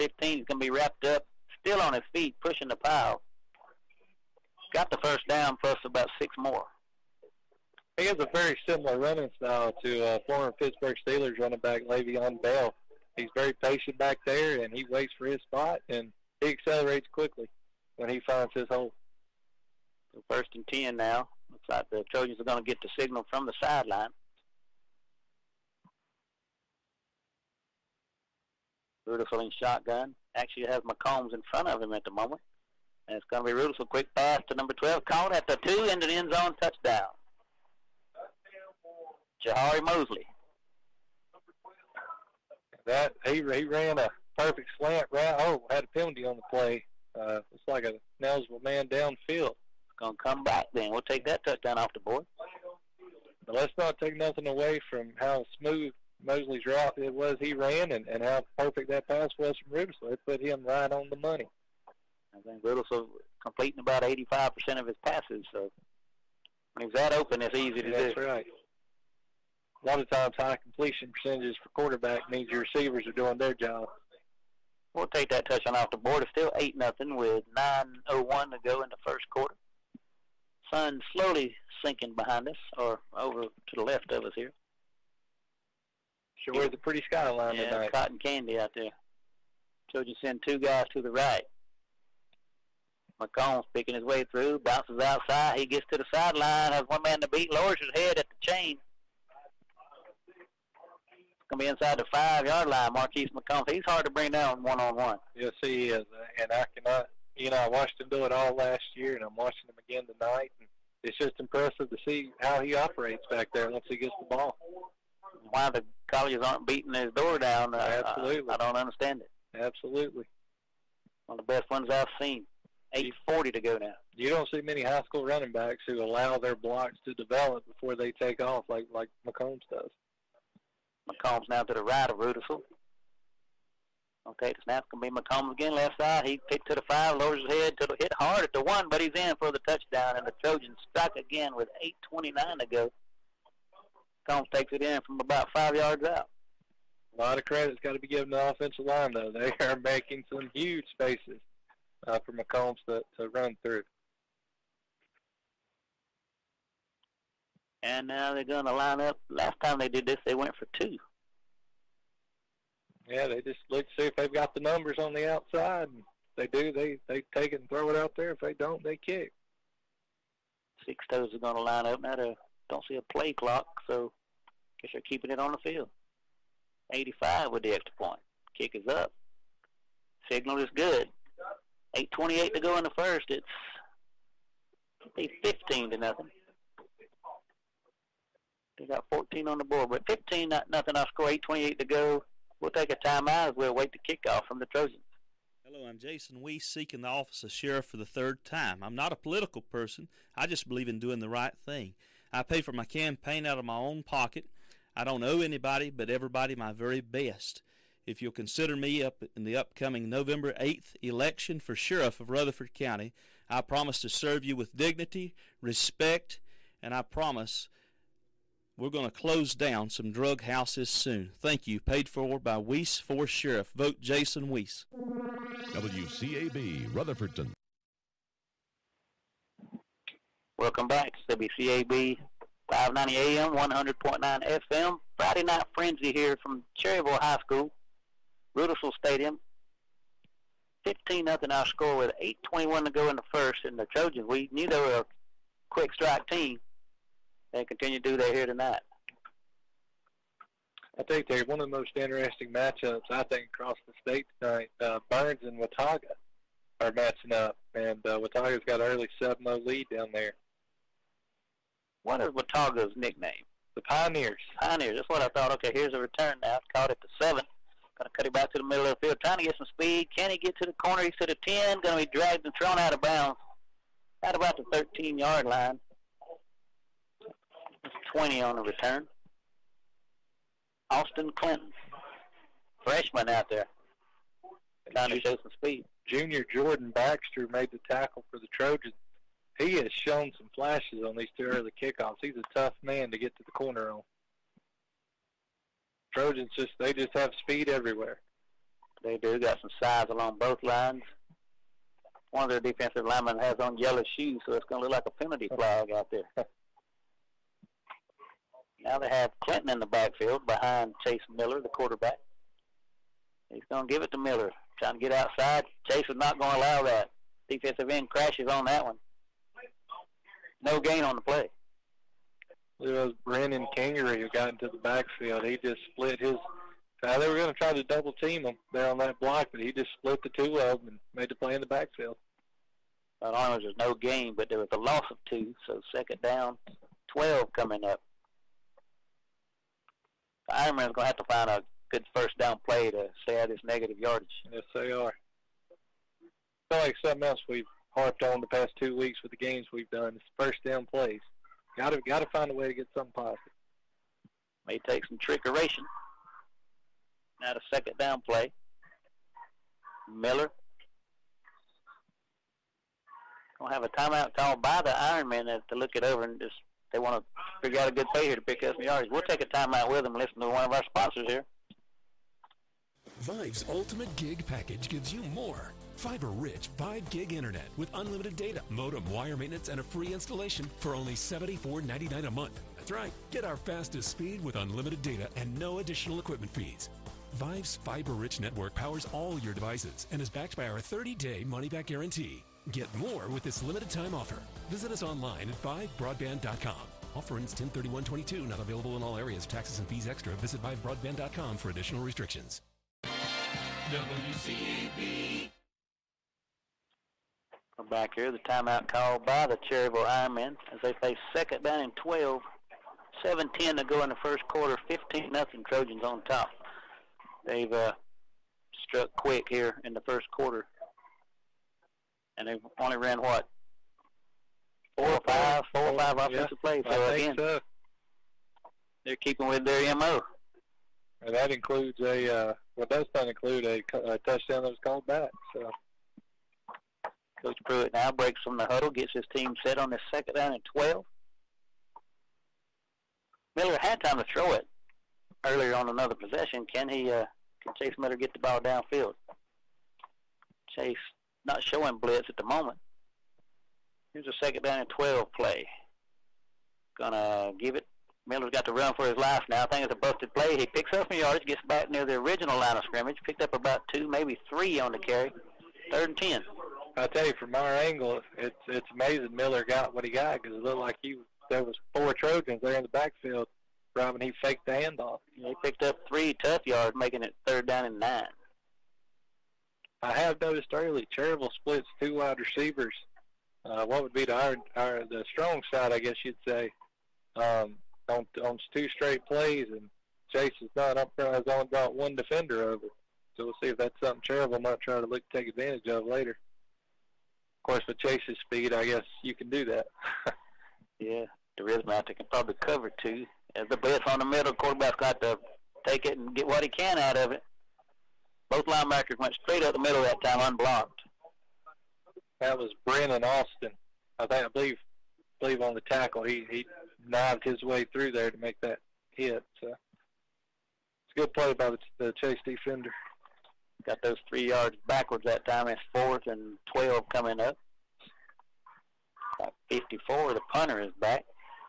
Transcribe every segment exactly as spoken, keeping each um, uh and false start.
fifteen. He's going to be wrapped up, still on his feet, pushing the pile. Got the first down plus about six more. He has a very similar running style to uh, former Pittsburgh Steelers running back Le'Veon Bell. He's very patient back there, and he waits for his spot, and he accelerates quickly when he finds his hole. So first and ten now. Looks like the Trojans are going to get the signal from the sideline. Rudolph in shotgun. Actually has McCombs in front of him at the moment. And it's going to be Rudolph. A quick pass to number twelve. Caught at the two into the end zone. Touchdown. Jahari Mosley. That he, he ran a perfect slant route. Oh, had a penalty on the play. Uh, it's like a eligible man downfield. Going to come back then. We'll take that touchdown off the board. But let's not take nothing away from how smooth Mosley's route it was he ran and, and how perfect that pass was from Rudolph. It put him right on the money. I think Rudolph completing about eighty-five percent of his passes. So when he's that open, it's easy to yeah, do. That's right. A lot of times high completion percentages for quarterback means your receivers are doing their job. We'll take that touchdown off the board. It's still eight nothing with nine oh one to go in the first quarter. Sun slowly sinking behind us, or over to the left of us here. Sure is a pretty skyline yeah, tonight. Cotton candy out there. Trojans send two guys to the right. McCombs picking his way through, bounces outside. He gets to the sideline, has one man to beat, lowers his head at the chain. Going to be inside the five-yard line, Marquise McCombs. He's hard to bring down one-on-one. Yes, he is. And I cannot, you know, I watched him do it all last year, and I'm watching him again tonight. And it's just impressive to see how he operates back there once he gets the ball. Why the colleges aren't beating his door down, uh, Absolutely. I, I don't understand it. Absolutely. One of the best ones I've seen. eight forty to go now. You don't see many high school running backs who allow their blocks to develop before they take off like, like McCombs does. McCombs now to the right of Rudolph. Okay, the snap's going to be McCombs again, left side. He picked to the five, lowers his head, to the, hit hard at the one, but he's in for the touchdown, and the Trojans strike again with eight twenty-nine to go. Combs takes it in from about five yards out. A lot of credit's got to be given to the offensive line, though. They are making some huge spaces uh, for McCombs to, to run through. And now they're going to line up. Last time they did this, they went for two. Yeah, they just look to see if they've got the numbers on the outside. And if they do, they, they take it and throw it out there. If they don't, they kick. Six toes are going to line up. Now they don't see a play clock, so I guess they're keeping it on the field. eighty-five with the extra point. Kick is up. Signal is good. eight twenty-eight to go in the first. It's fifteen to nothing. They got fourteen on the board, but fifteen not nothing. I'll score. eight twenty-eight to go. We'll take a timeout as we'll wait the kickoff from the Trojans. Hello, I'm Jason Weiss, seeking the office of sheriff for the third time. I'm not a political person. I just believe in doing the right thing. I pay for my campaign out of my own pocket. I don't owe anybody but everybody my very best. If you'll consider me up in the upcoming November eighth election for sheriff of Rutherford County, I promise to serve you with dignity, respect, and I promise we're going to close down some drug houses soon. Thank you. Paid for by Weiss for Sheriff. Vote Jason Weiss. W C A B, Rutherfordton. Welcome back to W C A B, five ninety A M, one hundred point nine F M. Friday Night Frenzy here from Cherryville High School, Rudolph Stadium. fifteen nothing our score with eight twenty-one to go in the first. And the Trojans, we knew they were a quick strike team. They continue to do that here tonight. I think they're one of the most interesting matchups, I think, across the state tonight. Uh, Burns and Watauga are matching up, and uh, Watauga's got an early seven oh lead down there. What is Watauga's nickname? The Pioneers. Pioneers. That's what I thought. Okay, here's a return now. Caught at the seven. Going to cut it back to the middle of the field. Trying to get some speed. Can he get to the corner? He's to the ten. Going to be dragged and thrown out of bounds at about the thirteen-yard line. twenty on the return. Austin Clinton, freshman out there, trying to show some speed. Junior Jordan Baxter made the tackle for the Trojans. He has shown some flashes on these two early kickoffs. He's a tough man to get to the corner on. Trojans just they just have speed everywhere. They do. Got some size along both lines. One of their defensive linemen has on yellow shoes, so it's going to look like a penalty flag out there. Now they have Clinton in the backfield behind Chase Miller, the quarterback. He's going to give it to Miller, trying to get outside. Chase is not going to allow that. Defensive end crashes on that one. No gain on the play. It was Brennan Kingery who got into the backfield. He just split his uh, – they were going to try to double team him there on that block, but he just split the two of them and made the play in the backfield. Not only was there no gain, but there was a loss of two, so second down, twelve coming up. The Ironman's going to have to find a good first down play to stay out of this negative yardage. Yes, they are. I feel like something else we've harped on the past two weeks with the games we've done is first down plays. Got to got to find a way to get something positive. May take some trickeration. Now the second down play. Miller. Gonna have a timeout called by the Ironman to look it over and just they want to figure out a good play here to pick up some yardage. We'll take a timeout with them and listen to one of our sponsors here. Vive's Ultimate Gig Package gives you more. Fiber-rich five gig internet with unlimited data, modem, wire maintenance, and a free installation for only seventy-four ninety-nine a month. That's right. Get our fastest speed with unlimited data and no additional equipment fees. Vive's fiber-rich network powers all your devices and is backed by our thirty day money-back guarantee. Get more with this limited-time offer. Visit us online at vive broadband dot com. Offer ends ten thirty-one twenty-two. Not available in all areas. Taxes and fees extra. Visit vive broadband dot com for additional restrictions. W C A B. We're back here. The timeout called by the Cherryville Ironmen as they face second down and twelve. seven ten to go in the first quarter. fifteen nothing Trojans on top. They've uh, struck quick here in the first quarter. And they've only ran, what, four or five, four or five offensive yeah, plays. So, I again, think so. They're keeping with their M O. And that includes a, uh, well, does not include a, a touchdown that was called back. So, Coach Pruitt now breaks from the huddle, gets his team set on the second down and twelve. Miller had time to throw it earlier on another possession. Can he, uh, can Chase Miller get the ball downfield? Chase not showing blitz at the moment. Here's a second down and twelve play. Gonna give it. Miller's got to run for his life now. I think it's a busted play. He picks up some yards, gets back near the original line of scrimmage, picked up about two, maybe three on the carry. Third and ten. I tell you, from our angle, it's it's amazing Miller got what he got because it looked like he there was four Trojans there in the backfield. Robin, he faked the handoff. He picked up three tough yards, making it third down and nine. I have noticed early, Cherryville splits two wide receivers. Uh, what would be the our, our the strong side, I guess you'd say, um, on on two straight plays, and Chase is not up there. Has only brought one defender over. So we'll see if that's something Cherryville might try to look take advantage of later. Of course, with Chase's speed, I guess you can do that. Yeah, there is out there can probably cover two. As the blitz on the middle, quarterback's got to take it and get what he can out of it. Both linebackers went straight up the middle that time, unblocked. That was Brennan Austin. I think I believe believe on the tackle. He he knifed his way through there to make that hit. So it's a good play by the, the Chase defender. Got those three yards backwards that time. It's fourth and twelve coming up. About fifty-four. The punter is back.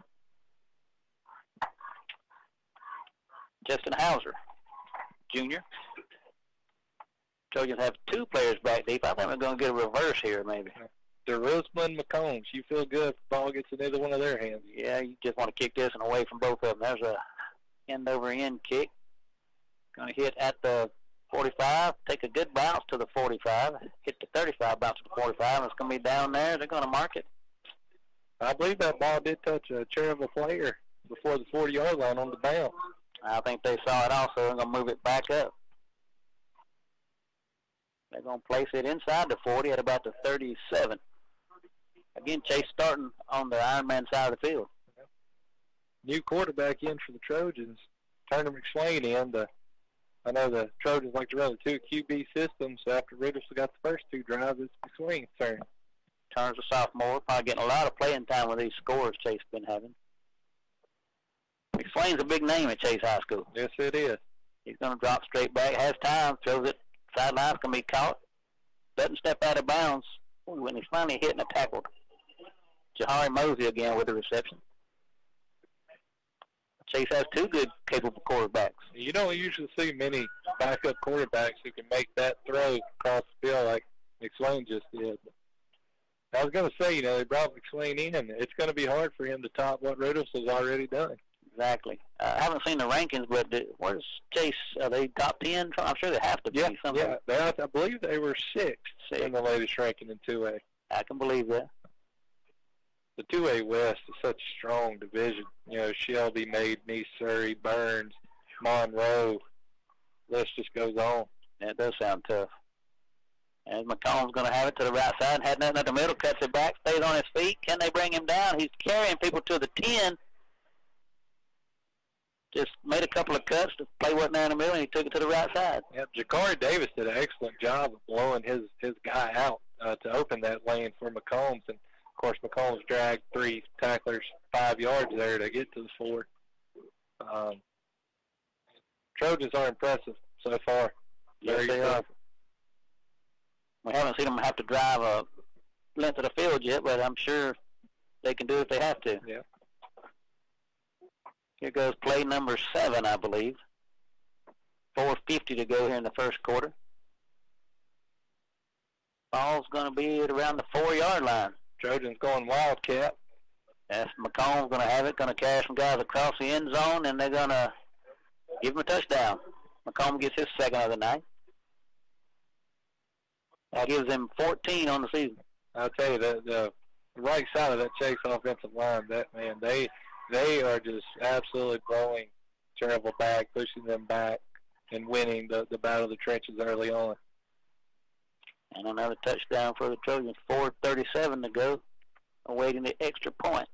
Justin Hauser, Junior. Trojans have two players back deep. I think we're going to get a reverse here, maybe. DeRusman and McCombs. You feel good if the ball gets in either one of their hands. Yeah, you just want to kick this and away from both of them. There's a end-over-end kick. Going to hit at the forty-five, take a good bounce to the forty-five, hit the thirty-five, bounce to the forty-five, and it's going to be down there. They're going to mark it. I believe that ball did touch a Cherryville player before the forty-yard line on the bounce. I think they saw it also. They're going to move it back up. They're going to place it inside the forty at about the thirty-seven. Again, Chase starting on the Ironman side of the field. New quarterback in for the Trojans. Turner McSwain in. The, I know the Trojans like to run the two Q B systems. So after Riddles got the first two drives, it's McSwain's turn. Turner's a sophomore, probably getting a lot of playing time with these scores Chase been having. McSwain's a big name at Chase High School. Yes, it is. He's going to drop straight back, has time, throws it Sideline's going to be caught. Doesn't step out of bounds. Ooh, and he's finally hitting a tackle. Jahari Mosey again with the reception. Chase has two good, capable quarterbacks. You don't usually see many backup quarterbacks who can make that throw across the field like McSwain just did. I was going to say, you know, they brought McSwain in. It's going to be hard for him to top what Rudolph has already done. Exactly. Uh, I haven't seen the rankings, but the, where's Chase? Are they top ten? I'm sure they have to be. Yeah, something. yeah. They, I believe they were sixth Six. in the latest ranking in two A. I can believe that. The two A West is such a strong division. You know, Shelby, Made, East Surrey, Burns, Monroe. List just goes on. That does sound tough. And McComb's going to have it to the right side. Had nothing at the middle. Cuts it back. Stays on his feet. Can they bring him down? He's carrying people to the ten. Just made a couple of cuts. The play wasn't there in the middle, and he took it to the right side. Yep, Jakari Davis did an excellent job of blowing his, his guy out uh, to open that lane for McCombs. And, of course, McCombs dragged three tacklers five yards there to get to the four. Um, Trojans are impressive so far. Yes, Very they impressive. are. We haven't seen them have to drive a length of the field yet, but I'm sure they can do it if they have to. Yeah. Here goes play number seven, I believe. four fifty to go here in the first quarter. Ball's going to be at around the four-yard line. Trojans going Wildcat. That's McComb's going to have it, going to carry some guys across the end zone, and they're going to give him a touchdown. McComb gets his second of the night. That gives him fourteen on the season. I'll tell you, the, the right side of that Chase offensive line, that man, they they are just absolutely blowing Cherryville back, pushing them back, and winning the, the battle of the trenches early on. And another touchdown for the Trojans. four thirty-seven to go, awaiting the extra point.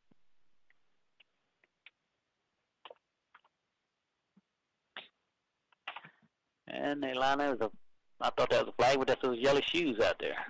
And they line there. Was a, I thought that was a flag, but that's those yellow shoes out there.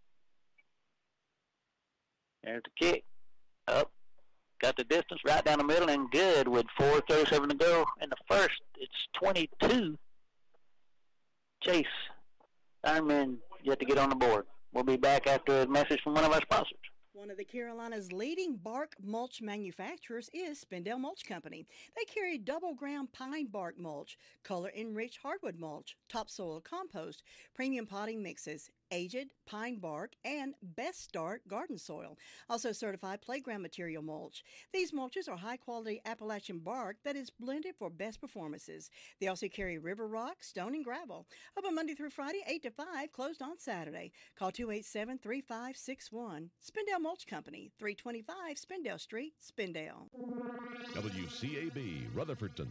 There's the kick. Up. Got the distance right down the middle and good with four thirty-seven to go in the first. It's twenty-two. Chase. Ironman yet to get on the board. We'll be back after a message from one of our sponsors. One of the Carolinas' leading bark mulch manufacturers is Spindell Mulch Company. They carry double ground pine bark mulch, color-enriched hardwood mulch, topsoil compost, premium potting mixes, aged pine bark, and Best Start garden soil. Also certified playground material mulch. These mulches are high-quality Appalachian bark that is blended for best performances. They also carry river rock, stone, and gravel. Open Monday through Friday, eight to five, closed on Saturday. Call two eight seven, three five six one. Spindell Mulch Company, three twenty-five Spindell Street, Spindell. W C A B, Rutherfordton.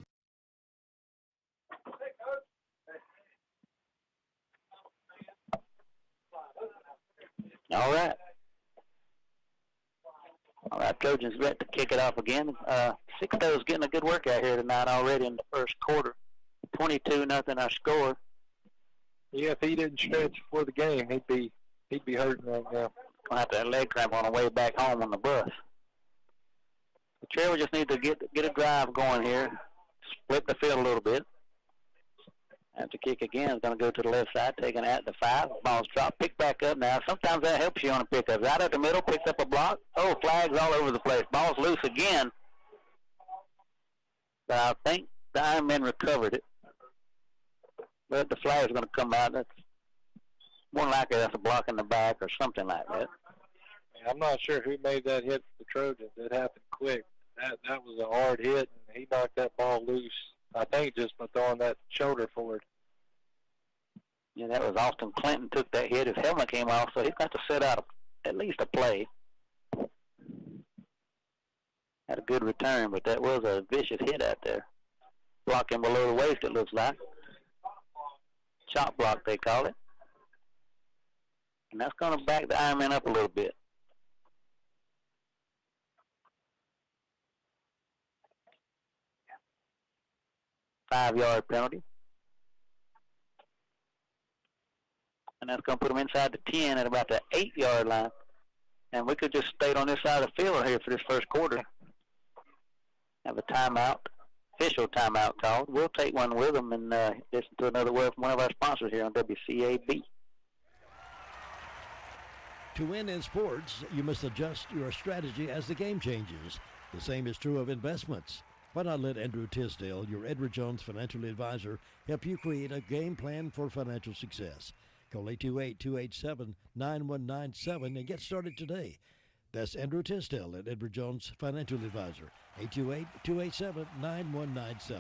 All right. All right, Trojans ready to kick it off again. Uh, Sixto's getting a good workout here tonight already in the first quarter. twenty-two nothing our score. Yeah, if he didn't stretch before the game, he'd be he'd be hurting right now. Gonna have to have a leg cramp on the way back home on the bus. The Trail just need to get get a drive going here. Split the field a little bit. After kick again is going to go to the left side, taking it at the five. Ball's dropped, pick back up now. Sometimes that helps you on a pickup. Right at the middle, picks up a block. Oh, flags all over the place. Ball's loose again. But I think the Ironmen recovered it. But the flag's going to come out. That's more likely that's a block in the back or something like that. I'm not sure who made that hit for the Trojans. It happened quick. That that was a hard hit, and he knocked that ball loose. I think just by throwing that shoulder forward. Yeah, that was Austin Clinton took that hit. His helmet came off, so he's got to set out a, at least a play. Had a good return, but that was a vicious hit out there. Blocking below the waist, it looks like. Chop block, they call it. And that's going to back the Ironman up a little bit. Five-yard penalty. And that's going to put them inside the ten at about the eight-yard line. And we could just stay on this side of the field here for this first quarter. Have a timeout. official timeout called. We'll take one with them and uh, listen to another word from one of our sponsors here on W C A B. To win in sports, you must adjust your strategy as the game changes. The same is true of investments. Why not let Andrew Tisdale, your Edward Jones financial advisor, help you create a game plan for financial success? Call eight two eight, two eight seven, nine one nine seven and get started today. That's Andrew Tisdale at Edward Jones Financial Advisor, eight two eight, two eight seven, nine one nine seven.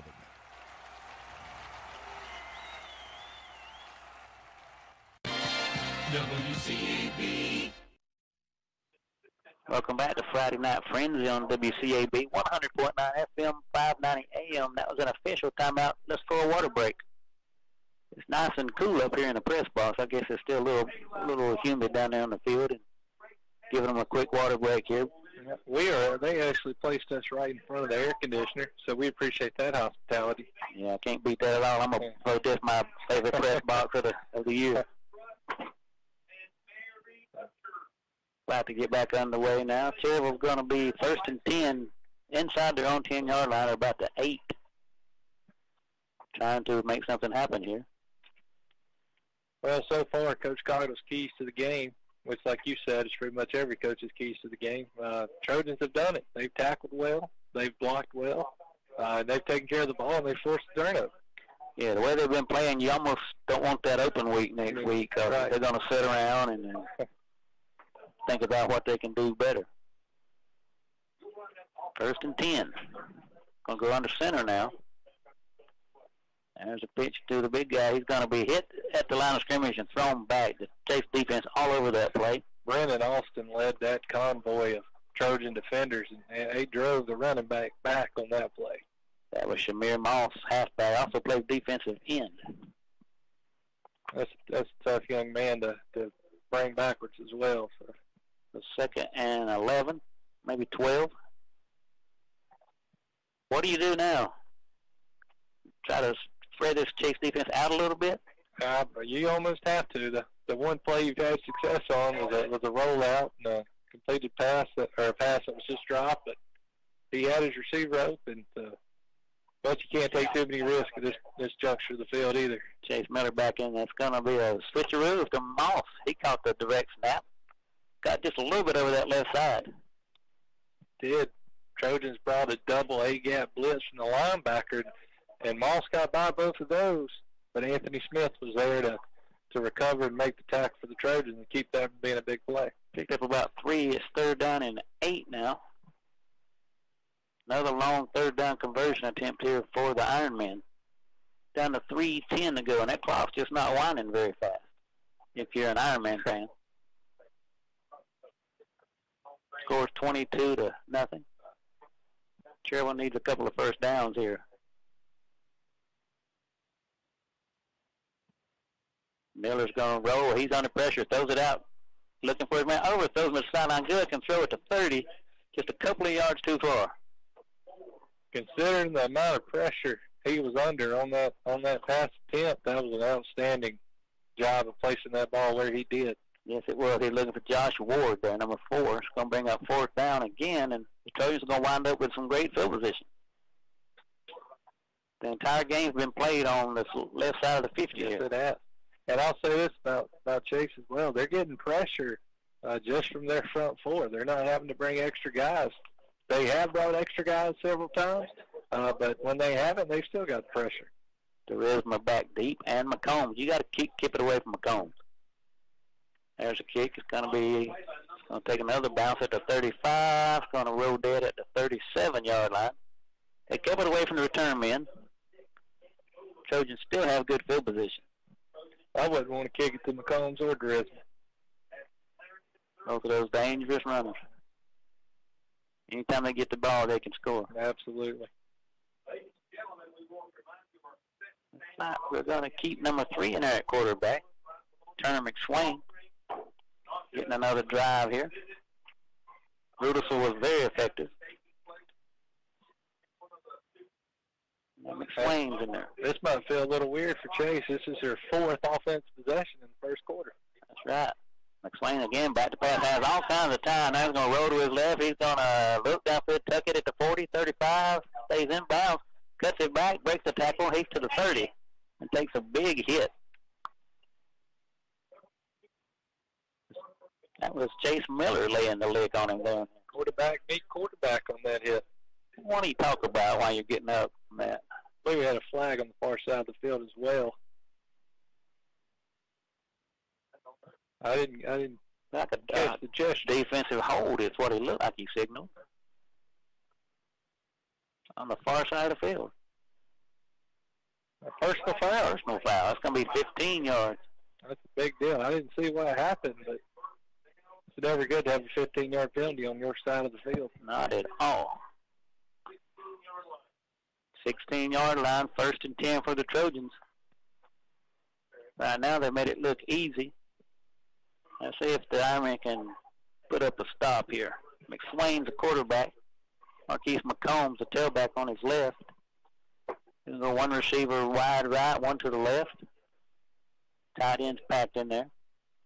W C A B. Welcome back to Friday Night Frenzy on W C A B, one hundred point nine F M, five ninety A M. That was an official timeout. Let's throw a water break. It's nice and cool up here in the press box. I guess it's still a little, a little humid down there on the field. And giving them a quick water break here. We are. They actually placed us right in front of the air conditioner, so we appreciate that hospitality. Yeah, I can't beat that at all. I'm gonna protest my favorite press box of the of the year. About to get back underway now. Cherryville's going to be first and ten inside their own ten-yard line, or about the eight. Trying to make something happen here. Well, so far, Coach Coggle's keys to the game, which, like you said, is pretty much every coach's keys to the game. Uh, Trojans have done it. They've tackled well. They've blocked well. Uh, they've taken care of the ball, and they've forced the turnover. Yeah, the way they've been playing, you almost don't want that open week next week. Cause right. They're going to sit around and uh, think about what they can do better. First and ten. Going to go under center now. There's a pitch to the big guy. He's going to be hit at the line of scrimmage and thrown back. The Chase defense all over that play. Brennan Austin led that convoy of Trojan defenders, and they drove the running back back on that play. That was Shamir Moss, halfback. Also plays defensive end. That's that's a tough young man to, to bring backwards as well. So. The second and eleven, maybe twelve. What do you do now? Try to spread this Chase defense out a little bit? Uh, you almost have to. The the one play you've had success on was a, was a rollout and a completed pass, that, or a pass that was just dropped, but he had his receiver open. Uh, but you can't take too many risks at this, this juncture of the field either. Chase Miller back in. That's going to be a switcheroo to Moss. He caught the direct snap. Got just a little bit over that left side. Did. Trojans brought a double A-gap blitz from the linebacker, and Moss got by both of those, but Anthony Smith was there to, to recover and make the tackle for the Trojans and keep that from being a big play. Picked up about three. It's third down and eight now. Another long third down conversion attempt here for the Ironmen. Down to three ten to go, and that clock's just not winding very fast if you're an Ironman fan. Scores twenty-two to nothing. Cherryville needs a couple of first downs here. Miller's going to roll. He's under pressure. Throws it out. Looking for his man. Over. Throws him to the sideline. Good. Can throw it to thirty. Just a couple of yards too far. Considering the amount of pressure he was under on that on that pass attempt, that was an outstanding job of placing that ball where he did. Yes, it was. He's looking for Josh Ward there, number four. It's going to bring up fourth down again, and the Trojans are going to wind up with some great field position. The entire game's been played on the left side of the fifty. Yes, it has. And I'll say this about, about Chase as well. They're getting pressure uh, just from their front four. They're not having to bring extra guys. They have brought extra guys several times, uh, but when they haven't, they've still got pressure. Charisma back deep, and McCombs. You got to keep keep it away from McCombs. There's a kick. It's going to be going to take another bounce at the thirty-five. It's going to roll dead at the thirty-seven-yard line. They kept it away from the return men. Trojans still have good field position. I wouldn't want to kick it to McCombs or Charisma. Both of those dangerous runners. Anytime they get the ball, they can score. Absolutely. Not, we're going to keep number three in there at quarterback, Turner McSwain. Getting another drive here. Rudolph was very effective. McSwain's in there. This might feel a little weird for Chase. This is their fourth offensive possession in the first quarter. That's right. McSwain again back to pass. Has all kinds of time. Now he's going to roll to his left. He's going to look downfield, tuck it at the forty, thirty-five. Stays in bounds. cuts it back, breaks the tackle, he's to the thirty, and takes a big hit. That was Chase Miller laying the lick on him there. Quarterback, neat quarterback on that hit. What do you talk about while you're getting up from that? I believe we had a flag on the far side of the field as well. I didn't, I didn't like a catch the gesture. Defensive hold is what it looked like he signaled. On the far side of the field. A personal foul. Personal foul. It's going to be fifteen yards. That's a big deal. I didn't see what happened, but it's never good to have a fifteen-yard penalty on your side of the field. Not at all. sixteen-yard line, first and ten for the Trojans. Right now they made it look easy. Let's see if the Ironmen can put up a stop here. McSwain's the quarterback. Marquise McCombs, the tailback, on his left. There's a one receiver wide right, one to the left. Tight ends packed in there.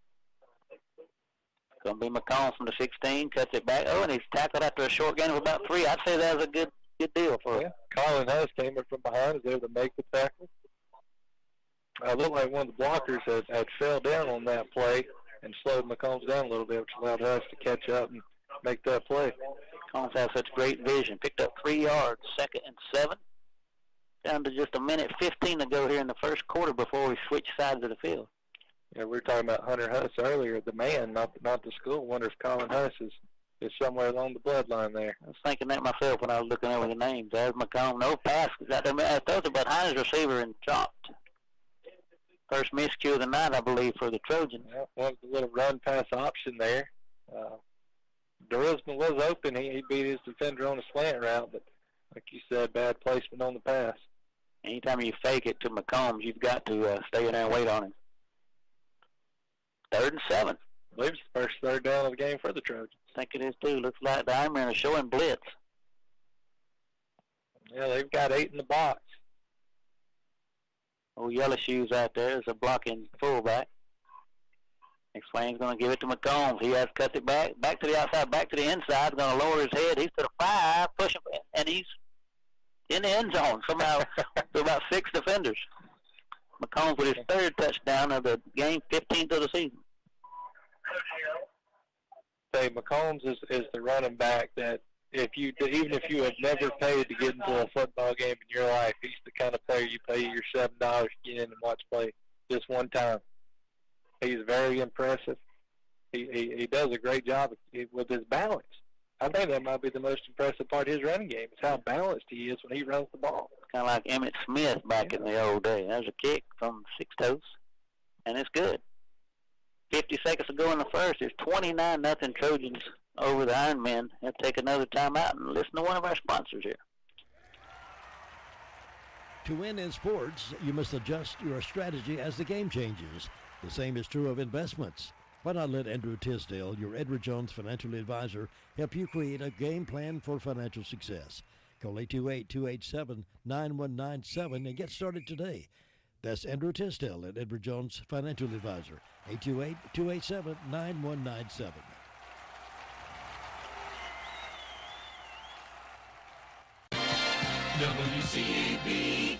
Going to be McCombs from the sixteen, cuts it back. Oh, and he's tackled after a short gain of about three. I'd say that was a good good deal for him. Yeah. Colin Huss came in from behind, was able to make the tackle. Uh, it looked like one of the blockers had, had fell down on that play and slowed McCombs down a little bit, which allowed Huss to catch up and make that play. McCombs has such great vision. Picked up three yards, second and seven. Down to just a minute fifteen to go here in the first quarter before we switch sides of the field. Yeah, we were talking about Hunter Huss earlier, the man, not not the school. Wonder if Colin Huss is, is somewhere along the bloodline there. I was thinking that myself when I was looking over the names. There's McCombs. No pass. Got them. I thought about behind his receiver and dropped. First miscue of the night, I believe, for the Trojans. Yeah, one the little run-pass option there. Uh, DeRisman was open. He, he beat his defender on a slant route, but like you said, bad placement on the pass. Anytime you fake it to McCombs, you've got to uh, stay in there and wait on him. Third and seven. I believe it's the first third down of the game for the Trojans. I think it is, too. Looks like the Ironmen are showing blitz. Yeah, they've got eight in the box. Old Yellow Shoes out there is a blocking fullback. McSwain's going to give it to McCombs. He has cut it back, back to the outside, back to the inside. Going to lower his head. He's to the five, pushing, and he's in the end zone somehow to about six defenders. McCombs with his third touchdown of the game, fifteenth of the season. Say McCombs is, is the running back that if you even if you have never paid to get into a football game in your life, he's the kind of player you pay your seven dollars to get in and watch play just one time. He's very impressive. He he, he does a great job with his balance. I think that might be the most impressive part of his running game is how balanced he is when he runs the ball. Kind of like Emmett Smith back in the old day. There's a kick from six toes, and it's good. fifty seconds to go in the first. It's twenty-nine nothing Trojans over the Ironmen. They'll take another time out and listen to one of our sponsors here. To win in sports, you must adjust your strategy as the game changes. The same is true of investments. Why not let Andrew Tisdale, your Edward Jones financial advisor, help you create a game plan for financial success? Call eight two eight, two eight seven, nine one nine seven and get started today. That's Andrew Tisdale at Edward Jones Financial Advisor, eight two eight, two eight seven, nine one nine seven. W C A B.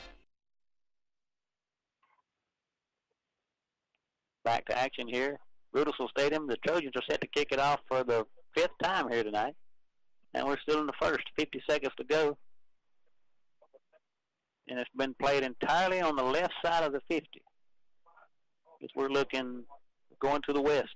Back to action here. Rudelsville Stadium. The Trojans are set to kick it off for the fifth time here tonight. And we're still in the first. fifty seconds to go. And it's been played entirely on the left side of the fifty. As we're looking, going to the west.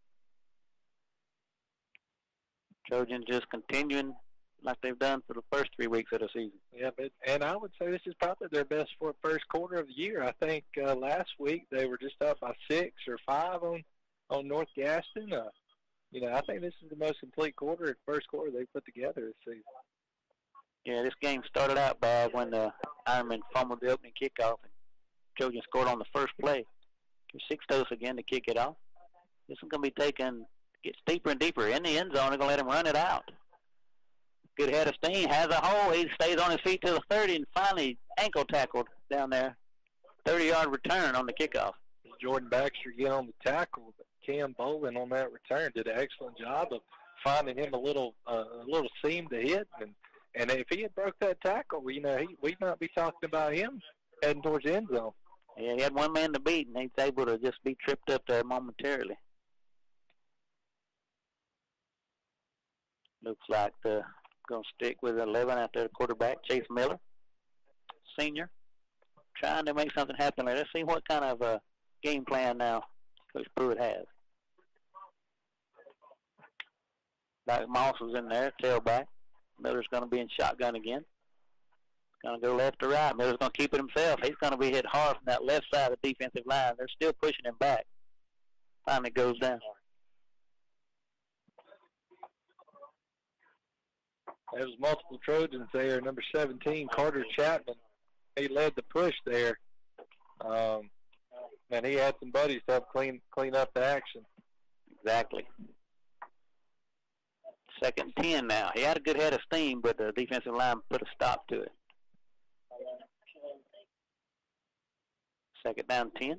Trojans just continuing like they've done for the first three weeks of the season. Yeah, but and I would say this is probably their best for first quarter of the year. I think uh, last week they were just up by six or five on, on North Gaston. Uh, you know, I think this is the most complete quarter, first quarter they put together this season. Yeah, this game started out bad when the Ironmen fumbled the opening kickoff and Trojans scored on the first play. Six toes again to kick it off. This is going to be taken, gets deeper and deeper in the end zone. They're going to let him run it out. Good head of steam, has a hole. He stays on his feet to the thirty and finally ankle tackled down there. thirty-yard return on the kickoff. Jordan Baxter get on the tackle, but Cam Bolin on that return did an excellent job of finding him a little uh, a little seam to hit and And if he had broke that tackle, you know, he, we'd not be talking about him heading towards the end zone. Yeah, he had one man to beat, and he's able to just be tripped up there momentarily. Looks like they're going to stick with eleven after the quarterback, Chase Miller, senior, trying to make something happen there. Let's see what kind of uh, game plan now Coach Pruitt has. Like Moss was in there, tailback. Miller's going to be in shotgun again. Going to go left to right. Miller's going to keep it himself. He's going to be hit hard from that left side of the defensive line. They're still pushing him back. Finally goes down. There was multiple Trojans there. Number seventeen, Carter Chapman, he led the push there. Um, and he had some buddies to help clean, clean up the action. Exactly. Second and ten now. He had a good head of steam, but the defensive line put a stop to it. Second down ten.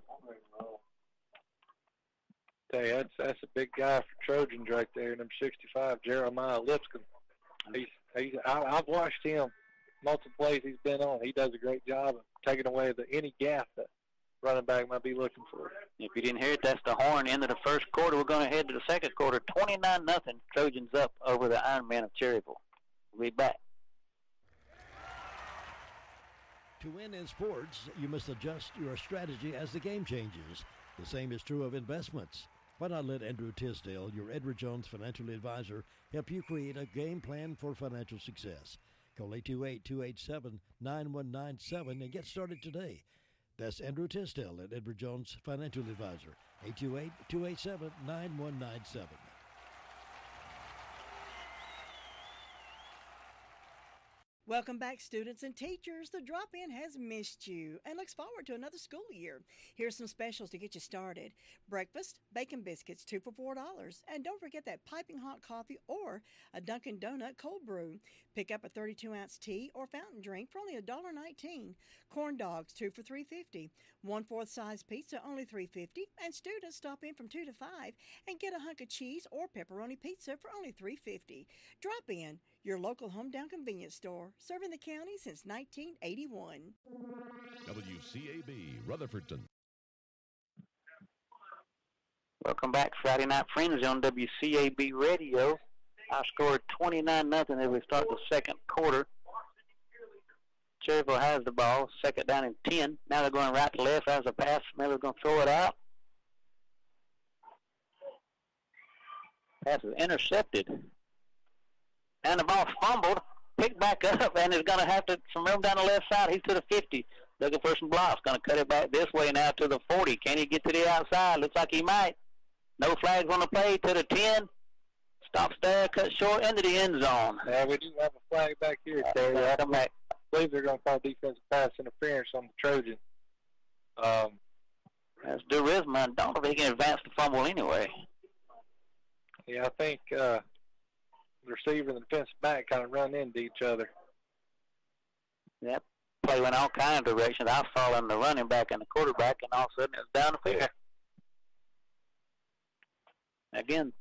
Tell you, that's, that's a big guy for Trojans right there, number sixty-five, Jeremiah Lipscomb. He's, he's, I, I've watched him multiple plays he's been on. He does a great job of taking away the, any gap that running back might be looking for. If you didn't hear it, that's the horn. End of the first quarter. We're going to head to the second quarter. twenty-nine nothing. Trojans up over the Ironmen of Cherryville. We'll be back. To win in sports, you must adjust your strategy as the game changes. The same is true of investments. Why not let Andrew Tisdale, your Edward Jones financial advisor, help you create a game plan for financial success? Call eight two eight, two eight seven, nine one nine seven and get started today. That's Andrew Tisdale at Edward Jones Financial Advisor, eight two eight, two eight seven, nine one nine seven. Welcome back, students and teachers. The Drop-In has missed you and looks forward to another school year. Here's some specials to get you started. Breakfast, bacon biscuits, two for four dollars. And don't forget that piping hot coffee or a Dunkin' Donut cold brew. Pick up a thirty-two ounce tea or fountain drink for only one dollar nineteen. Corn dogs, two for three fifty. One-fourth size pizza, only three fifty. And students stop in from two to five and get a hunk of cheese or pepperoni pizza for only three fifty. Drop In, your local hometown convenience store, serving the county since nineteen eighty-one. W C A B, Rutherfordton. Welcome back, Friday Night Frenzy on W C A B Radio. I scored twenty-nine nothing as we start the second quarter. Cherryville has the ball, second down and ten. Now they're going right to left as a pass. Miller's going to throw it out. Pass is intercepted. And the ball fumbled, picked back up, and is going to have to some room down the left side. He's to the fifty, looking for some blocks. Going to cut it back this way now to the forty. Can he get to the outside? Looks like he might. No flags on the play, to the ten. Stops there, cut short into the end zone. Yeah, we do have a flag back here, Terry. I come back. I believe they're going to call defensive pass interference on the Trojan. Um, That's Durisma. I don't know if he can advance the fumble anyway. Yeah, I think uh, the receiver and the defensive back kind of run into each other. Yep. Play went all kind of directions. I was following the running back and the quarterback, and all of a sudden it's down the field. Again.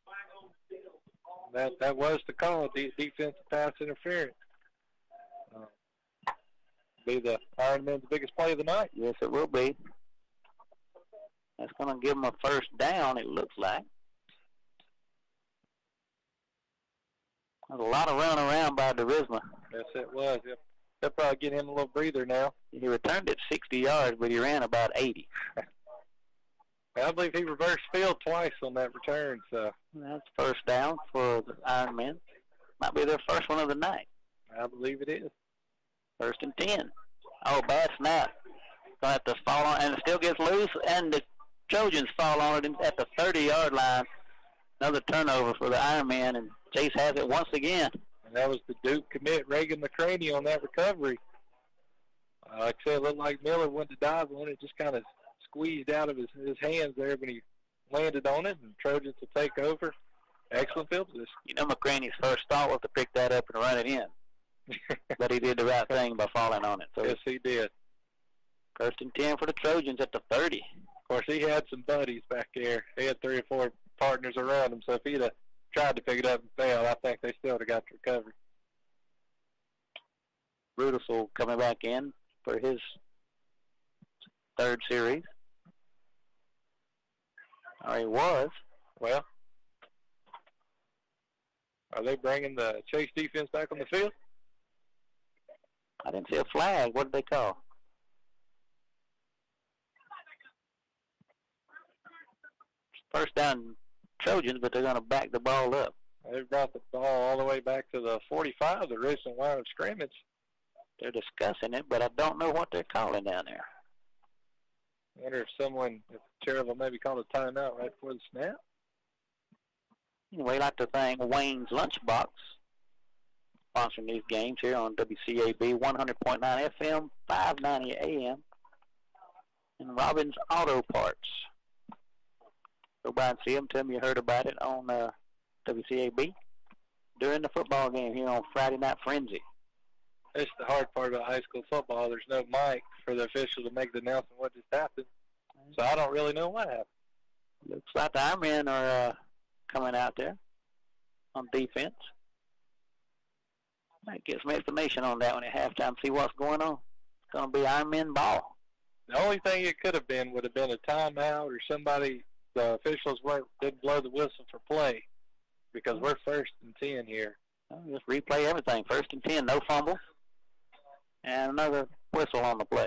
That that was the call, de- defensive pass interference. Uh, be the Ironman's biggest play of the night. Yes, it will be. That's going to give them a first down, it looks like. There's a lot of running around by Durisma. Yes, it was. Yep. They'll probably get him a little breather now. He returned it sixty yards, but he ran about eighty. I believe he reversed field twice on that return. So that's first down for the Ironmen. Might be their first one of the night. I believe it is. First and ten. Oh, bad snap. Going to have to fall on, and it still gets loose, and the Trojans fall on it at the thirty-yard line. Another turnover for the Ironmen, and Chase has it once again. And that was the Duke commit, Reagan McCraney, on that recovery. Uh, like I said, it looked like Miller went to dive on it, just kind of squeezed out of his, his hands there when he landed on it, and Trojans will take over. Excellent field position. You know, McCraney's first thought was to pick that up and run it in. But he did the right thing by falling on it. So yes, he did. First and ten for the Trojans at the thirty. Of course, he had some buddies back there. He had three or four partners around him, so if he'd have tried to pick it up and fail, I think they still would have got the recovery. Rudisell coming back in for his third series. Or he was. Well, are they bringing the Chase defense back on the field? I didn't see a flag. What did they call? First down Trojans, but they're going to back the ball up. They brought the ball all the way back to the forty-five, the recent line of scrimmage. They're discussing it, but I don't know what they're calling down there. I wonder if someone, if Cherryville maybe called a timeout right before the snap. Anyway, I'd like to thank Wayne's Lunchbox sponsoring these games here on W C A B one hundred point nine F M, five ninety A M, and Robbins Auto Parts. Go by and see them. Tell me you heard about it on uh, W C A B during the football game here on Friday Night Frenzy. That's the hard part about high school football. There's no mic for the official to make the announcement what just happened. So I don't really know what happened. Looks like the Ironmen are uh, coming out there on defense. Might get some explanation on that one at halftime, see what's going on. It's going to be Ironmen ball. The only thing it could have been would have been a timeout or somebody, the officials weren't, didn't blow the whistle for play because we're first and ten here. Well, just replay everything. First and ten, no fumble. And another whistle on the play.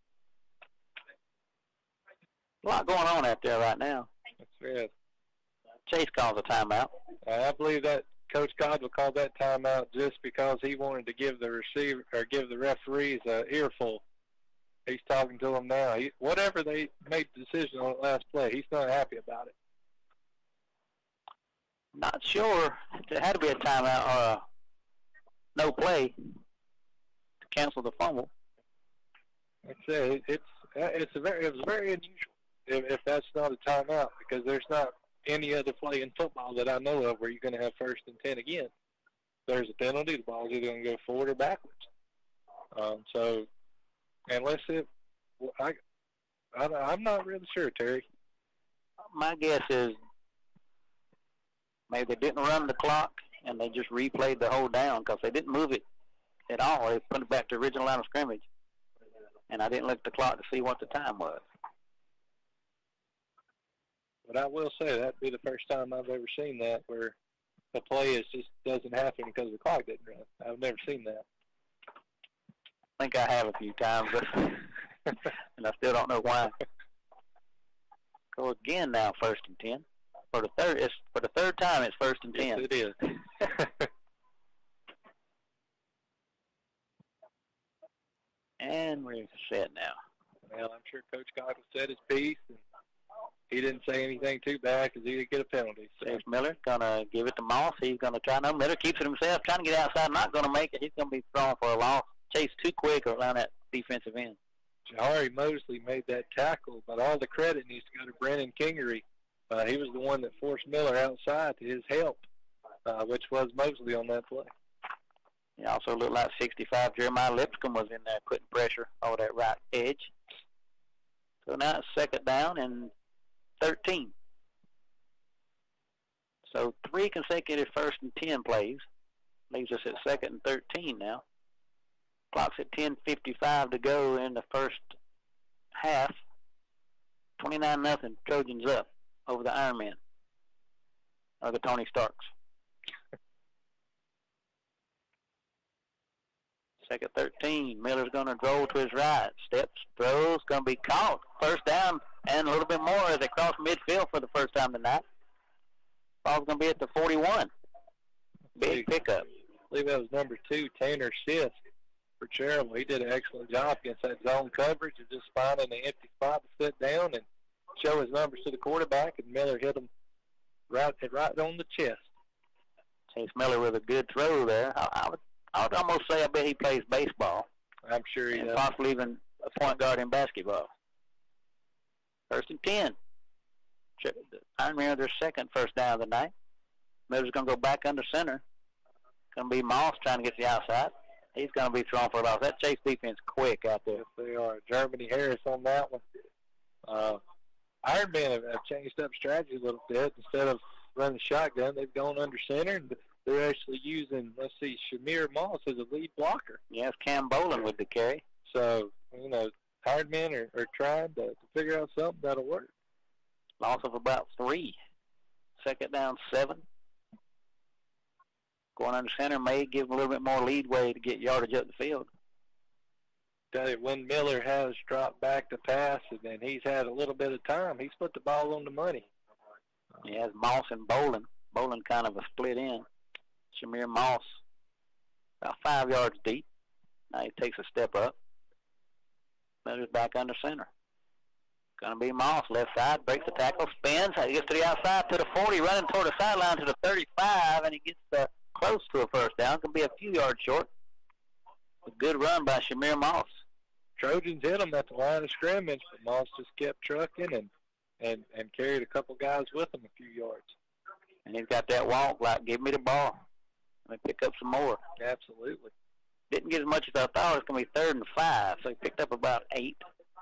A lot going on out there right now. That's good. Chase calls a timeout. I believe that Coach Godwin called that timeout just because he wanted to give the receiver or give the referees an earful. He's talking to them now. He, whatever they made the decision on the last play, he's not happy about it. Not sure. There had to be a timeout or a no play to cancel the fumble. Like I said, it's it's a very it was very unusual if, if that's not a timeout because there's not any other play in football that I know of where you're going to have first and ten again. If there's a penalty, the ball's either going to go forward or backwards. Um, so, unless it, well, I, I, I'm not really sure, Terry. My guess is maybe they didn't run the clock and they just replayed the whole down because they didn't move it at all. They put it back to the original line of scrimmage. And I didn't look at the clock to see what the time was. But I will say that'd be the first time I've ever seen that where the play is just doesn't happen because the clock didn't run. I've never seen that. I think I have a few times, but and I still don't know why. Go again now, first and ten. For the third, it's for the third time, it's first and ten. Yes, it is. And we're set now. Well, I'm sure Coach Godwin said his piece, and he didn't say anything too bad because he didn't get a penalty. So. Chase Miller going to give it to Moss. He's going to try. No, Miller keeps it himself, trying to get outside, not going to make it. He's going to be thrown for a loss. Chase too quick around that defensive end. Jahari Mosley made that tackle, but all the credit needs to go to Brennan Kingery. Uh, he was the one that forced Miller outside to his help, uh, which was Mosley on that play. He also looked like sixty-five. Jeremiah Lipscomb was in there putting pressure over that right edge. So now it's second down and thirteen. So three consecutive first and ten plays. Leaves us at second and thirteen now. Clock's at ten fifty-five to go in the first half. twenty-nine nothing. Trojans up over the Ironmen. Or the Tony Starks. Second thirteen. Miller's going to roll to his right. Steps, throws, going to be caught. First down and a little bit more as they cross midfield for the first time tonight. Ball's going to be at the forty-one. Big pickup. I believe that was number two, Tanner Schiff for Cherryville. He did an excellent job against that zone coverage of just finding an empty spot to sit down and show his numbers to the quarterback, and Miller hit him right, right on the chest. Chase Miller with a good throw there. I, I would I would almost say I bet he plays baseball. I'm sure he and does. Possibly even a point guard in basketball. First and ten. Ironmen their second first down of the night. Miller's going to go back under center. Going to be Moss trying to get to the outside. He's going to be thrown for a loss. That Chase defense quick out there. Yes, they are. Germany Harris on that one. Uh, Ironmen have, have changed up strategy a little bit. Instead of running shotgun, they've gone under center. And the, they're actually using, let's see, Shamir Moss as a lead blocker. Yes, Cam Boland with the carry. So, you know, hired men are, are trying to, to figure out something that'll work. Loss of about three. Second down, seven. Going under center may give them a little bit more leadway to get yardage up the field. Tell you, when Miller has dropped back to pass, and then he's had a little bit of time, he's put the ball on the money. He has Moss and Boland. Boland kind of a split in. Shamir Moss about five yards deep. Now he takes a step up. Miller's back under center. Going to be Moss, left side, breaks the tackle, spins. He gets to the outside to the forty, running toward the sideline to the thirty-five, and he gets uh, close to a first down. Going to be a few yards short. A good run by Shamir Moss. Trojans hit him at the line of scrimmage, but Moss just kept trucking and, and, and carried a couple guys with him a few yards. And he's got that walk like, give me the ball. Let me pick up some more. Absolutely. Didn't get as much as I thought. It's going to be third and five, so he picked up about eight.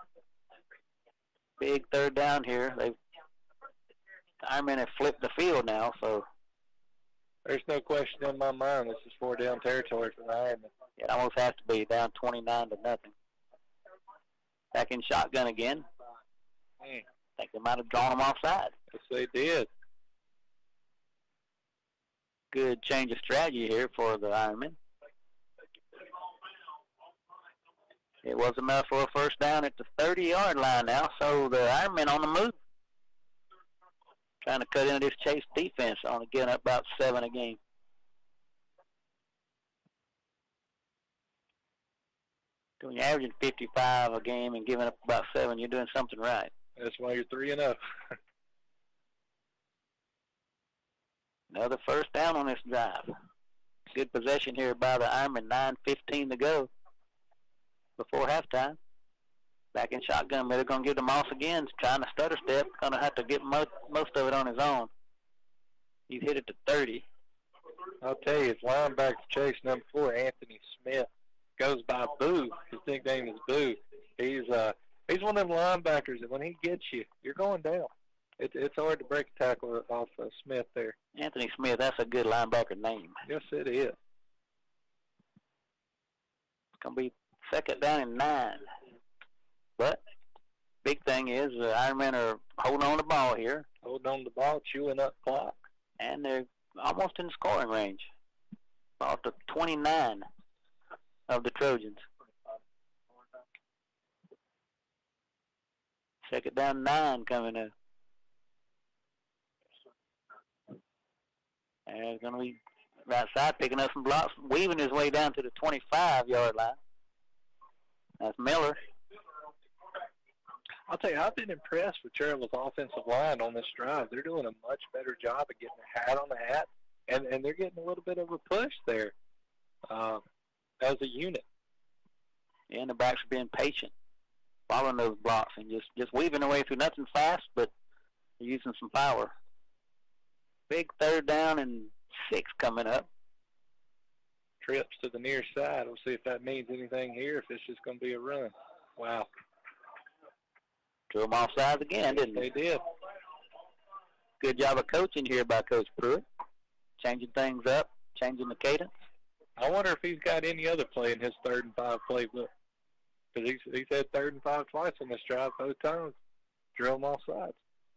Big third down here. They've Ironmen have flipped the field now, so there's no question in my mind this is four down territory for the Ironmen. It almost has to be down twenty-nine to nothing. Back in shotgun again. Hmm. I think they might have drawn them offside. Yes, they did. Good change of strategy here for the Ironmen. It was enough for a first down at the thirty-yard line now, so the Ironmen on the move. Trying to cut into this Chase defense, only getting up about seven a game. When you're averaging fifty-five a game and giving up about seven, you're doing something right. That's why you're three and up. Another first down on this drive. Good possession here by the Ironmen. nine fifteen to go before halftime. Back in shotgun, they're going to give to Moss again. Trying to stutter step. Going to have to get most, most of it on his own. He's hit it to thirty. I'll tell you, his linebacker chase number four, Anthony Smith, goes by Boo. His nickname is Boo. He's uh he's one of them linebackers that when he gets you, you're going down. It, it's hard to break a tackle off of Smith there. Anthony Smith, that's a good linebacker name. Yes, it is. It's going to be second down and nine. But big thing is the Ironmen are holding on to the ball here. Holding on to the ball, chewing up clock. And they're almost in scoring range. Ball to twenty-nine of the Trojans. Second down nine coming up. And he's going to be right side picking up some blocks, weaving his way down to the twenty-five-yard line. That's Miller. I'll tell you, I've been impressed with Cheryl's offensive line on this drive. They're doing a much better job of getting a hat on the hat, and, and they're getting a little bit of a push there uh, as a unit. Yeah, and the backs are being patient, following those blocks and just, just weaving their way through. Nothing fast, but using some power. Big third down and six coming up. Trips to the near side. We'll see if that means anything here, if it's just going to be a run. Wow. Drew them off sides again, didn't they? They did. Good job of coaching here by Coach Pruitt. Changing things up, changing the cadence. I wonder if he's got any other play in his third and five playbook. Because he's, he's had third and five twice on this drive, both times. Drill them off sides.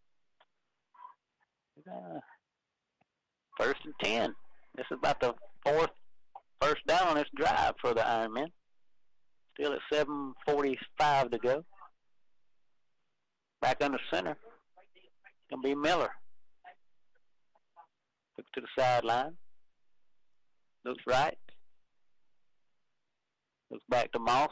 Uh, first and ten. This is about the fourth first down on this drive for the Ironmen. Still at seven forty-five to go. Back under center. It's going to be Miller. Looks to the sideline. Looks right. Looks back to Moss.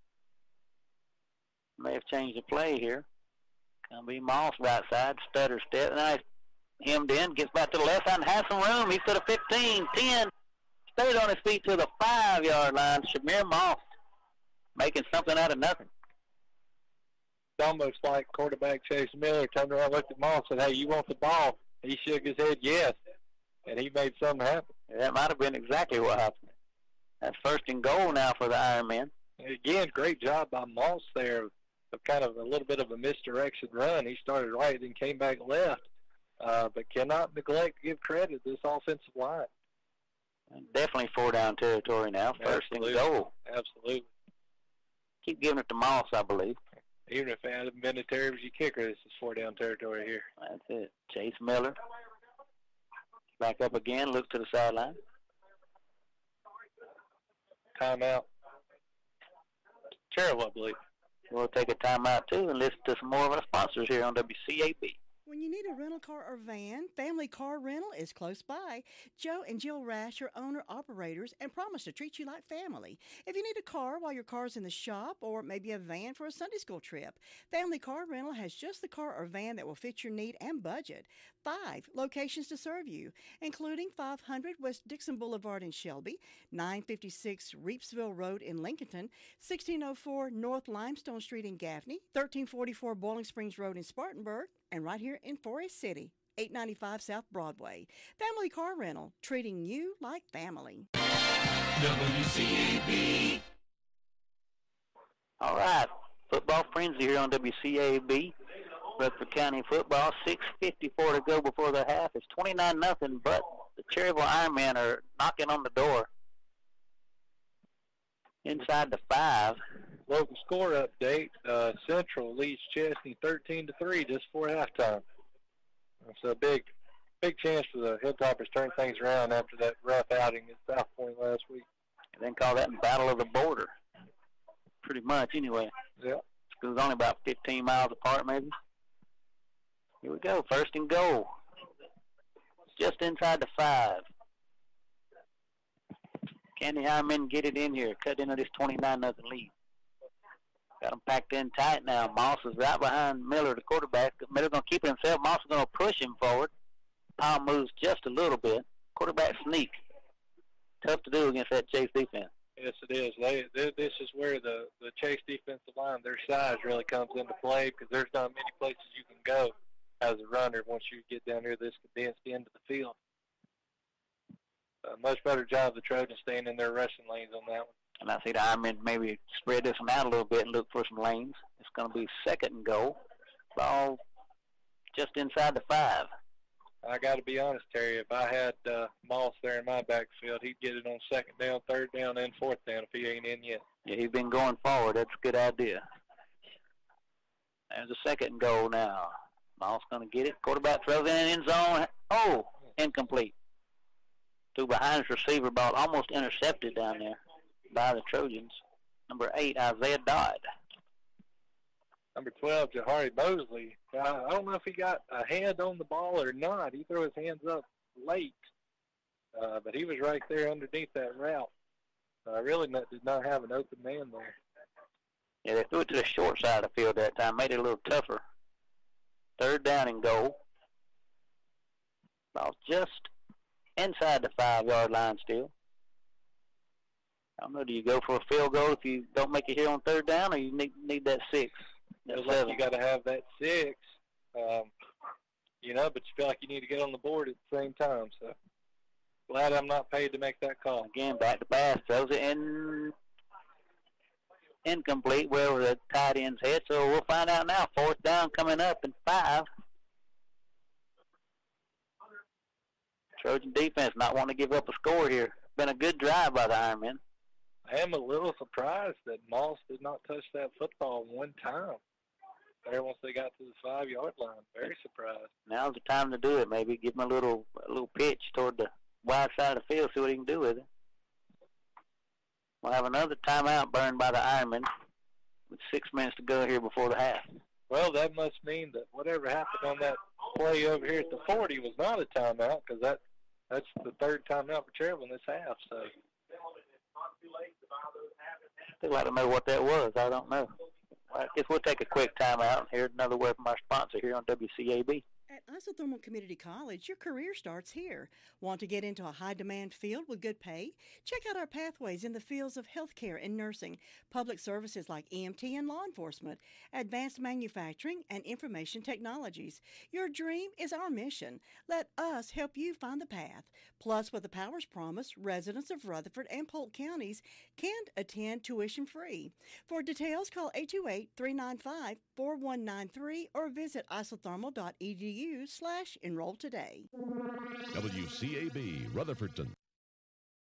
May have changed the play here. Going to be Moss right side. Stutter step. Nice. Hemmed in. Gets back to the left side and has some room. He's to the fifteen, ten. Stayed on his feet to the five-yard line. Shamir Moss making something out of nothing. It's almost like quarterback Chase Miller turned around, looked at Moss, and said, hey, you want the ball? He shook his head, yes, and he made something happen. That might have been exactly what happened. That's first and goal now for the Ironmen. Again, great job by Moss there of kind of a little bit of a misdirection run. He started right and came back left, uh, but cannot neglect to give credit to this offensive line. Definitely four down territory now. First Absolutely. and goal. Absolutely. Keep giving it to Moss, I believe. Even if it hadn't been a Terry was your kicker, this is four down territory here. That's it. Chase Miller. Back up again, look to the sideline. Timeout. Cherryville, I believe. We'll take a timeout, too, and listen to some more of our sponsors here on W C A B. When you need a rental car or van, Family Car Rental is close by. Joe and Jill Rash are owner-operators and promise to treat you like family. If you need a car while your car's in the shop or maybe a van for a Sunday school trip, Family Car Rental has just the car or van that will fit your need and budget. Five locations to serve you, including five hundred West Dixon Boulevard in Shelby, nine fifty-six Reepsville Road in Lincolnton, sixteen oh four North Limestone Street in Gaffney, thirteen forty-four Boiling Springs Road in Spartanburg, and right here in Forest City, eight ninety-five South Broadway. Family Car Rental, treating you like family. W C A B. All right, football frenzy here on W C A B. Rutherford County football, six fifty-four to go before the half. It's twenty-nine nothing, but the Cherryville Ironmen are knocking on the door. Inside the five. Local score update. Uh, Central leads Chesney thirteen to three just before halftime. It's a big, big chance for the Hilltoppers to turn things around after that rough outing at South Point last week. They can call that Battle of the Border. Pretty much, anyway. Yeah. Schools only about fifteen miles apart, maybe. Here we go, first and goal. Just inside the five. Can the Ironmen get it in here, cut into this twenty-nine nothing lead? Got them packed in tight now. Moss is right behind Miller, the quarterback. Miller's going to keep it himself. Moss is going to push him forward. Powell moves just a little bit. Quarterback sneak. Tough to do against that Chase defense. Yes, it is. They, they, this is where the, the Chase defensive line, their size really comes into play because there's not many places you can go as a runner once you get down here this condensed into the field. A much better job of the Trojans staying in their rushing lanes on that one. And I see the Ironmen maybe spread this one out a little bit and look for some lanes. It's going to be second and goal. Ball just inside the five. I got to be honest, Terry. If I had uh, Moss there in my backfield, he'd get it on second down, third down, and fourth down if he ain't in yet. Yeah, he's been going forward. That's a good idea. There's a second and goal now. Moss going to get it. Quarterback throws in end zone. Oh, incomplete. Two behind his receiver, ball almost intercepted down there by the Trojans. Number eight, Isaiah Dodd. Number twelve, Jahari Mosley. Uh, I don't know if he got a hand on the ball or not. He threw his hands up late, uh, but he was right there underneath that route. Uh, really not, did not have an open man there. Yeah, they threw it to the short side of the field that time, made it a little tougher. Third down and goal. Ball just inside the five-yard line still. I don't know, do you go for a field goal if you don't make it here on third down, or you need need that six? That Feels like you got to have that six, um, you know, but you feel like you need to get on the board at the same time. So glad I'm not paid to make that call. Again, back to pass, throws it in, incomplete wherever the tight end's head. So we'll find out now. Fourth down coming up in five. Trojan defense not wanting to give up a score here. Been a good drive by the Ironmen. I am a little surprised that Moss did not touch that football one time there once they got to the five-yard line. Very surprised. Now's the time to do it, maybe. Give him a little a little pitch toward the wide side of the field, see what he can do with it. We'll have another timeout burned by the Ironmen with six minutes to go here before the half. Well, that must mean that whatever happened on that play over here at the forty was not a timeout, because that, that's the third timeout for Cherryville in this half. So I'd like to know what that was. I don't know. I guess we'll take a quick timeout and hear another word from our sponsor here on W C A B. At Isothermal Community College, your career starts here. Want to get into a high-demand field with good pay? Check out our pathways in the fields of healthcare and nursing, public services like E M T and law enforcement, advanced manufacturing, and information technologies. Your dream is our mission. Let us help you find the path. Plus, with the Powers Promise, residents of Rutherford and Polk counties can attend tuition-free. For details, call eight two eight, three nine five, four one nine three or visit isothermal dot e d u slash enroll today. W C A B, Rutherfordton.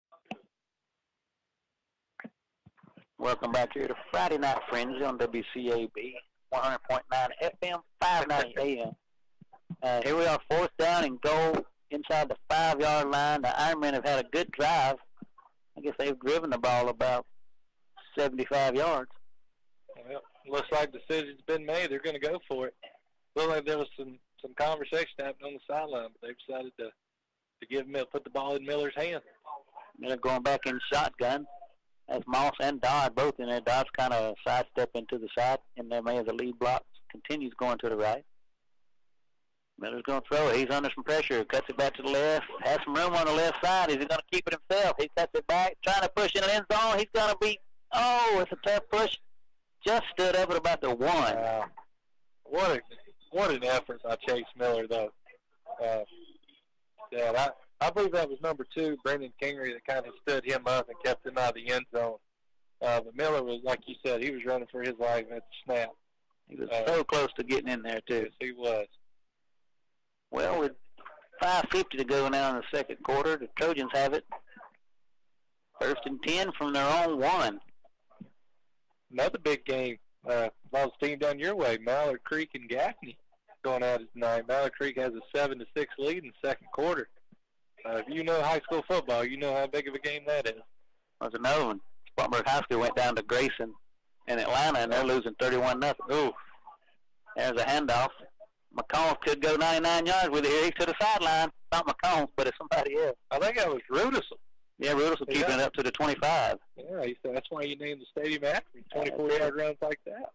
Welcome back here to Friday Night Frenzy on W C A B, one hundred point nine F M, five ninety A M. Uh, here we are, fourth down and goal inside the five-yard line. The Ironmen have had a good drive. I guess they've driven the ball about seventy-five yards. Well, looks like the decision's been made. They're going to go for it. Looked like there was some, some conversation happening on the sideline, but they decided to, to give Miller, put the ball in Miller's hand. Miller going back in shotgun. That's Moss and Dodd both in there. Dodd's kind of sidestep into the side in there, may as the lead block. Continues going to the right. Miller's going to throw it. He's under some pressure. Cuts it back to the left. Has some room on the left side. Is he going to keep it himself? He cuts it back. Trying to push in the end zone. He's going to be, oh, it's a tough push. Just stood up at about the one. Uh, what, a, what an effort by Chase Miller, though. Uh, yeah, I, I believe that was number two, Brendan Kingery, that kind of stood him up and kept him out of the end zone. Uh, but Miller was, like you said, he was running for his life at the snap. He was uh, so close to getting in there, too. Yes, he was. Well, with five fifty to go now in the second quarter, the Trojans have it. First and ten from their own one. Another big game. Uh, lost team down your way, Mallard Creek and Gaffney going at it tonight. Mallard Creek has a seven to six lead in the second quarter. Uh, if you know high school football, you know how big of a game that is. There's another one. Spartanburg High School went down to Grayson in Atlanta, and they're losing thirty-one nothing. Ooh, there's a handoff. McCombs could go ninety-nine yards with it here. He's to the sideline. Not McCombs, but it's somebody else. I think that was Rudisell. Yeah, Rudisell keeping yeah. it up to the twenty-five. Yeah, he said that's why you named the stadium after him. twenty-four-yard runs like that.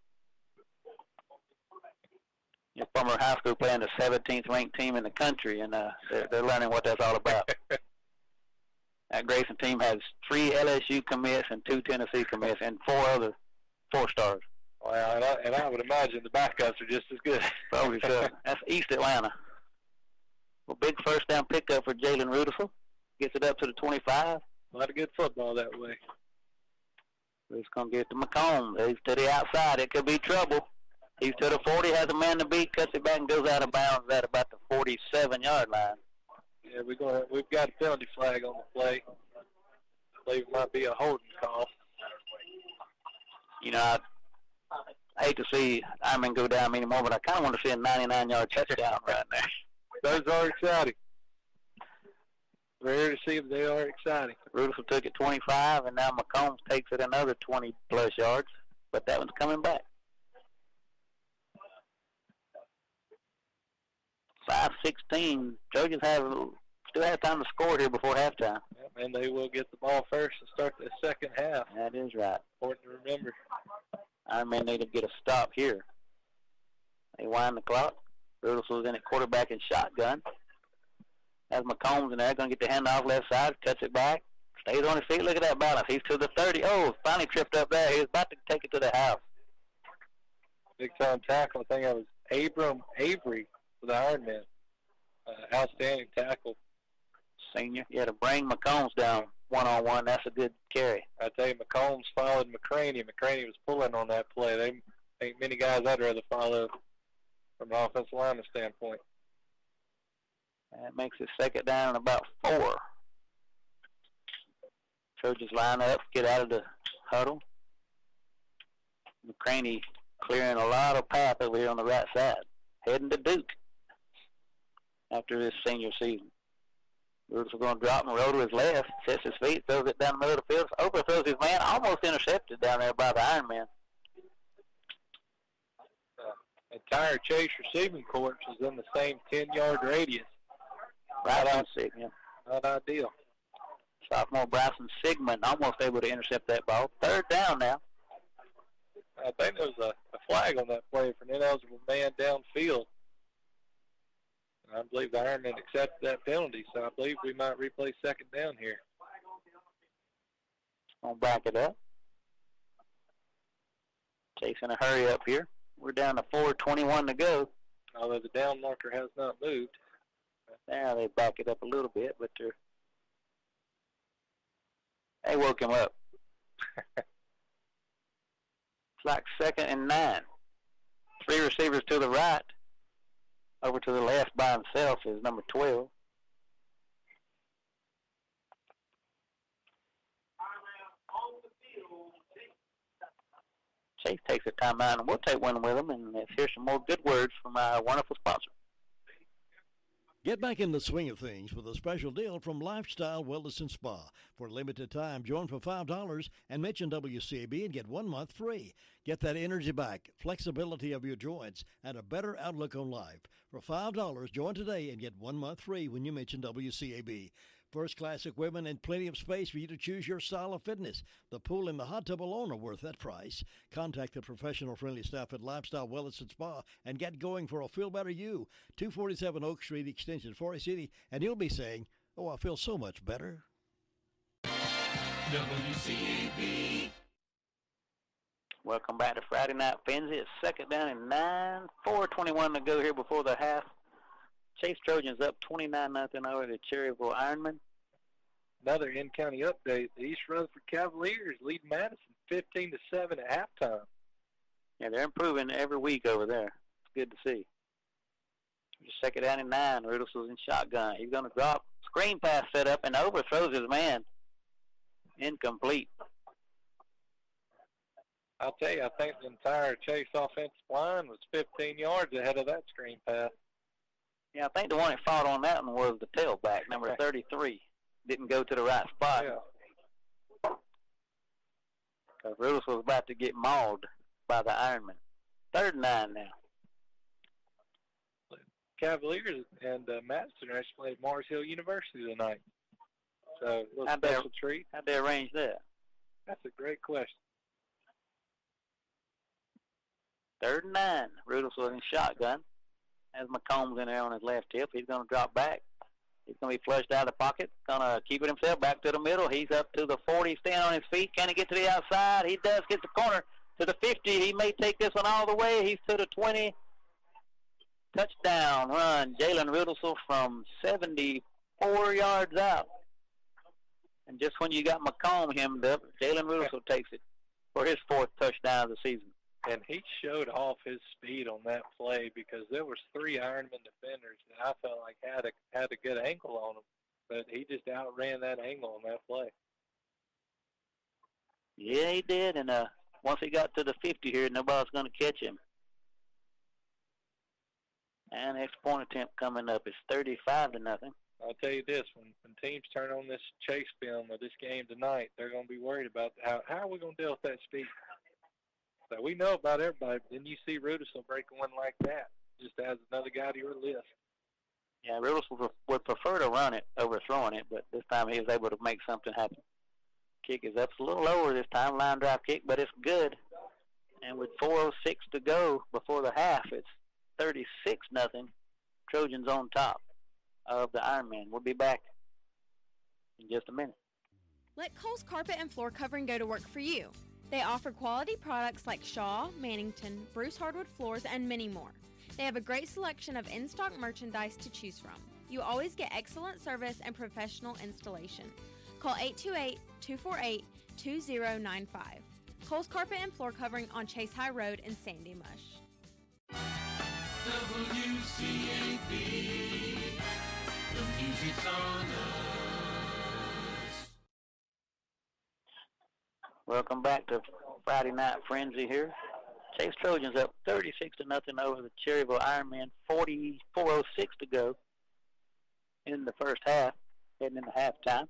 Yeah, Spartanburg High School playing the seventeenth ranked team in the country, and uh, they're, they're learning what that's all about. That Grayson team has three L S U commits and two Tennessee commits and four other four stars. Well, and I, and I would imagine the backups are just as good. Probably so. That's East Atlanta. Well, big first down pickup for Jalen Rudisell. Gets it up to the twenty-five. A lot of good football that way. He's going to get to McCombs. He's to the outside. It could be trouble. He's to the forty, has a man to beat, cuts it back and goes out of bounds at about the forty-seven-yard line. Yeah, we're gonna, we've got a penalty flag on the play. I believe it might be a holding call. You know, I, I hate to see Ironman go down anymore, but I kind of want to see a ninety-nine-yard touchdown right there. Those are exciting. Rare to see, but they are exciting. Rudolph took it twenty-five, and now McCombs takes it another twenty-plus yards, but that one's coming back. five sixteen. Trojans have still have time to score here before halftime. Yep, and they will get the ball first and start the second half. That is right. Important to remember. Ironman need to get a stop here. They wind the clock. Rudolph's in at quarterback and shotgun. Has McCombs in there. Going to get the handoff left side. Cuts it back. Stays on his feet. Look at that balance. He's to the thirty. Oh, finally tripped up there. He was about to take it to the house. Big time tackle. I think that was Abram Avery for the Ironman. Uh, outstanding tackle. Senior. Yeah, to bring McCombs down one-on-one, that's a good carry. I tell you, McCombs followed McCraney. McCraney was pulling on that play. They ain't many guys I'd rather follow from an offensive lineman standpoint. That makes it second down and about four. Trojans line up, get out of the huddle. McCraney clearing a lot of path over here on the right side, heading to Duke after this senior season. Rudolph is going to drop and roll to his left, sets his feet, throws it down the middle of the field. Oakland throws his man, almost intercepted down there by the Ironman. Uh, entire Chase receiving corps is in the same ten-yard radius. Right on Sigmund. Not ideal. Sophomore Bryson Sigmund almost able to intercept that ball. Third down now. I think there was a, a flag on that play for an ineligible man downfield. I believe the Ironmen accepted that penalty, so I believe we might replay second down here. Gonna back it up. Chase in a hurry up here. We're down to four twenty-one to go. Although the down marker has not moved. Now they back it up a little bit, but they're, they woke him up. It's like second and nine. Three receivers to the right. Over to the left by himself is number twelve. Chase takes a timeout, and we'll take one with them, and let's hear some more good words from our wonderful sponsor. Get back in the swing of things with a special deal from Lifestyle Wellness and Spa. For a limited time, join for five dollars and mention W C A B and get one month free. Get that energy back, flexibility of your joints, and a better outlook on life. For five dollars, join today and get one month free when you mention W C A B. First-class equipment and plenty of space for you to choose your style of fitness. The pool and the hot tub alone are worth that price. Contact the professional-friendly staff at Lifestyle Wellness and Spa and get going for a feel-better you. two forty-seven Oak Street, extension Forest City, and you'll be saying, oh, I feel so much better. W C A B. Welcome back to Friday Night Frenzy. It's second down and nine. four twenty-one to go here before the half. Chase Trojans up twenty-nine nothing over the Cherryville Ironman. Another in-county update. The East Rutherford Cavaliers lead Madison fifteen to seven at halftime. Yeah, they're improving every week over there. It's good to see. Just second down and nine. Rudelson's in shotgun. He's going to drop. Screen pass set up and overthrows his man. Incomplete. I'll tell you, I think the entire Chase offensive line was fifteen yards ahead of that screen pass. Yeah, I think the one that fought on that one was the tailback, number thirty-three. Didn't go to the right spot. Yeah. Because Rudolph was about to get mauled by the Ironman. Third and nine now. Cavaliers and uh, Madison are actually at Mars Hill University tonight. So, a little How'd special they, treat. How'd they arrange that? That's a great question. Third and nine. Rudolph was in shotgun. As McCombs in there on his left hip. He's going to drop back. He's going to be flushed out of the pocket. Going to keep it himself back to the middle. He's up to the forty, staying on his feet. Can he get to the outside? He does get the corner to the fifty. He may take this one all the way. He's to the twenty. Touchdown run. Jalen Rudelsel from seventy-four yards out. And just when you got McComb hemmed up, Jalen Rudelsel takes it for his fourth touchdown of the season. And he showed off his speed on that play because there was three Ironman defenders that I felt like had a had a good angle on him, but he just outran that angle on that play. Yeah, he did. And uh, once he got to the fifty here, nobody's going to catch him. And next point attempt coming up is thirty-five to nothing. I'll tell you this: when, when teams turn on this chase film of this game tonight, they're going to be worried about how how are we going to deal with that speed. So we know about everybody. Then you see Rudelsel break one like that, just as another guy to your list. Yeah, Rudelsel would prefer to run it over throwing it, but this time he was able to make something happen. Kick is up a little lower this time, line drive kick, but it's good. And with four oh six to go before the half, it's thirty-six nothing. Trojans on top of the Ironman. We'll be back in just a minute. Let Kohl's Carpet and Floor Covering go to work for you. They offer quality products like Shaw, Mannington, Bruce Hardwood Floors, and many more. They have a great selection of in-stock merchandise to choose from. You always get excellent service and professional installation. Call eight two eight, two four eight, two zero nine five. Kohl's Carpet and Floor Covering on Chase High Road in Sandy Mush. W C A B, the music's on us. Welcome back to Friday Night Frenzy here. Chase Trojans up thirty-six to nothing over the Cherryville Ironman. forty-four oh six to go in the first half, heading into halftime.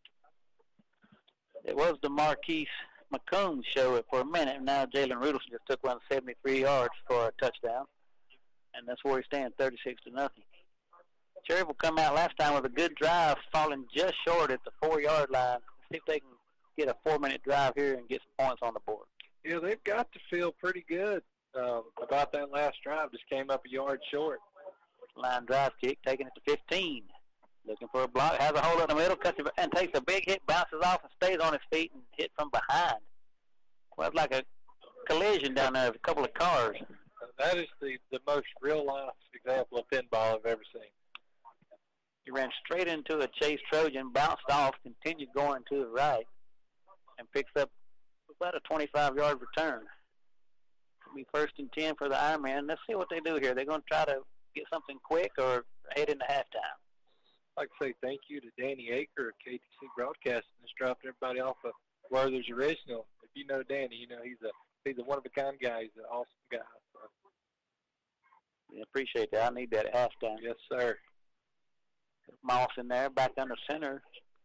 It was the Marquise McComb show for a minute, and now Jalen Rudolph just took one seventy-three yards for a touchdown, and that's where he stands, thirty-six to nothing. Cherryville come out last time with a good drive, falling just short at the four-yard line. See if they can get a four-minute drive here and get some points on the board. Yeah, they've got to feel pretty good um, about that last drive. Just came up a yard short. Line drive kick, taking it to fifteen. Looking for a block, has a hole in the middle, cuts it, and takes a big hit, bounces off, and stays on his feet and hit from behind. Well, it's like a collision down there of a couple of cars. That is the, the most real-life example of pinball I've ever seen. He ran straight into a Chase Trojan, bounced off, continued going to the right, and picks up about a twenty-five-yard return. It'll be first and ten for the Ironman. Let's see what they do here. They're going to try to get something quick or head into halftime. I'd like to say thank you to Danny Aker of K T C Broadcasting. Just dropping everybody off of Werther's Original. If you know Danny, you know he's a He's a one-of-a-kind guy. He's an awesome guy. So. Yeah, appreciate that. I need that at halftime. Yes, sir. Moss in there, back under center.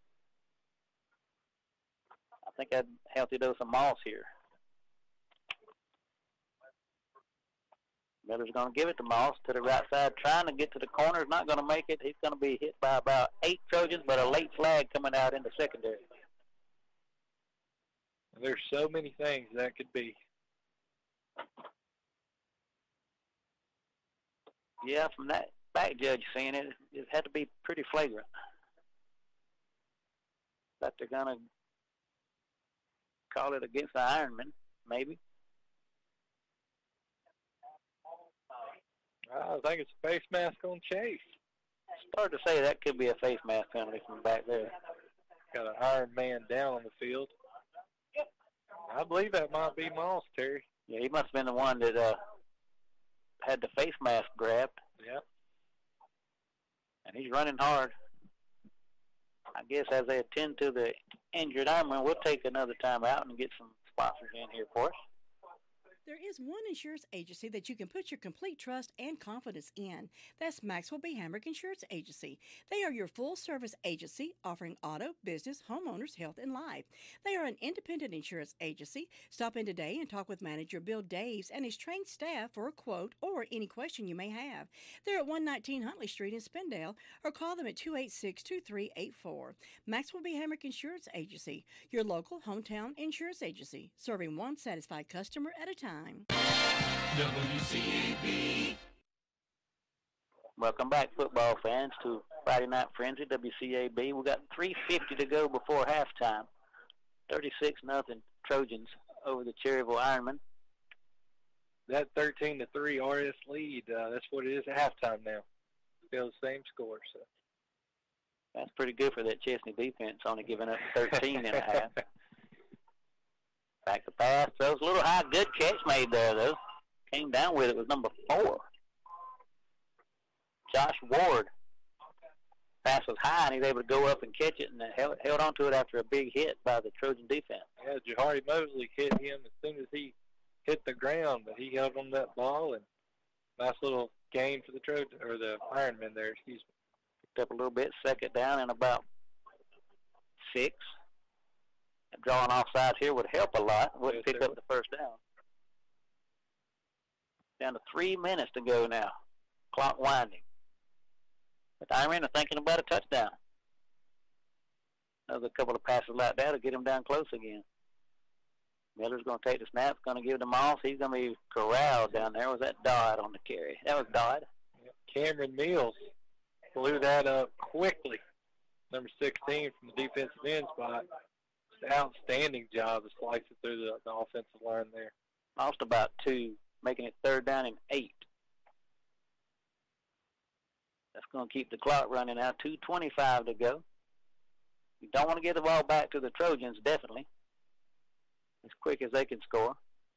I think I'd healthy dose of Moss here. Miller's going to give it to Moss to the right side, trying to get to the corner. He's not going to make it. He's going to be hit by about eight Trojans, but a late flag coming out in the secondary. There's so many things that could be. Yeah, from that back judge seeing it, it had to be pretty flagrant. But they're going to call it against the Ironman, maybe. I think it's a face mask on Chase. It's hard to say that could be a face mask penalty from back there. Got an Iron Man down on the field. I believe that might be Moss, Terry. Yeah, he must have been the one that uh, had the face mask grabbed. Yep. And he's running hard. I guess as they attend to the injured Ironman, we'll take another time out and get some sponsors in here for us. There is one insurance agency that you can put your complete trust and confidence in. That's Maxwell B. Hamrick Insurance Agency. They are your full-service agency offering auto, business, homeowners, health, and life. They are an independent insurance agency. Stop in today and talk with manager Bill Daves and his trained staff for a quote or any question you may have. They're at one nineteen Huntley Street in Spindale, or call them at two eight six, two three eight four. Maxwell B. Hamrick Insurance Agency, your local hometown insurance agency, serving one satisfied customer at a time. W C A B. Welcome back, football fans, to Friday Night Frenzy, W C A B. We've got three fifty to go before halftime. thirty-six nothing Trojans over the Cherryville Ironman. That thirteen to three R S lead, uh, that's what it is at halftime now. Still the same score. So. That's pretty good for that Chesney defense, only giving up thirteen and a half. Back to pass. Throws a little high. Good catch made there, though. Came down with it was number four. Josh Ward. Pass was high, and he was able to go up and catch it, and held, held on to it after a big hit by the Trojan defense. Yeah, Jahari Mosley hit him as soon as he hit the ground, but he held on that ball, and nice little gain for the Trojan, or the Ironman there, excuse me. Picked up a little bit, second down, and about six. Drawing offsides here would help a lot. Wouldn't yes, pick up the first down. Down to three minutes to go now. Clock winding. But the Ironmen are thinking about a touchdown. Another couple of passes like that will get him down close again. Miller's going to take the snap, going to give it to Moss. He's going to be corralled down there. Was that Dodd on the carry? That was Dodd. Cameron Mills blew that up quickly. Number sixteen from the defensive end spot. Outstanding job to slice it through the, the offensive line there. Lost about two, making it third down and eight. That's going to keep the clock running now. two twenty-five to go. You don't want to get the ball back to the Trojans, definitely, as quick as they can score.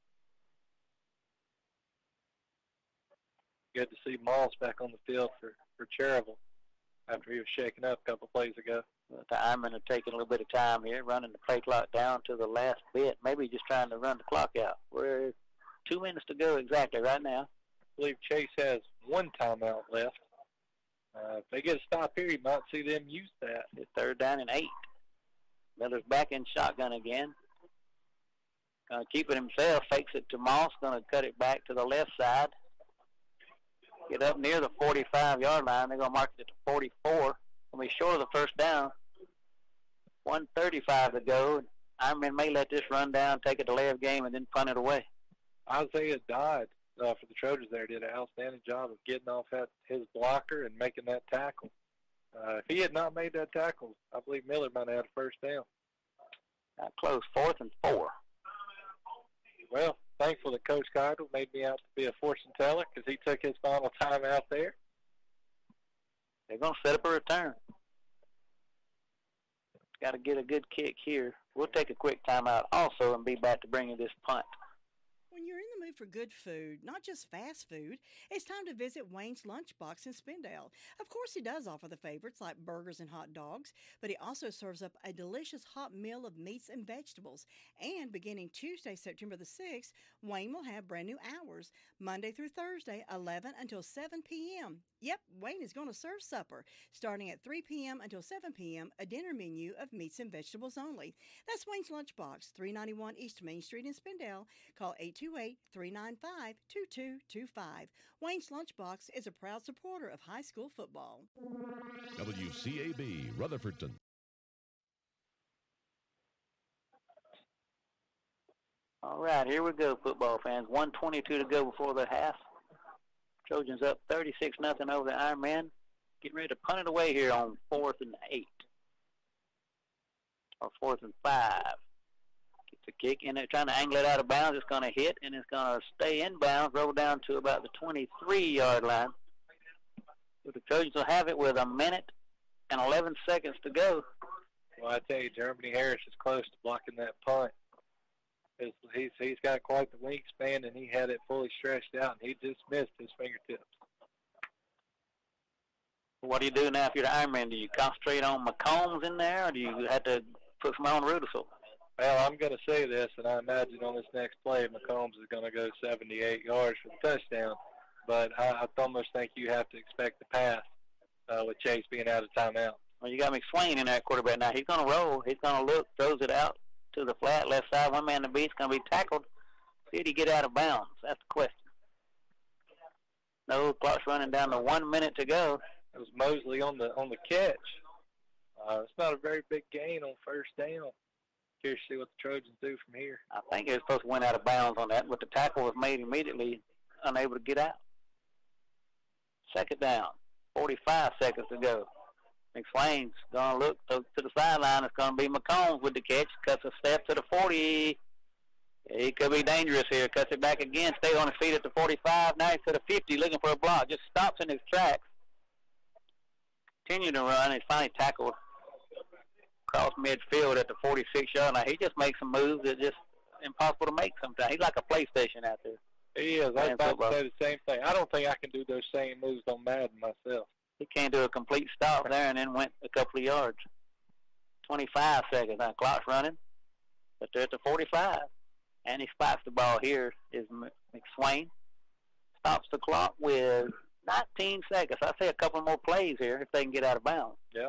Good to see Moss back on the field for, for Cherryville after he was shaken up a couple plays ago. The Ironmen are taking a little bit of time here, running the play clock down to the last bit, maybe just trying to run the clock out. We're two minutes to go exactly right now. I believe Chase has one timeout left. Uh, if they get a stop here, you might see them use that. It's third down and eight. Miller's back in shotgun again. Going to keep it himself, fakes it to Moss, going to cut it back to the left side. Get up near the forty-five-yard line. They're going to mark it to forty-four. Going to be short of the first down. one thirty-five to go. Ironman may let this run down, take a delay of game, and then punt it away. Isaiah Dodd uh, for the Trojans there did an outstanding job of getting off at his blocker and making that tackle. Uh, if he had not made that tackle, I believe Miller might have had a first down. Not close, fourth and four. Well, thankful that Coach Keidel made me out to be a fortune teller because he took his final time out there. They're going to set up a return. Got to get a good kick here. We'll take a quick timeout also and be back to bring you this punt. When you're in the mood for good food, not just fast food, it's time to visit Wayne's Lunchbox in Spindale. Of course, he does offer the favorites like burgers and hot dogs, but he also serves up a delicious hot meal of meats and vegetables. And beginning Tuesday, September the sixth, Wayne will have brand new hours, Monday through Thursday, eleven until seven p.m. Yep, Wayne is going to serve supper, starting at three p.m. until seven p.m., a dinner menu of meats and vegetables only. That's Wayne's Lunchbox, three ninety-one East Main Street in Spindale. Call eight two eight, three nine five, two two two five. Wayne's Lunchbox is a proud supporter of high school football. W C A B, Rutherfordton. All right, here we go, football fans. one twenty-two to go before the half. Trojans up thirty-six nothing over the Ironman. Getting ready to punt it away here on fourth and eight. Or fourth and five. Gets a kick in there, trying to angle it out of bounds. It's going to hit, and it's going to stay in bounds, roll down to about the twenty-three-yard line. So the Trojans will have it with a minute and eleven seconds to go. Well, I tell you, Germany Harris is close to blocking that punt. He's, he's got quite the wingspan, and he had it fully stretched out, and he just missed his fingertips. What do you do now if you're the Ironman? Do you concentrate on McCombs in there, or do you have to put some on Rudisill? Well, I'm going to say this, and I imagine on this next play, McCombs is going to go seventy-eight yards for the touchdown. But I, I almost think you have to expect the pass uh, with Chase being out of timeout. Well, you got McSwain in that quarterback now. He's going to roll. He's going to look, throws it out to the flat left side. One man to beat. It's going to be tackled. Did he get out of bounds? That's the question. No, clock's running down to one minute to go. It was Mosley on the on the catch. Uh, it's not a very big gain on first down. Curious to see what the Trojans do from here. I think he was supposed to went out of bounds on that, but the tackle was made immediately, unable to get out. Second down, forty-five seconds to go. McSwain's going to look to, to the sideline. It's going to be McCombs with the catch. Cuts a step to the forty. He could be dangerous here. Cuts it back again. Stays on his feet at the forty-five. Now he's to the fifty, looking for a block. Just stops in his tracks. Continue to run. He's finally tackled across midfield at the forty-six-yard line. He just makes some moves that just impossible to make sometimes. He's like a PlayStation out there. He is. I was about football. to say the same thing. I don't think I can do those same moves on Madden myself. He can't do a complete stop there and then went a couple of yards. twenty-five seconds. Now clock's running. But they're at the forty-five. And he spots the ball here is McSwain. Stops the clock with nineteen seconds. I say a couple more plays here if they can get out of bounds. Yeah.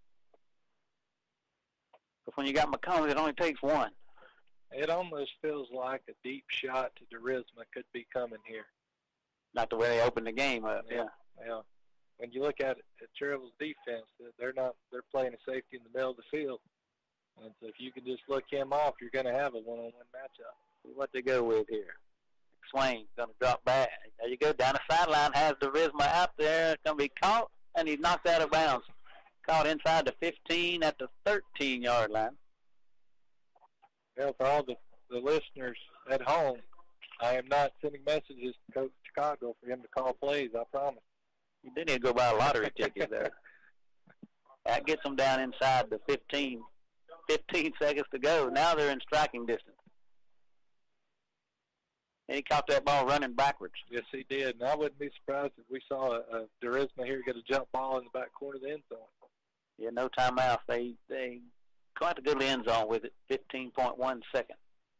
But when you got McCombs, it only takes one. It almost feels like a deep shot to Derisma could be coming here. Not the way they opened the game up, yeah. Yeah. yeah. When you look at it, at Cheryl's defense, they're not they're playing a safety in the middle of the field. And so if you can just look him off, you're going to have a one-on-one matchup. See what they go with here. Swain going to drop back. There you go. Down the sideline, has Derisma out there. It's going to be caught, and he's knocked out of bounds. Caught inside the fifteen at the thirteen-yard line. Well, for all the, the listeners at home, I am not sending messages to Coach Chicago for him to call plays, I promise. You didn't even go buy a lottery ticket there. That gets them down inside the fifteen. fifteen seconds to go. Now they're in striking distance. And he caught that ball running backwards. Yes, he did. And I wouldn't be surprised if we saw a, a Derisma here get a jump ball in the back corner of the end zone. Yeah, no timeout. They they caught the good end zone with it. fifteen point one seconds.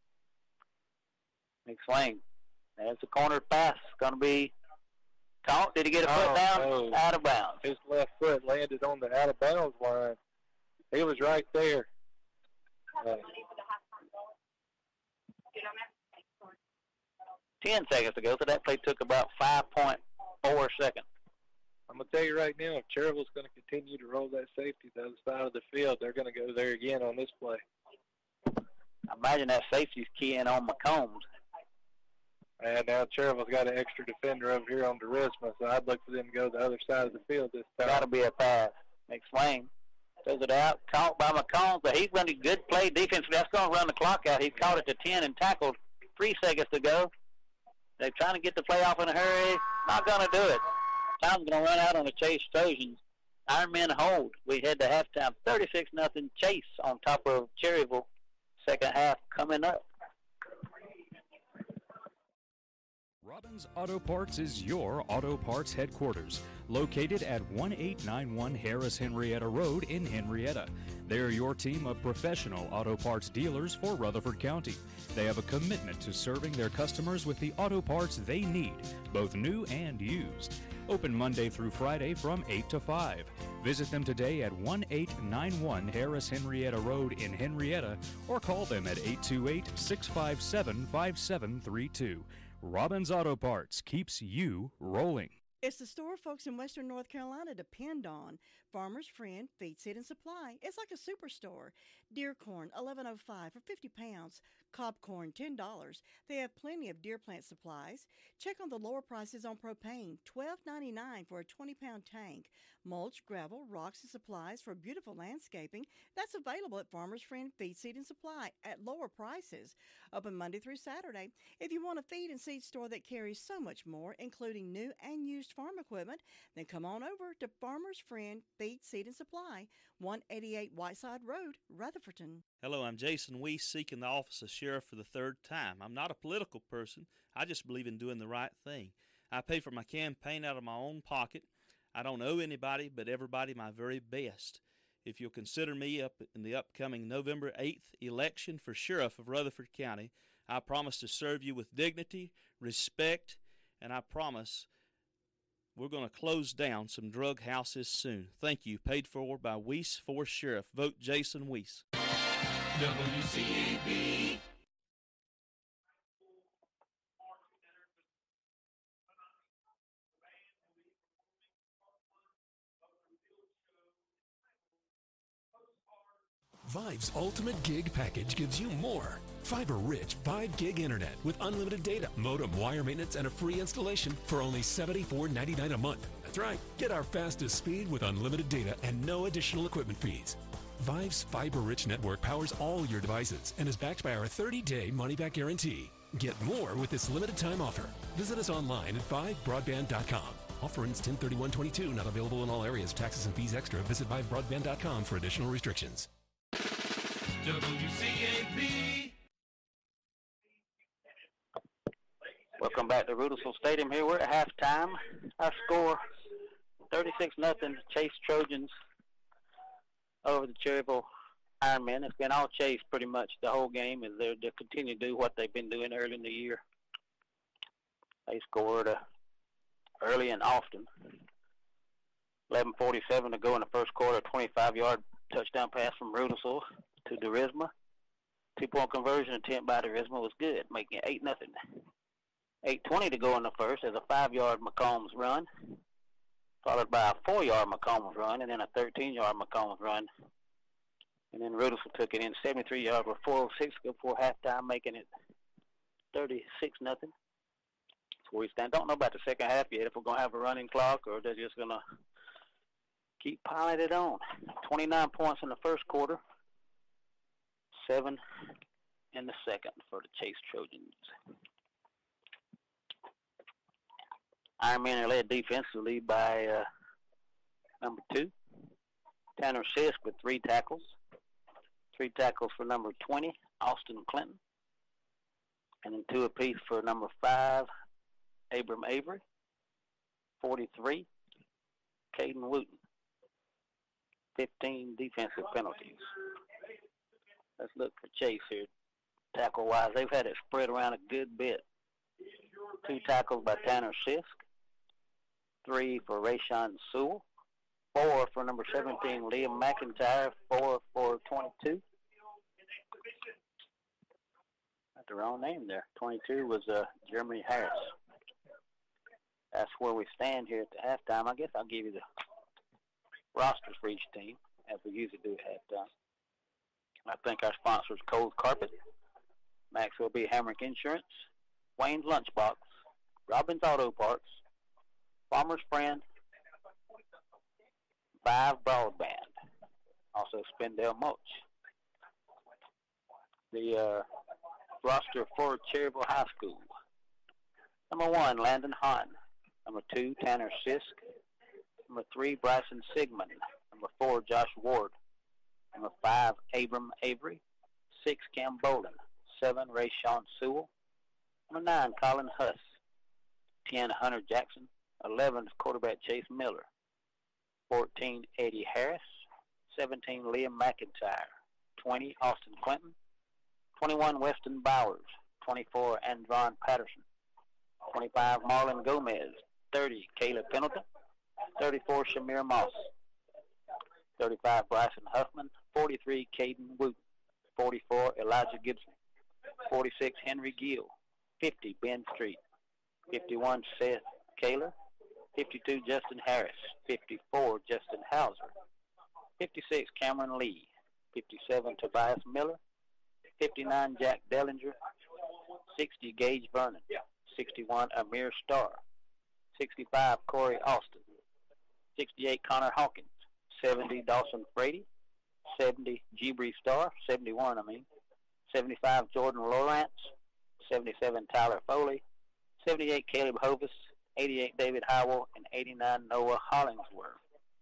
McSwain. There's the corner pass. Going to be caught. Did he get a foot oh, down? No. Out of bounds. His left foot landed on the out of bounds line. He was right there. Uh, Ten seconds to go, so that play took about five point four seconds. I'm going to tell you right now, if Cherville's going to continue to roll that safety to the other side of the field, they're going to go there again on this play. I imagine that safety's keying on McCombs. And now Cherville's got an extra defender over here on Derisma, so I'd look for them to go to the other side of the field this time. Got to be a pass. McSwain throws it out, caught by McCombs, but he's running good play defense. That's going to run the clock out. He's caught it to ten and tackled. Three seconds to go. They're trying to get the play off in a hurry. Not going to do it. Time's going to run out on the Chase Trojans. Ironmen hold. We head to halftime. thirty-six nothing Chase on top of Cherryville. Second half coming up. Robbins Auto Parts is your auto parts headquarters, located at one eight nine one Harris Henrietta Road in Henrietta. They are your team of professional auto parts dealers for Rutherford County. They have a commitment to serving their customers with the auto parts they need, both new and used. Open Monday through Friday from eight to five. Visit them today at one eight nine one Harris Henrietta Road in Henrietta or call them at eight two eight, six five seven, five seven three two. Robbins Auto Parts keeps you rolling. It's the store folks in Western North Carolina depend on. Farmer's Friend Feed, Seed, and Supply. It's like a superstore. Deer corn, eleven oh five for fifty pounds. Cob corn, ten dollars. They have plenty of deer plant supplies. Check on the lower prices on propane, twelve ninety-nine for a twenty pound tank. Mulch, gravel, rocks, and supplies for beautiful landscaping. That's available at Farmer's Friend Feed, Seed, and Supply at lower prices. Open Monday through Saturday. If you want a feed and seed store that carries so much more, including new and used farm equipment, then come on over to Farmer's Friend Feed, Seed, and Supply, one eighty-eight Whiteside Road, Rutherfordton. Hello, I'm Jason Weiss, seeking the office of sheriff for the third time. I'm not a political person. I just believe in doing the right thing. I pay for my campaign out of my own pocket. I don't owe anybody but everybody my very best. If you'll consider me up in the upcoming November eighth election for sheriff of Rutherford County, I promise to serve you with dignity, respect, and I promise we're going to close down some drug houses soon. Thank you. Paid for by Weiss for Sheriff. Vote Jason Weiss. W C A B. Vive's Ultimate Gig Package gives you more. Fiber-rich five gig internet with unlimited data, modem, wire maintenance, and a free installation for only seventy-four ninety-nine a month. That's right. Get our fastest speed with unlimited data and no additional equipment fees. Vive's fiber-rich network powers all your devices and is backed by our thirty day money-back guarantee. Get more with this limited-time offer. Visit us online at vive broadband dot com. Offer ends ten thirty-one twenty-two. Not available in all areas. Taxes and fees extra. Visit vive broadband dot com for additional restrictions. W C A B. Welcome back to Rudelsville Stadium. Here we're at halftime. Our score, thirty-six nothing, Chase Trojans over the Cherryville Ironmen. It's been all Chase pretty much the whole game, as they're to continue to do what they've been doing early in the year. They scored uh, early and often. eleven forty-seven to go in the first quarter, twenty-five yard touchdown pass from Rudelsville to Derisma. Two-point conversion attempt by Derisma was good, making it eight nothing. eight twenty to go in the first as a five yard McCombs run, followed by a four yard McCombs run, and then a thirteen yard McCombs run. And then Rudelsville took it in seventy-three yards with four oh six to go before halftime, making it thirty-six nothing. That's where we stand. Don't know about the second half yet, if we're going to have a running clock or they're just going to keep piling it on. twenty-nine points in the first quarter, seven in the second for the Chase Trojans. Ironmen are led defensively by uh, number two, Tanner Sisk, with three tackles. Three tackles for number twenty, Austin Clinton. And then two apiece for number five, Abram Avery. forty-three, Caden Wooten. fifteen defensive penalties. Let's look for Chase here. Tackle-wise, they've had it spread around a good bit. Two tackles by Tanner Sisk. Three for Rayshawn Sewell. Four for number seventeen, Liam McIntyre. Four for twenty-two. Got the wrong name there. twenty-two was uh, Jeremy Harris. That's where we stand here at the halftime. I guess I'll give you the rosters for each team, as we usually do at halftime. I think our sponsors, Cold Carpet, Maxwell B. Hamrick Insurance, Wayne's Lunchbox, Robbins Auto Parts, Farmer's Friend, Vive Broadband, also Spindale Mulch. The uh, roster for Cherryville High School. Number one, Landon Hahn. Number two, Tanner Sisk. Number three, Bryson Sigmund. Number four, Josh Ward. Number five, Abram Avery. Six, Cam Bolden. Seven, Rayshawn Sewell. Number nine, Colin Huss. ten, Hunter Jackson. eleven, quarterback Chase Miller. fourteen, Eddie Harris. seventeen, Liam McIntyre. twenty, Austin Clinton. twenty-one, Weston Bowers. twenty-four, Andron Patterson. twenty-five, Marlon Gomez. thirty, Caleb Pendleton. thirty-four, Shamir Moss. thirty-five, Bryson Huffman. forty-three, Caden Wooten. forty-four, Elijah Gibson. forty-six, Henry Gill. fifty, Ben Street. fifty-one, Seth Kaler. fifty-two, Justin Harris. fifty-four, Justin Hauser. fifty-six, Cameron Lee. fifty-seven, Tobias Miller. fifty-nine, Jack Dellinger. sixty, Gage Vernon. sixty-one, Amir Starr. sixty-five, Corey Austin. sixty-eight, Connor Hawkins. seventy, Dawson Frady. seventy, Jebree Starr. seventy-one, I mean. seventy-five, Jordan Lawrence. seventy-seven, Tyler Foley. seventy-eight, Caleb Hovis. eighty-eight, David Howell. And eighty-nine, Noah Hollingsworth.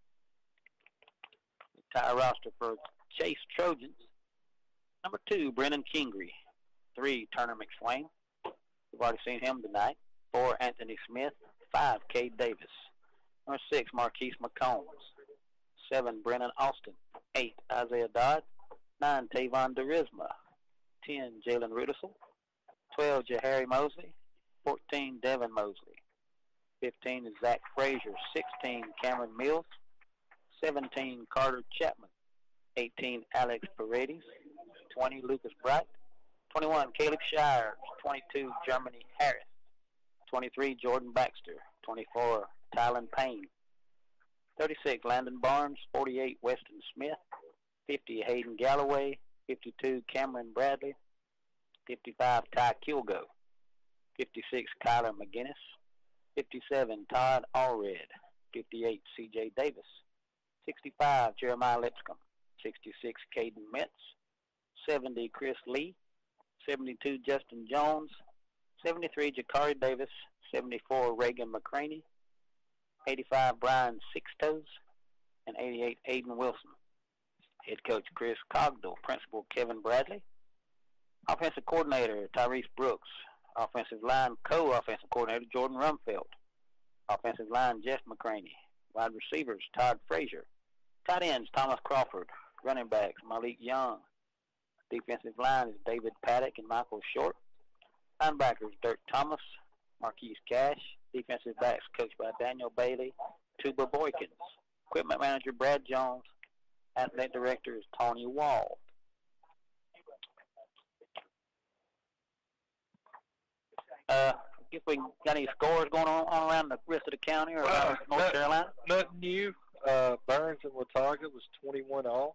The entire roster for Chase Trojans. Number two, Brennan Kingery. Three, Turner McSwain. We've already seen him tonight. Four, Anthony Smith. Five, Cade Davis. Number six, Marquise McCombs. Seven, Brennan Austin. Eight, Isaiah Dodd. Nine, Tavon Derisma. Ten, Jalen Rudisell. Twelve, Jahari Mosley. Fourteen, Devin Mosley. Fifteen is Zach Frazier. Sixteen, Cameron Mills. Seventeen, Carter Chapman. Eighteen, Alex Paredes. Twenty, Lucas Bright. Twenty-one, Caleb Shires. Twenty-two, Germany Harris. Twenty-three, Jordan Baxter. Twenty-four, Tylen Payne. Thirty-six, Landon Barnes. Forty-eight, Weston Smith. Fifty, Hayden Galloway. Fifty-two, Cameron Bradley. Fifty-five, Ty Kilgo. Fifty-six, Kyler McGinnis. Fifty-seven, Todd Allred. Fifty-eight, C J Davis. Sixty-five, Jeremiah Lipscomb. Sixty-six, Caden Metz. Seventy, Chris Lee. Seventy-two, Justin Jones. Seventy-three, Jakari Davis. Seventy-four, Reagan McCraney. Eighty-five, Brian Sixtos. And eighty-eight, Aiden Wilson. Head coach Chris Cogdell. Principal Kevin Bradley. Offensive coordinator Tyrese Brooks. Offensive line co-offensive coordinator Jordan Rumfeld. Offensive line Jeff McCraney. Wide receivers Todd Frazier. Tight ends Thomas Crawford. Running backs Malik Young. Defensive line is David Paddock and Michael Short. Linebackers Dirk Thomas, Marquise Cash. Defensive backs coached by Daniel Bailey, Tuba Boykins. Equipment manager Brad Jones. Athletic director is Tony Wall. Uh, guess we got any scores going on, on around the rest of the county or uh, North not, Carolina? Nothing new. Uh, Burns and Watauga was twenty-one all.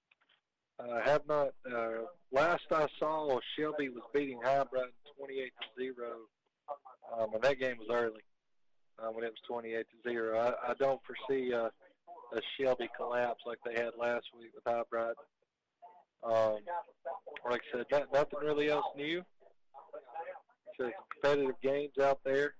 I uh, have not. Uh, last I saw, Shelby was beating Highbright twenty-eight to zero, um, and that game was early uh, when it was twenty-eight to zero. I, I don't foresee uh, a Shelby collapse like they had last week with Highbright. Um, like I said, not, nothing really else new. So competitive games out there.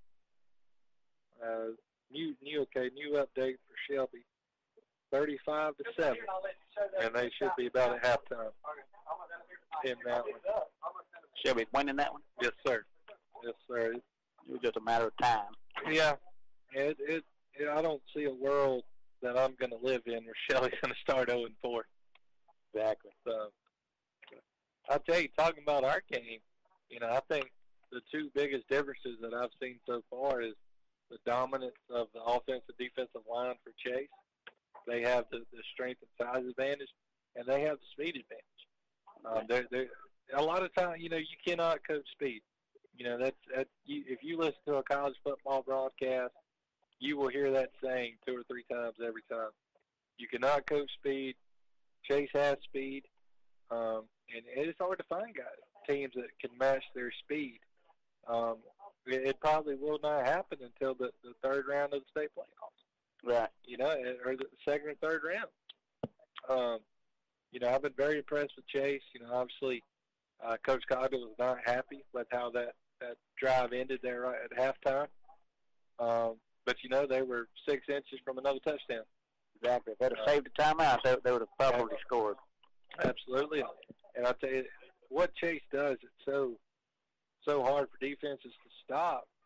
Uh, new, new, okay, new update for Shelby. thirty-five to seven, and they should be about at halftime in that one. Shelby winning that one? Yes, sir. Yes, sir. It was just a matter of time. Yeah, it, it, it I don't see a world that I'm going to live in where Shelby's going to start oh and four. Exactly. So, I'll tell you, talking about our game, you know, I think the two biggest differences that I've seen so far is the dominance of the offensive defensive line for Chase. They have the, the strength and size advantage, and they have the speed advantage. Um, they're, they're, a lot of times, you know, you cannot coach speed. You know, that's, that's you, if you listen to a college football broadcast, you will hear that saying two or three times every time. You cannot coach speed. Chase has speed, um, and it's hard to find guys, teams that can match their speed. Um, it, it probably will not happen until the, the third round of the state playoffs. Right. You know, or the second or third round. Um, you know, I've been very impressed with Chase. You know, obviously, uh, Coach Cogdell was not happy with how that, that drive ended there right at halftime. Um, but, you know, they were six inches from another touchdown. Exactly. If they'd have uh, saved the timeout, they, they would have probably yeah. scored. Absolutely. And I'll tell you, what Chase does, it's so so hard for defenses to stop.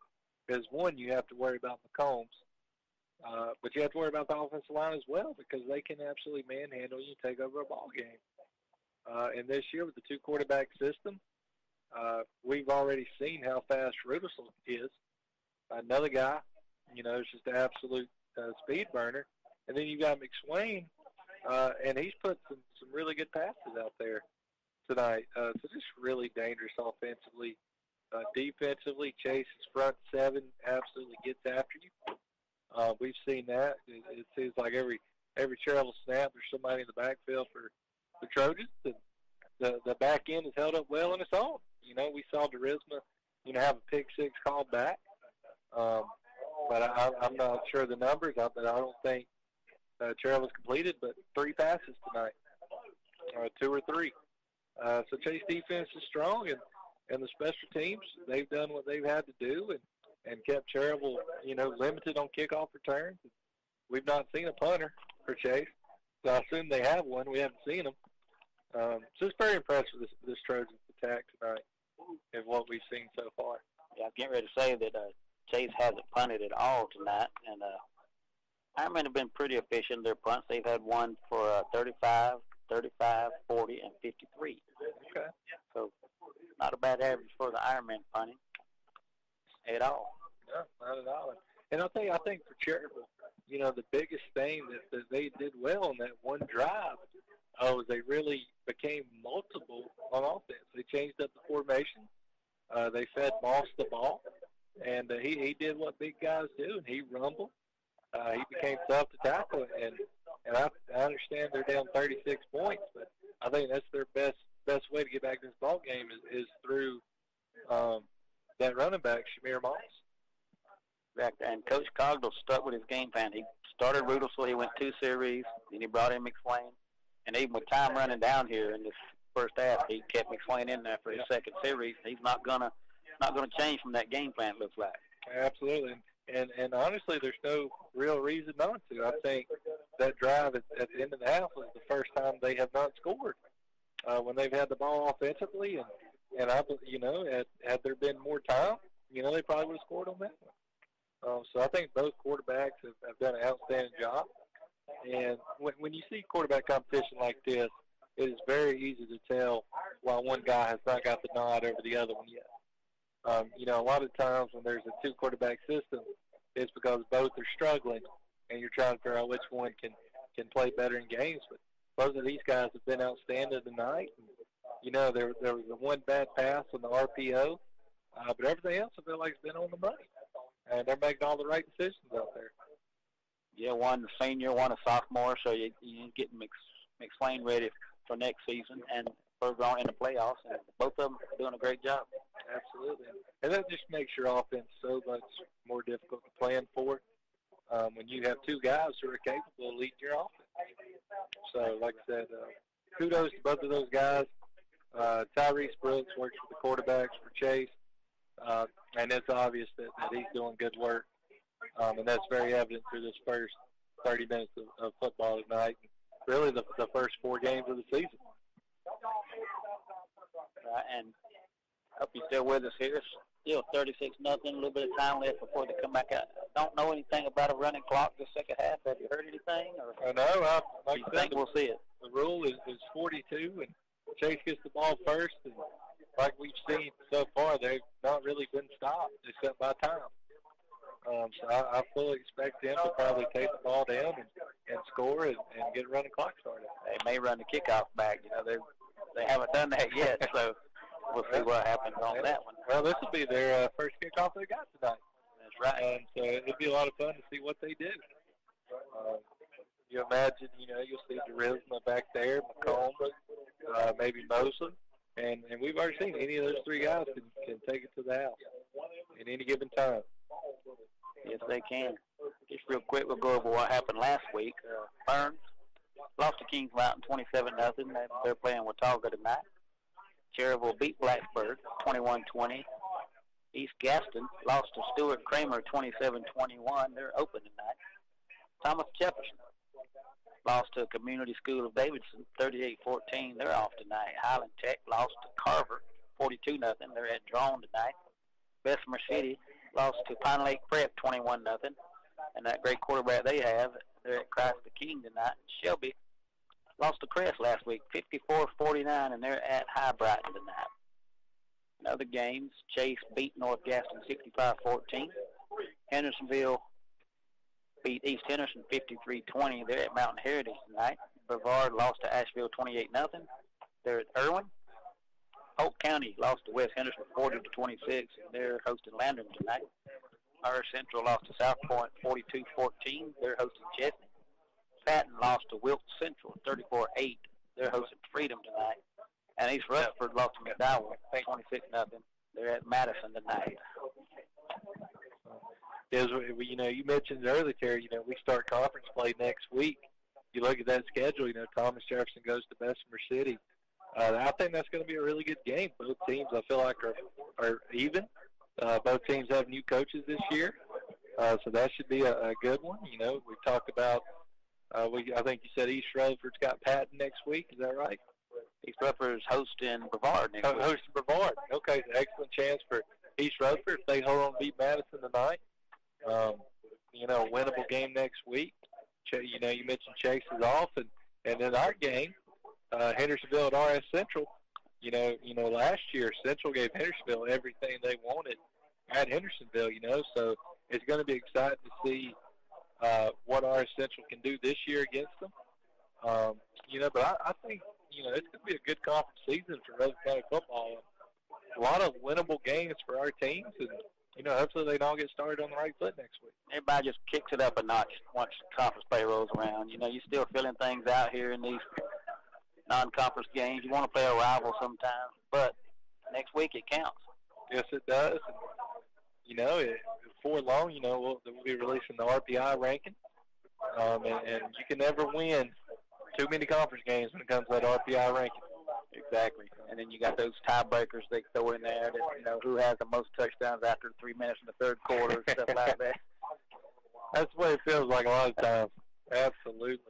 is, one, you have to worry about McCombs, uh, but you have to worry about the offensive line as well because they can absolutely manhandle you and take over a ball game. Uh, and this year with the two-quarterback system, uh, we've already seen how fast Rudisell is. Another guy, you know, is just an absolute uh, speed burner. And then you got McSwain, uh, and he's put some, some really good passes out there tonight. Uh, so just really dangerous offensively. Uh, defensively, Chase's front seven absolutely gets after you. Uh, we've seen that. It, it seems like every every Cherryville snap, there's somebody in the backfield for the Trojans. And the the back end is held up well on its own. You know, we saw Derisma, you know, have a pick six called back. Um, but I, I'm not sure of the numbers, but I don't think uh, Cherryville's completed but three passes tonight, uh, two or three. Uh, so Chase defense is strong, and, and the special teams, they've done what they've had to do and, and kept Cherryville, you know, limited on kickoff returns. We've not seen a punter for Chase, so I assume they have one. We haven't seen them. Um, so it's very impressed with this, this Trojans attack tonight and what we've seen so far. Yeah, I'm getting ready to say that uh, Chase hasn't punted at all tonight, and uh, Ironman have been pretty efficient in their punts. They've had one for uh, thirty-five, thirty-five, forty, and fifty-three. Okay. So not a bad average for the Ironman punting at all. No, not at all. And I'll tell you, I think for Cherryville, you know, the biggest thing that, that they did well on that one drive uh, was they really became multiple on offense. They changed up the formation. Uh, they fed Moss the ball, and uh, he, he did what big guys do, and he rumbled. Uh, he became tough to tackle, and and I, I understand they're down thirty-six points, but I think that's their best best way to get back to this ball game is, is through um, that running back, Shamir Moss. Back there. And Coach Cogdell stuck with his game plan. He started Rudolph, he went two series, then he brought in McSwain, and even with time running down here in this first half, he kept McSwain in there for his second series. He's not gonna not gonna change from that game plan, it looks like. Absolutely. And and honestly, there's no real reason not to. I think that drive at, at the end of the half was the first time they have not scored uh, when they've had the ball offensively. And, and I, you know, had, had there been more time, you know, they probably would have scored on that one. Um, so I think both quarterbacks have, have done an outstanding job. And when, when you see quarterback competition like this, it is very easy to tell why one guy has not got the nod over the other one yet. Um, you know, a lot of times when there's a two-quarterback system, it's because both are struggling, and you're trying to figure out which one can, can play better in games. But both of these guys have been outstanding tonight. And, you know, there, there was the one bad pass on the R P O, uh, but everything else I feel like has been on the money. And they're making all the right decisions out there. Yeah, one a senior, one a sophomore, so you, you get Mc, McSwain ready for next season and further on in the playoffs. And both of them are doing a great job. Absolutely. And that just makes your offense so much more difficult to plan for um, when you have two guys who are capable of leading your offense. So, like I said, uh, kudos to both of those guys. Uh, Tyrese Brooks works for the quarterbacks for Chase, uh, and it's obvious that, that he's doing good work, um, and that's very evident through this first thirty minutes of, of football tonight, really the, the first four games of the season. Right, and hope you're still with us here. Still thirty-six nothing, a little bit of time left before they come back out. Don't know anything about a running clock this second half. Have you heard anything? Or I know. I, like you I think said, we'll see it? The rule is, is forty-two, and Chase gets the ball first. And like we've seen so far, they've not really been stopped except by time. Um, so I, I fully expect them to probably take the ball down and, and score and, and get a running clock started. They may run the kickoff back. You know, they they haven't done that yet, so we'll see what happens on that one. Well, this will be their uh, first kickoff they got tonight. That's right. Um, so it'll be a lot of fun to see what they do. Um, you imagine, you know, you'll see Derisma back there, McComb, uh, maybe Mosley, and, and we've already seen any of those three guys can, can take it to the house at any given time. Yes, they can. Just real quick, we'll go over what happened last week. Uh, Burns lost to Kings Mountain twenty-seven nothing. They're playing Watauga tonight. Cherryville beat Blacksburg twenty-one twenty. East Gaston lost to Stuart Kramer twenty-seven twenty-one. They're open tonight. Thomas Jefferson lost to Community School of Davidson thirty-eight fourteen. They're off tonight. Highland Tech lost to Carver forty-two nothing. They're at Drone tonight. Bessemer City lost to Pine Lake Prep twenty-one nothing. And that great quarterback they have, they're at Christ the King tonight. Shelby lost to Crest last week, fifty-four forty-nine, and they're at High Brighton tonight. In other games, Chase beat North Gaston sixty-five fourteen. Hendersonville beat East Henderson fifty-three twenty. They're at Mountain Heritage tonight. Brevard lost to Asheville twenty-eight nothing. They're at Irwin. Polk County lost to West Henderson forty to twenty-six, and they're hosting Landon tonight. R Central lost to South Point forty-two fourteen. They're hosting Chesney. Patton lost to Wilkes Central thirty-four eight. They're hosting Freedom tonight. And East Rutherford lost to McDowell twenty-six nothing. They're at Madison tonight. As we, you know, you mentioned earlier, Terry, you know, we start conference play next week. You look at that schedule, you know, Thomas Jefferson goes to Bessemer City. Uh, I think that's going to be a really good game. Both teams, I feel like, are, are even. Uh, both teams have new coaches this year, uh, so that should be a, a good one. You know, we talked about, uh, we I think you said East Rutherford's got Patton next week. Is that right? East Rutherford is hosting Brevard next Ho- week. Hosting Brevard. Okay, excellent chance for East Rutherford if they hold on to beat Madison tonight. Um, you know, winnable game next week. Ch- you know, you mentioned Chase is off, and, and in our game, uh, Hendersonville at R S Central. You know, you know, last year Central gave Hendersonville everything they wanted at Hendersonville. You know, so it's going to be exciting to see uh, what R S Central can do this year against them. Um, you know, but I, I think you know it's going to be a good conference season for Rutherford County football. A lot of winnable games for our teams, and you know, hopefully they can all get started on the right foot next week. Everybody just kicks it up a notch once the conference play rolls around. You know, you're still filling things out here in these non-conference games. You want to play a rival sometimes, but next week it counts. Yes, it does. And, you know, it, before long, you know, we'll, we'll be releasing the R P I ranking, um, and, and you can never win too many conference games when it comes to that R P I ranking. Exactly. And then you got those tiebreakers they throw in there, that, you know, who has the most touchdowns after three minutes in the third quarter, stuff like that. That's the way it feels like a lot of times. Absolutely.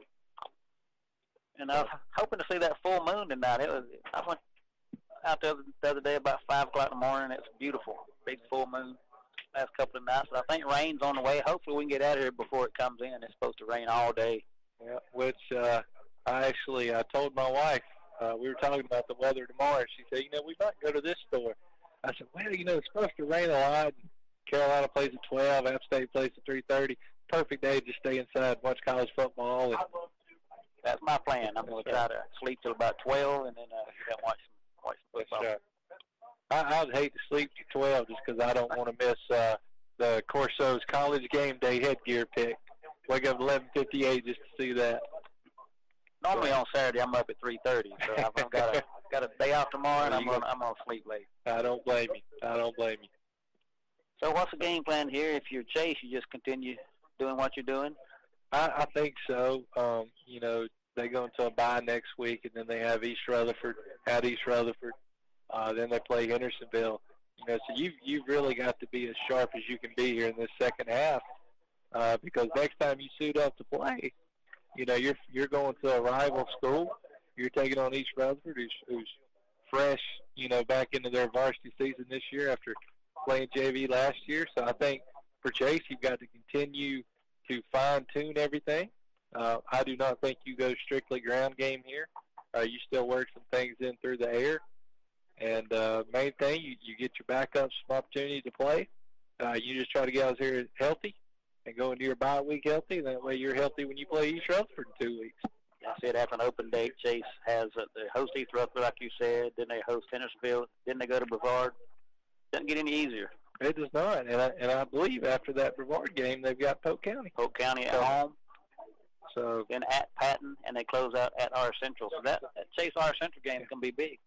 And I was hoping to see that full moon tonight. It was. I went out the other, the other day about five o'clock in the morning. It's beautiful, big full moon. Last couple of nights, but I think rain's on the way. Hopefully, we can get out of here before it comes in. It's supposed to rain all day. Yeah, which uh, I actually I told my wife. Uh, we were talking about the weather tomorrow. She said, "You know, we might go to this store." I said, "Well, you know, it's supposed to rain a lot. And Carolina plays at twelve. App State plays at three thirty. Perfect day to just stay inside, watch college football." And that's my plan. I'm going to try to sleep till about twelve, and then uh, then watch some watch some football. That's right. I, I'd hate to sleep to twelve just because I don't want to miss uh, the Corso's college game day headgear pick. Wake up eleven fifty-eight just to see that. Normally on Saturday I'm up at three thirty, so I've got a got a day off tomorrow, and I'm gonna I'm gonna sleep late. I don't blame you. I don't blame you. So what's the game plan here? If you're Chase, you just continue doing what you're doing. I, I think so. Um, you know, they go into a bye next week, and then they have East Rutherford at East Rutherford. Uh, then they play Hendersonville. You know, so you've you've really got to be as sharp as you can be here in this second half, uh, because next time you suit up to play, you know, you're you're going to a rival school. You're taking on East Rutherford, who's, who's fresh, you know, back into their varsity season this year after playing J V last year. So I think for Chase, you've got to continue to fine-tune everything. Uh, I do not think you go strictly ground game here. Uh, you still work some things in through the air. And uh, main thing, you, you get your backups some opportunity to play. Uh, you just try to get out here healthy and go into your bye week healthy. That way you're healthy when you play East Rutherford in two weeks. That's it. After an open date, Chase has uh, they host East Rutherford, like you said. Then they host Hendersonville. Then they go to Brevard. Doesn't get any easier. It does not. And I, and I believe after that Brevard game, they've got Polk County. Polk County at so, home. So then at Patton, and they close out at R Central. So that, that Chase R Central game is going to be big.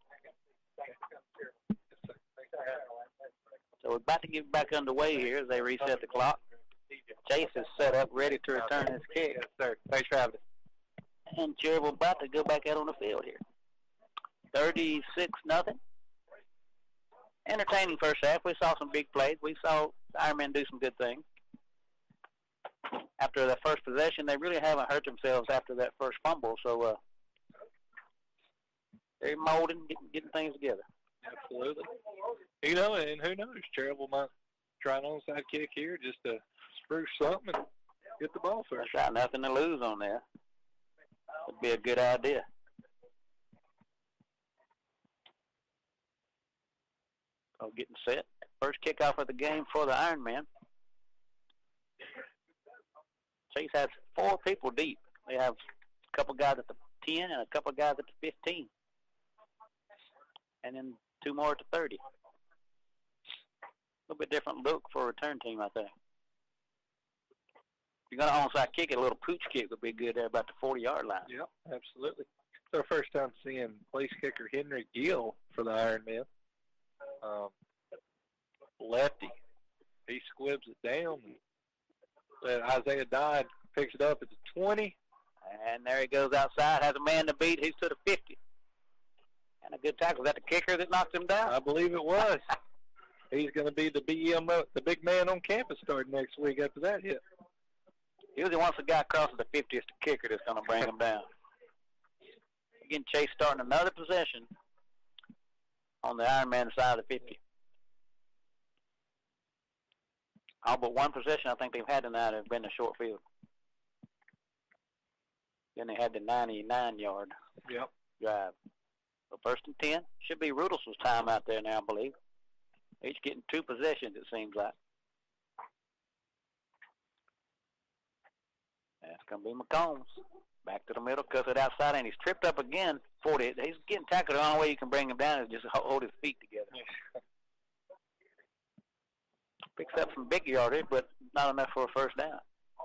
So we're about to get back underway here as they reset the clock. Chase is set up, ready to return his kick. Yes, sir. Thanks for having us. And Cherryville about to go back out on the field here. thirty-six nothing. Entertaining first half. We saw some big plays. We saw the Ironmen do some good things. After the first possession, they really haven't hurt themselves after that first fumble. So uh, they're molding, getting, getting things together. Absolutely. You know, and who knows, Cherryville might try an onside kick here just to spruce something and get the ball first. Got nothing to lose on there. Would be a good idea. So getting set. First kickoff of the game for the Ironman. Chase has four people deep. They have a couple guys at the ten and a couple guys at the fifteen. And then two more at the thirty. A little bit different look for a return team, I think. If you're going to onside kick it, a little pooch kick would be good there about the forty-yard line. Yep, absolutely. It's our first time seeing place kicker Henry Gill for the Ironman. Um, lefty. He squibs it down. And Isaiah Dodd picks it up at the twenty. And there he goes outside, has a man to beat. He's to the fifty. And a good tackle. Was that the kicker that knocked him down? I believe it was. He's going to be the B M O, the big man on campus starting next week after that hit. Usually once a guy crosses the fifty, it's the kicker that's going to bring him down. Again, Chase starting another possession on the Ironman side of the fifty. All but one possession I think they've had tonight has been a short field. Then they had the ninety-nine-yard yep. drive. So first and ten. Should be Rudelson's time out there now, I believe. Each getting two possessions, it seems like. That's going to be McCombs. Back to the middle, cuts it outside, and he's tripped up again. forty. He's getting tackled. The only way you can bring him down is just hold his feet together. Picks up some big yardage, but not enough for a first down.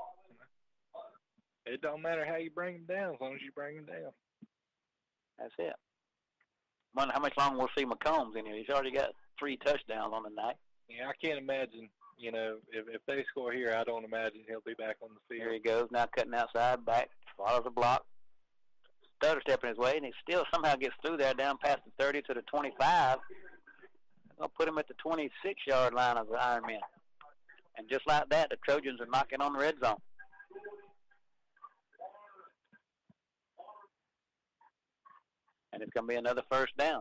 It don't matter how you bring him down as long as you bring him down. That's it. Wonder how much longer we'll see McCombs in here. He's already got three touchdowns on the night. Yeah, I can't imagine, you know, if, if they score here, I don't imagine he'll be back on the field. Here he goes, now cutting outside, back, follows the block. Stutter stepping his way, and he still somehow gets through there down past the thirty to the twenty-five. They'll put him at the twenty-six-yard line of the Ironman. And just like that, the Trojans are knocking on the red zone. And it's going to be another first down.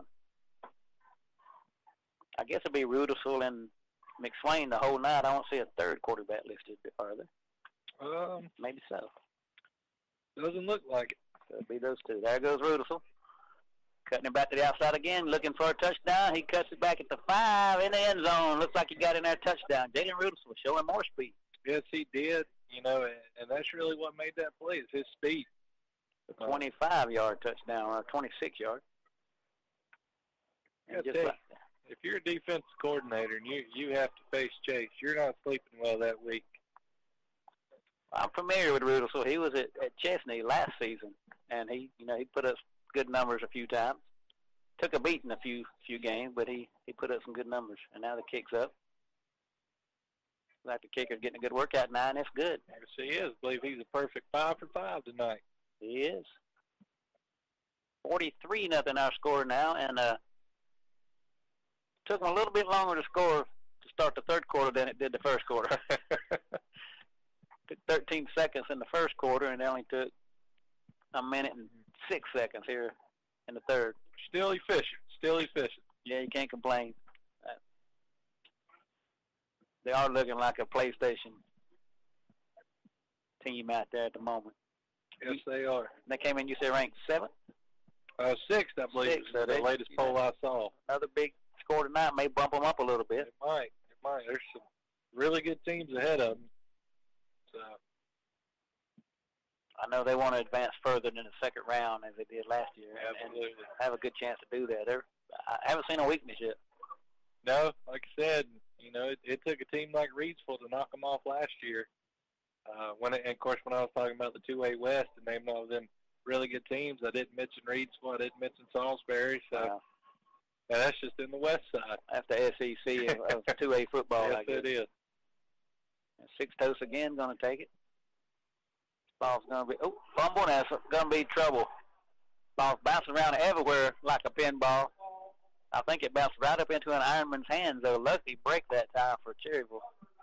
I guess it'll be Rudisill and McSwain the whole night. I don't see a third quarterback listed further. Um, Maybe so. Doesn't look like it. So it'll be those two. There goes Rudisill. Cutting it back to the outside again, looking for a touchdown. He cuts it back at the five in the end zone. Looks like he got in there touchdown. Jalen Rudisill showing more speed. Yes, he did. You know, and, and that's really what made that play is his speed. A twenty-five-yard touchdown or a twenty-six-yard. Like if you're a defensive coordinator and you, you have to face Chase, you're not sleeping well that week. I'm familiar with Rudisill. He was at, at Chesney last season, and he, you know, he put up good numbers a few times. Took a beating a few few games, but he, he put up some good numbers. And now the kick's up. Like the kicker's getting a good workout now, and it's good. Yes, he is. I believe he's a perfect five for five tonight. He is. forty-three nothing our score now, and uh, took them a little bit longer to score to start the third quarter than it did the first quarter. Took thirteen seconds in the first quarter, and it only took a minute and six seconds here in the third. Still efficient. Still efficient. Yeah, you can't complain. Uh, they are looking like a PlayStation team out there at the moment. Yes, they are. They came in, you say, ranked seventh? Uh, sixth, I believe, Sixth, is so the they, latest poll I saw. Another big score tonight may bump them up a little bit. It might. It might. There's some really good teams ahead of them. So I know they want to advance further than the second round as they did last year. Absolutely. And have a good chance to do that. They're, I haven't seen a weakness yet. No, like I said, you know, it, it took a team like Reidsville to knock them off last year. Uh, when it, and of course, when I was talking about the two A West and naming all of them really good teams, I didn't mention Reidsville, I didn't mention Salisbury, so Wow. and that's just in the West side. That's the S E C of, of two A football, Yes, I guess. it is. And Sixtos again going to take it. Ball's going to be, oh, fumble, and that's going to be trouble. Ball's bouncing around everywhere like a pinball. I think it bounced right up into an Ironman's hands, though. Lucky break that time for Cherryville.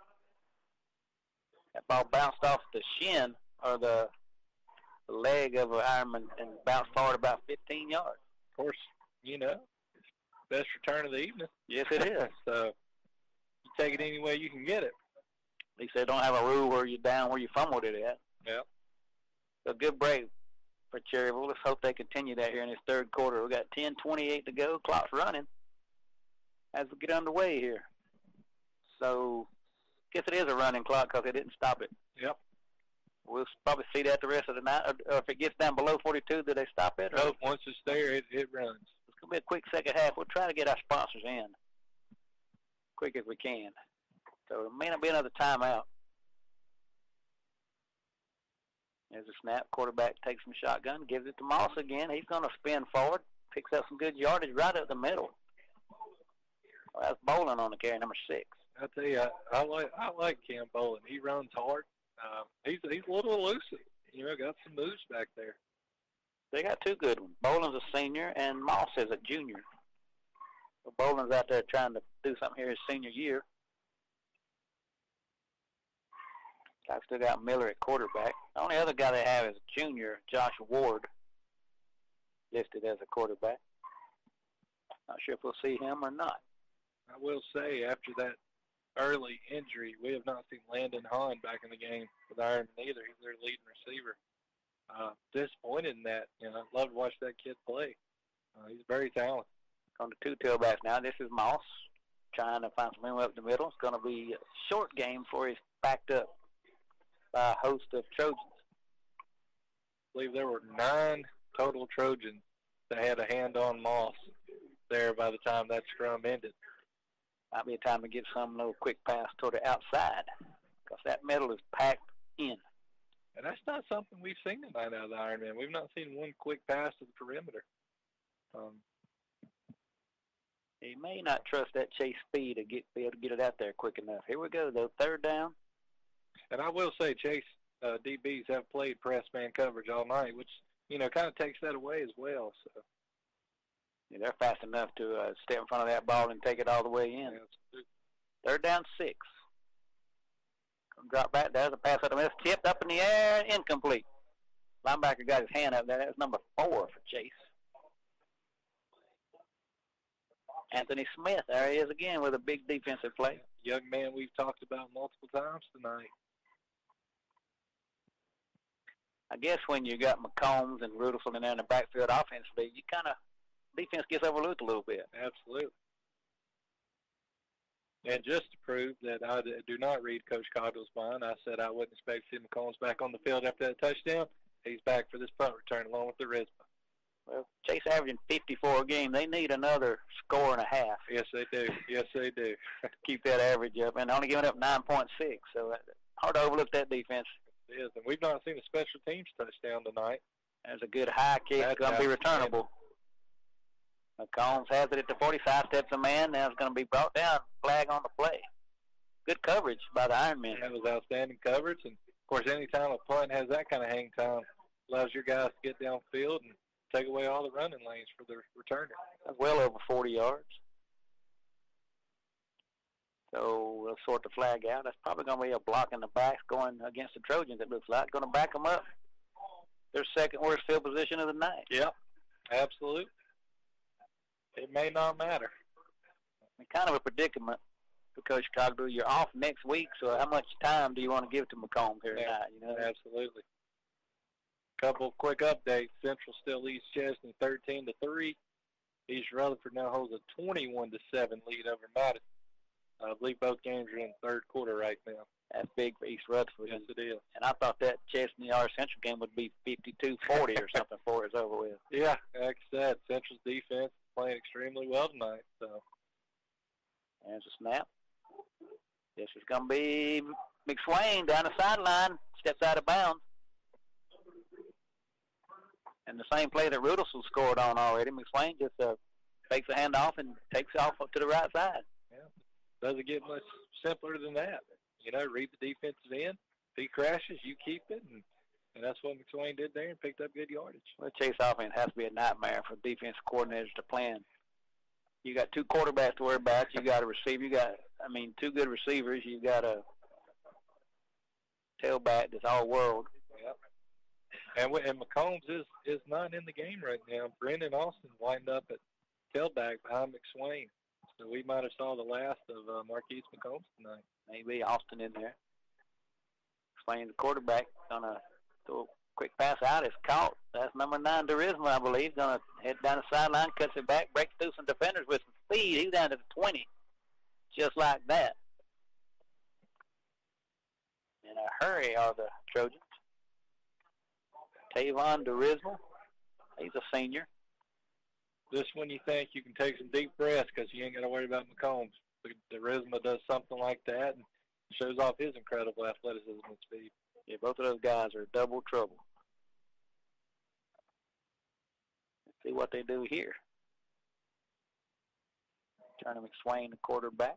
That ball bounced off the shin or the, the leg of an Ironman and bounced forward about fifteen yards. Of course, you know, best return of the evening. Yes, it is. So take it any way you can get it. At least they don't have a rule where you're down where you fumbled it at. Yep. A good break for Cherryville. Let's hope they continue that here in this third quarter. We got ten twenty-eight to go. Clock's running as we get underway here. So, I guess it is a running clock because they didn't stop it. Yep. We'll probably see that the rest of the night. Or if it gets down below forty-two, do they stop it? No, once it's there, it, it runs. It's going to be a quick second half. We'll try to get our sponsors in quick as we can. So, it may not be another timeout. There's a snap. Quarterback takes some shotgun, gives it to Moss again. He's going to spin forward, picks up some good yardage right up the middle. Well, that's Bolin on the carry, number six. I tell you, I, I like I like Cam Bolin. He runs hard. Um, he's he's a little elusive. You know, got some moves back there. They got two good ones. Bolin's a senior and Moss is a junior. So Bolin's out there trying to do something here his senior year. I've still got Miller at quarterback. The only other guy they have is junior Josh Ward, listed as a quarterback. Not sure if we'll see him or not. I will say, after that early injury, we have not seen Landon Hahn back in the game with Ironman either. He's their leading receiver. Uh, disappointed in that. You know, I'd love to watch that kid play. Uh, he's very talented. On the two tailbacks now, this is Moss trying to find some room up the middle. It's going to be a short game for he's backed up by a host of Trojans. I believe there were nine total Trojans that had a hand on Moss there by the time that scrum ended. Might be a time to get some little quick pass toward the outside because that middle is packed in. And that's not something we've seen tonight out of the Ironman. We've not seen one quick pass to the perimeter. Um, he may not trust that Chase speed to get be able to get it out there quick enough. Here we go, though. Third down. And I will say Chase uh, D Bs have played press man coverage all night, which, you know, kind of takes that away as well. So. Yeah, they're fast enough to uh, step in front of that ball and take it all the way in. Yeah, third down, six. Drop back. There's a pass out of this. Tipped up in the air, incomplete. Linebacker got his hand up there. That's number four for Chase. Anthony Smith, there he is again with a big defensive play. Young man we've talked about multiple times tonight. I guess when you got McCombs and Rudolph in there in the backfield offensively, you kind of, defense gets overlooked a little bit. Absolutely. And just to prove that I do not read Coach Cogdell's mind, I said I wouldn't expect to see McCombs back on the field after that touchdown. He's back for this punt return along with the Rispa. Well, Chase averaging fifty-four a game. They need another score and a half. Yes, they do. Yes, they do. Keep that average up. And only giving up nine point six. So hard to overlook that defense. It is. And we've not seen a special teams touchdown tonight. There's a good high kick. It's going to be returnable. McCombs has it at the forty-five, steps a man. Now it's going to be brought down. Flag on the play. Good coverage by the Ironmen. That was outstanding coverage. And, of course, any time a punt has that kind of hang time, allows your guys to get downfield and take away all the running lanes for the returner. That's well over forty yards. So we'll sort the flag out. That's probably going to be a block in the back going against the Trojans, it looks like. Going to back them up. Their second worst field position of the night. Yep, absolutely. It may not matter. And kind of a predicament because Chicago, you're off next week, so how much time do you want to give to McComb here yeah, tonight? You know? Absolutely. Couple of quick updates. Central still leads Chesney thirteen to three. East Rutherford now holds a twenty-one to seven lead over Madison. I believe both games are in the third quarter right now. That's big for East Rutherford. Yes, it is. And I thought that Chesney or Central game would be fifty-two forty or something before it's over with. Yeah, like I said, Central's defense is playing extremely well tonight. So there's a snap. This is going to be McSwain down the sideline, steps out of bounds. And the same play that Rudolph scored on already. McSwain just uh, takes a handoff and takes off up to the right side. Yeah, doesn't get much simpler than that. You know, read the defensive end. If he crashes, you keep it, and, and that's what McSwain did there and picked up good yardage. Well, Chase offense has to be a nightmare for defensive coordinators to plan. You got two quarterbacks to worry about. You got a receiver. You got, I mean, two good receivers. You got a tailback that's all world. Yep. And, and McCombs is, is not in the game right now. Brendan Austin lined up at tailback behind McSwain. So we might have saw the last of uh, Marquise McCombs tonight. Maybe Austin in there. Explaining the quarterback. Going to throw a quick pass out. It's caught. That's number nine, Durismo, I believe. Going to head down the sideline, cuts it back, breaks through some defenders with some speed. He's down to the twenty. Just like that. In a hurry are the Trojans. Tavon Durismo. He's a senior. This one you think you can take some deep breaths because you ain't got to worry about McCombs. Durismo does something like that and shows off his incredible athleticism and speed. Yeah, both of those guys are double trouble. Let's see what they do here. Turner McSwain, the quarterback.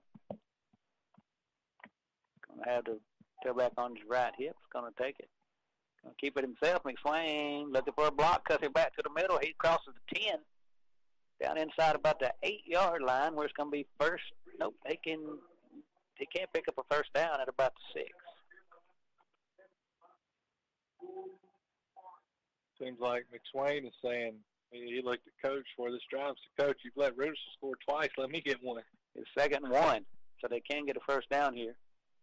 Going to have the tailback on his right hip. Going to take it. Going to keep it himself. McSwain looking for a block. Cuts it back to the middle. He crosses the ten. Down inside about the eight-yard line where it's going to be first. Nope, they can. They can't pick up a first down at about the six. Seems like McSwain is saying, he looked at Coach for this drive. So, Coach, you've let Ruderson score twice. Let me get one. It's second and one, so they can get a first down here.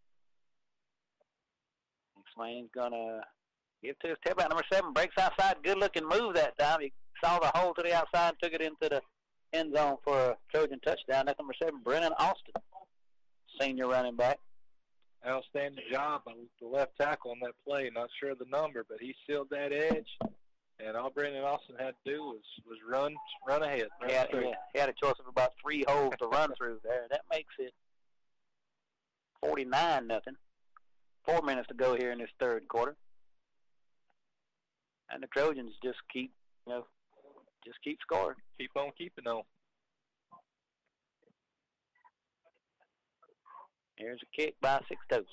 McSwain's going to give to his tailback, number seven. Breaks outside. Good-looking move that time. He saw the hole to the outside and took it into the end zone for a Trojan touchdown. That's number seven, Brennan Austin, senior running back. Outstanding job by the left tackle on that play. Not sure of the number, but he sealed that edge. And all Brennan Austin had to do was, was run run ahead. Run he, had, he, he had a choice of about three holes to run through there. That makes it forty-nine nothing. Four minutes to go here in this third quarter. And the Trojans just keep, you know, just keep scoring. Keep on keeping on. Here's a kick by Sixtos.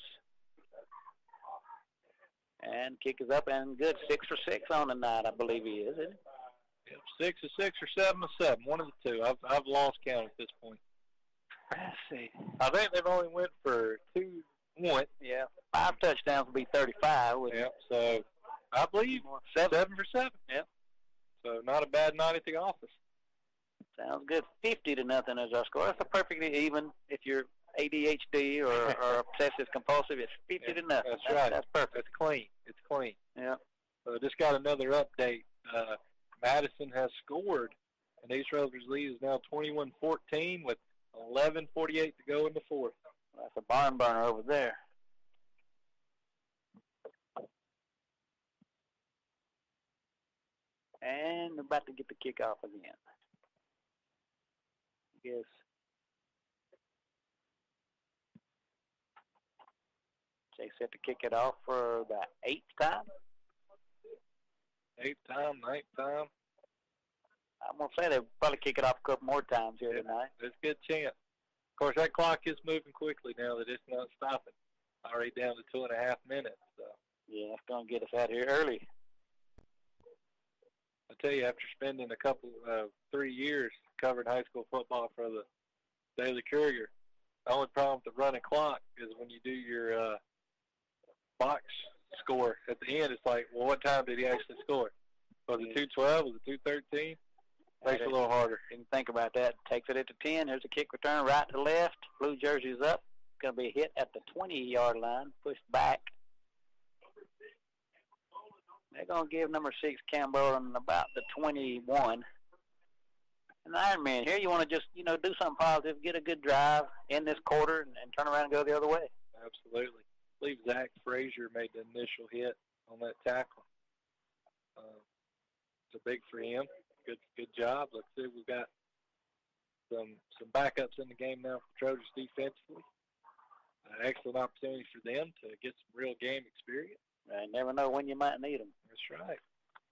And kick is up and good. Six for six on the night, I believe he is, isn't he? Yep, six or six or seven or seven. One of the two. I've I've lost count at this point. Let's see. I think they've only went for two one. Yeah. Five touchdowns will be thirty-five. Yep. So I believe seven, seven for seven. Yep. So not a bad night at the office. Sounds good. Fifty to nothing is our score. That's a perfectly even if you're A D H D or, or obsessive compulsive. It's fifty yeah, to nothing. That's, that's right. That's perfect. It's clean. It's clean. Yeah. So just got another update. Uh, Madison has scored, and East Rutherford's lead is now twenty-one fourteen with eleven forty-eight to go in the fourth. That's a barn burner over there. And they're about to get the kickoff again. I guess. They set to kick it off for the eighth time. Eighth time, ninth time. I'm going to say they'll probably kick it off a couple more times here yeah, tonight. There's a good chance. Of course, that clock is moving quickly now that it's not stopping. Already down to two and a half minutes. So. Yeah, it's going to get us out here early. I tell you, after spending a couple, uh, three years covering high school football for the Daily Courier, the only problem with the running clock is when you do your uh, box score at the end, it's like, well, what time did he actually score? Was it two twelve? Was it two thirteen? Makes it a little harder. Didn't think about that. Takes it at the ten. There's a kick return right to left. Blue jersey's up. Going to be hit at the twenty-yard line. Pushed back. They're going to give number six Campbell about the twenty-one. And the Ironman here, you want to just, you know, do something positive, get a good drive in this quarter, and, and turn around and go the other way. Absolutely. I believe Zach Frazier made the initial hit on that tackle. Uh, it's a big for him. Good, good job. Let's see, we've got some some backups in the game now for Trojans defensively. Uh, excellent opportunity for them to get some real game experience. I never know when you might need them. That's right.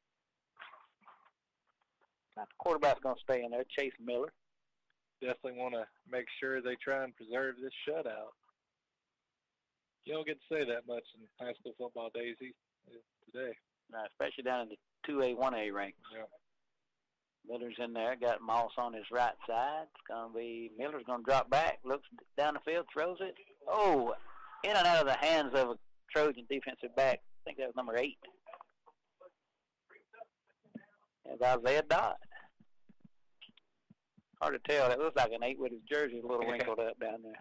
Now the quarterback's going to stay in there, Chase Miller. Definitely want to make sure they try and preserve this shutout. You don't get to say that much in high school football days today. Now, especially down in the two A, one A ranks. Yeah. Miller's in there, got Moss on his right side. It's going to be, Miller's going to drop back, looks down the field, throws it. Oh, in and out of the hands of a Trojan defensive back. I think that was number eight. That's Isaiah Dodd. Hard to tell. That looks like an eight with his jersey a little wrinkled up down there.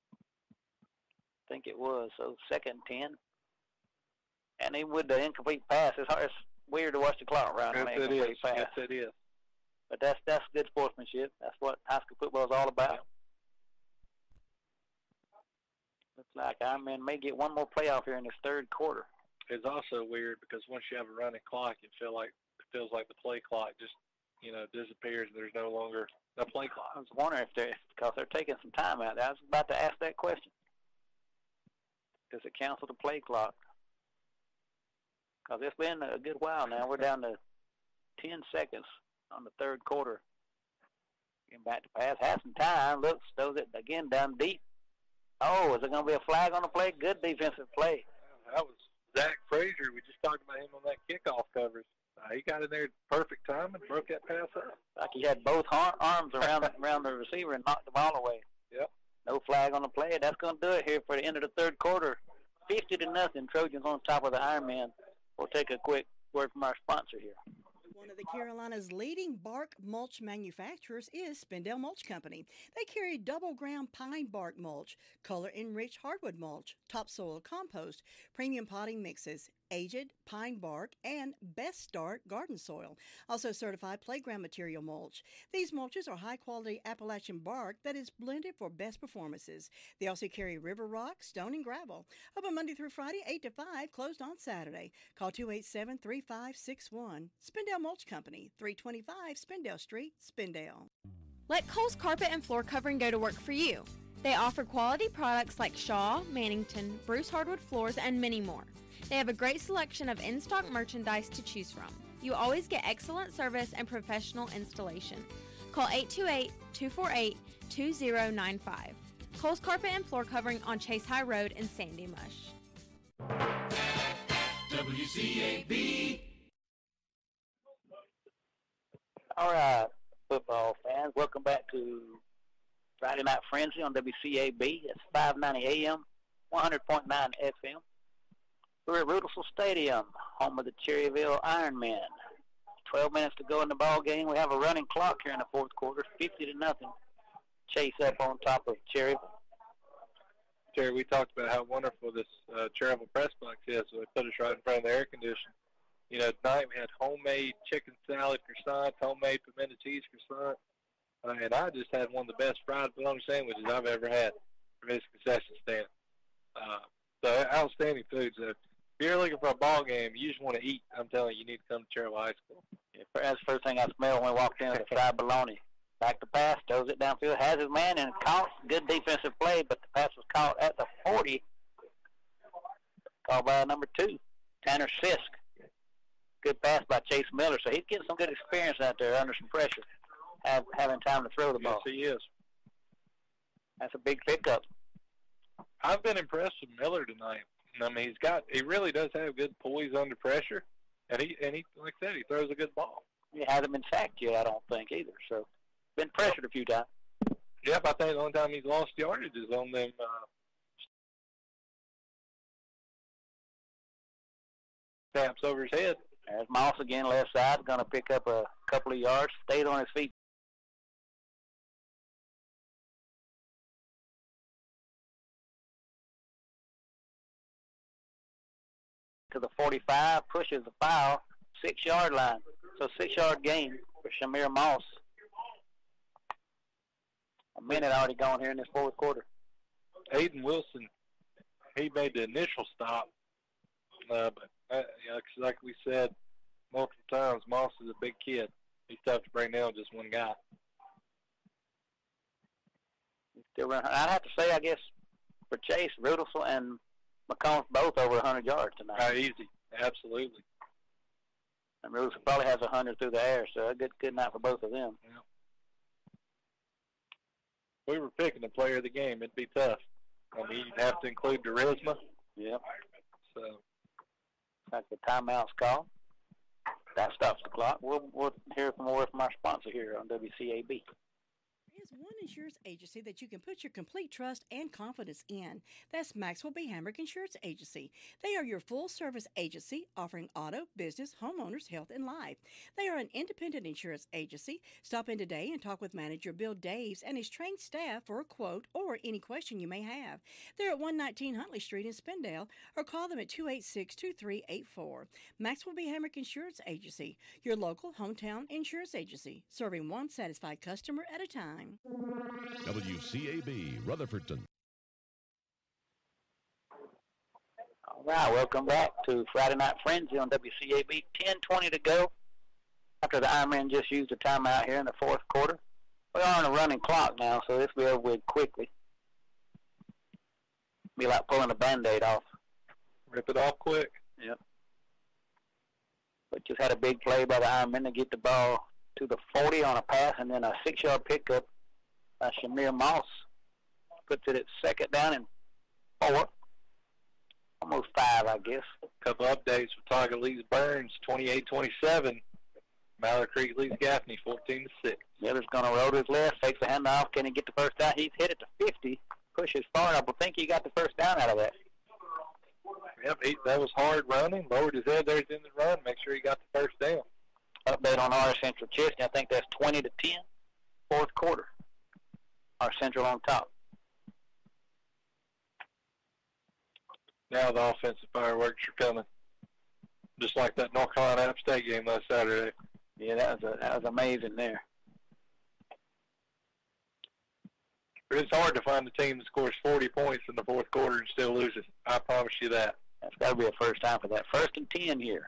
I think it was. So second ten. And even with the incomplete pass, it's, hard, it's weird to watch the clock run on an incomplete pass. Yes, it is. But that's that's good sportsmanship. That's what high school football is all about. Looks like Ironman may get one more playoff here in this third quarter. It's also weird because once you have a running clock, it feel like it feels like the play clock just, you know, disappears. There's no longer a play clock. I was wondering if they're because they're taking some time out there. I was about to ask that question. Does it cancel the play clock? Because it's been a good while now. We're down to ten seconds on the third quarter. Getting back to pass. Has some time. Looks, throws it again down deep. Oh, is there going to be a flag on the play? Good defensive play. That was Zach Frazier. We just talked about him on that kickoff coverage. Uh, he got in there at perfect time and broke that pass up. Like he had both har- arms around around the receiver and knocked the ball away. Yep. No flag on the play. That's going to do it here for the end of the third quarter. fifty to nothing. Trojans on top of the Ironman. We'll take a quick word from our sponsor here. One of the Carolinas' leading bark mulch manufacturers is Spindell Mulch Company. They carry double ground pine bark mulch, color-enriched hardwood mulch, topsoil compost, premium potting mixes, aged pine bark, and Best Start garden soil. Also certified playground material mulch. These mulches are high-quality Appalachian bark that is blended for best performances. They also carry river rock, stone, and gravel. Open Monday through Friday, eight to five, closed on Saturday. Call two eight seven, three five six one. Spindell Mulch Company, three twenty-five Spindell Street, Spindell. Let Kohl's Carpet and Floor Covering go to work for you. They offer quality products like Shaw, Mannington, Bruce Hardwood Floors, and many more. They have a great selection of in-stock merchandise to choose from. You always get excellent service and professional installation. Call eight two eight, two four eight, two zero nine five. Kohl's Carpet and Floor Covering on Chase High Road in Sandy Mush. W C A B. All right, football fans, welcome back to Friday Night Frenzy on W C A B. It's five ninety A M, one hundred point nine F M. We're at Rudelsville Stadium, home of the Cherryville Ironmen. Twelve minutes to go in the ball game. We have a running clock here in the fourth quarter, fifty to nothing. Chase up on top of Cherryville. Jerry, we talked about how wonderful this uh, Cherryville press box is, so they put us right in front of the air conditioner. You know, tonight we had homemade chicken salad croissants, homemade pimento cheese croissant, uh, and I just had one of the best fried bologna sandwiches I've ever had from his concession stand. Uh, so outstanding food. So if you're looking for a ball game, you just want to eat, I'm telling you, you need to come to Cherryville High School. Yeah, that's the first thing I smelled when we walked in, the fried bologna. Back to pass, throws it downfield, has his man, and caught. Good defensive play, but the pass was caught at the forty. Called by number two, Tanner Sisk. Good pass by Chase Miller, so he's getting some good experience out there under some pressure, have, having time to throw the ball. Yes, he is. That's a big pickup. I've been impressed with Miller tonight. I mean, he's got, he really does have good poise under pressure, and he, and he, like I said, he throws a good ball. He hasn't been sacked yet, I don't think, either. So, been pressured a few times. Yep, I think the only time he's lost yardage is on them uh, snaps over his head. There's Moss again, left side, going to pick up a couple of yards, stayed on his feet. To the forty-five, pushes the foul, six-yard line. So six-yard gain for Shamir Moss. A minute already gone here in this fourth quarter. Aiden Wilson, he made the initial stop, uh, but uh, you know, like we said multiple times, Moss is a big kid. He's tough to bring down with just one guy. Still running. I'd have to say, I guess, for Chase, Rudelsville and McCombs both over one hundred yards tonight. Uh, easy, absolutely. And Rudelsville probably has one hundred through the air, so a good good night for both of them. Yeah. If we were picking the player of the game, it'd be tough. I mean, you'd have to include Charisma. Yep. So, like the timeout's called. That stops the clock. We'll, we'll hear some more from our sponsor here on W C A B. Is one insurance agency that you can put your complete trust and confidence in. That's Maxwell B. Hamrick Insurance Agency. They are your full-service agency offering auto, business, homeowners, health, and life. They are an independent insurance agency. Stop in today and talk with manager Bill Daves and his trained staff for a quote or any question you may have. They're at one nineteen Huntley Street in Spindale, or call them at two eight six, two three eight four. Maxwell B. Hamrick Insurance Agency, your local hometown insurance agency, serving one satisfied customer at a time. W C A B, Rutherfordton. All right, welcome back to Friday Night Frenzy on W C A B. ten twenty to go after the Ironmen just used a timeout here in the fourth quarter. We are on a running clock now, so this will be over with quickly. Be like pulling a Band-Aid off. Rip it off quick. Yep. But just had a big play by the Ironmen to get the ball to the forty on a pass, and then a six-yard pickup by Shamir Moss. Puts it at second down and four. Almost five, I guess. A couple updates for Target leads Burns, twenty-eight twenty-seven. Mallard Creek leads Gaffney, fourteen to six. Miller's going to roll to his left, fakes the handoff. Can he get the first down? He's hit it to fifty. Pushes far enough. I think he got the first down out of that. Yep, he, that was hard running. Lowered his head there at the end of the run. Make sure he got the first down. Update on R Central Chesney. I think that's twenty to ten. Fourth quarter. R Central on top. Now the offensive fireworks are coming. Just like that North Carolina App State game last Saturday. Yeah, that was a, that was amazing there. It's hard to find a team that scores forty points in the fourth quarter and still loses. I promise you that. That's got to be a first time for that. First and ten here.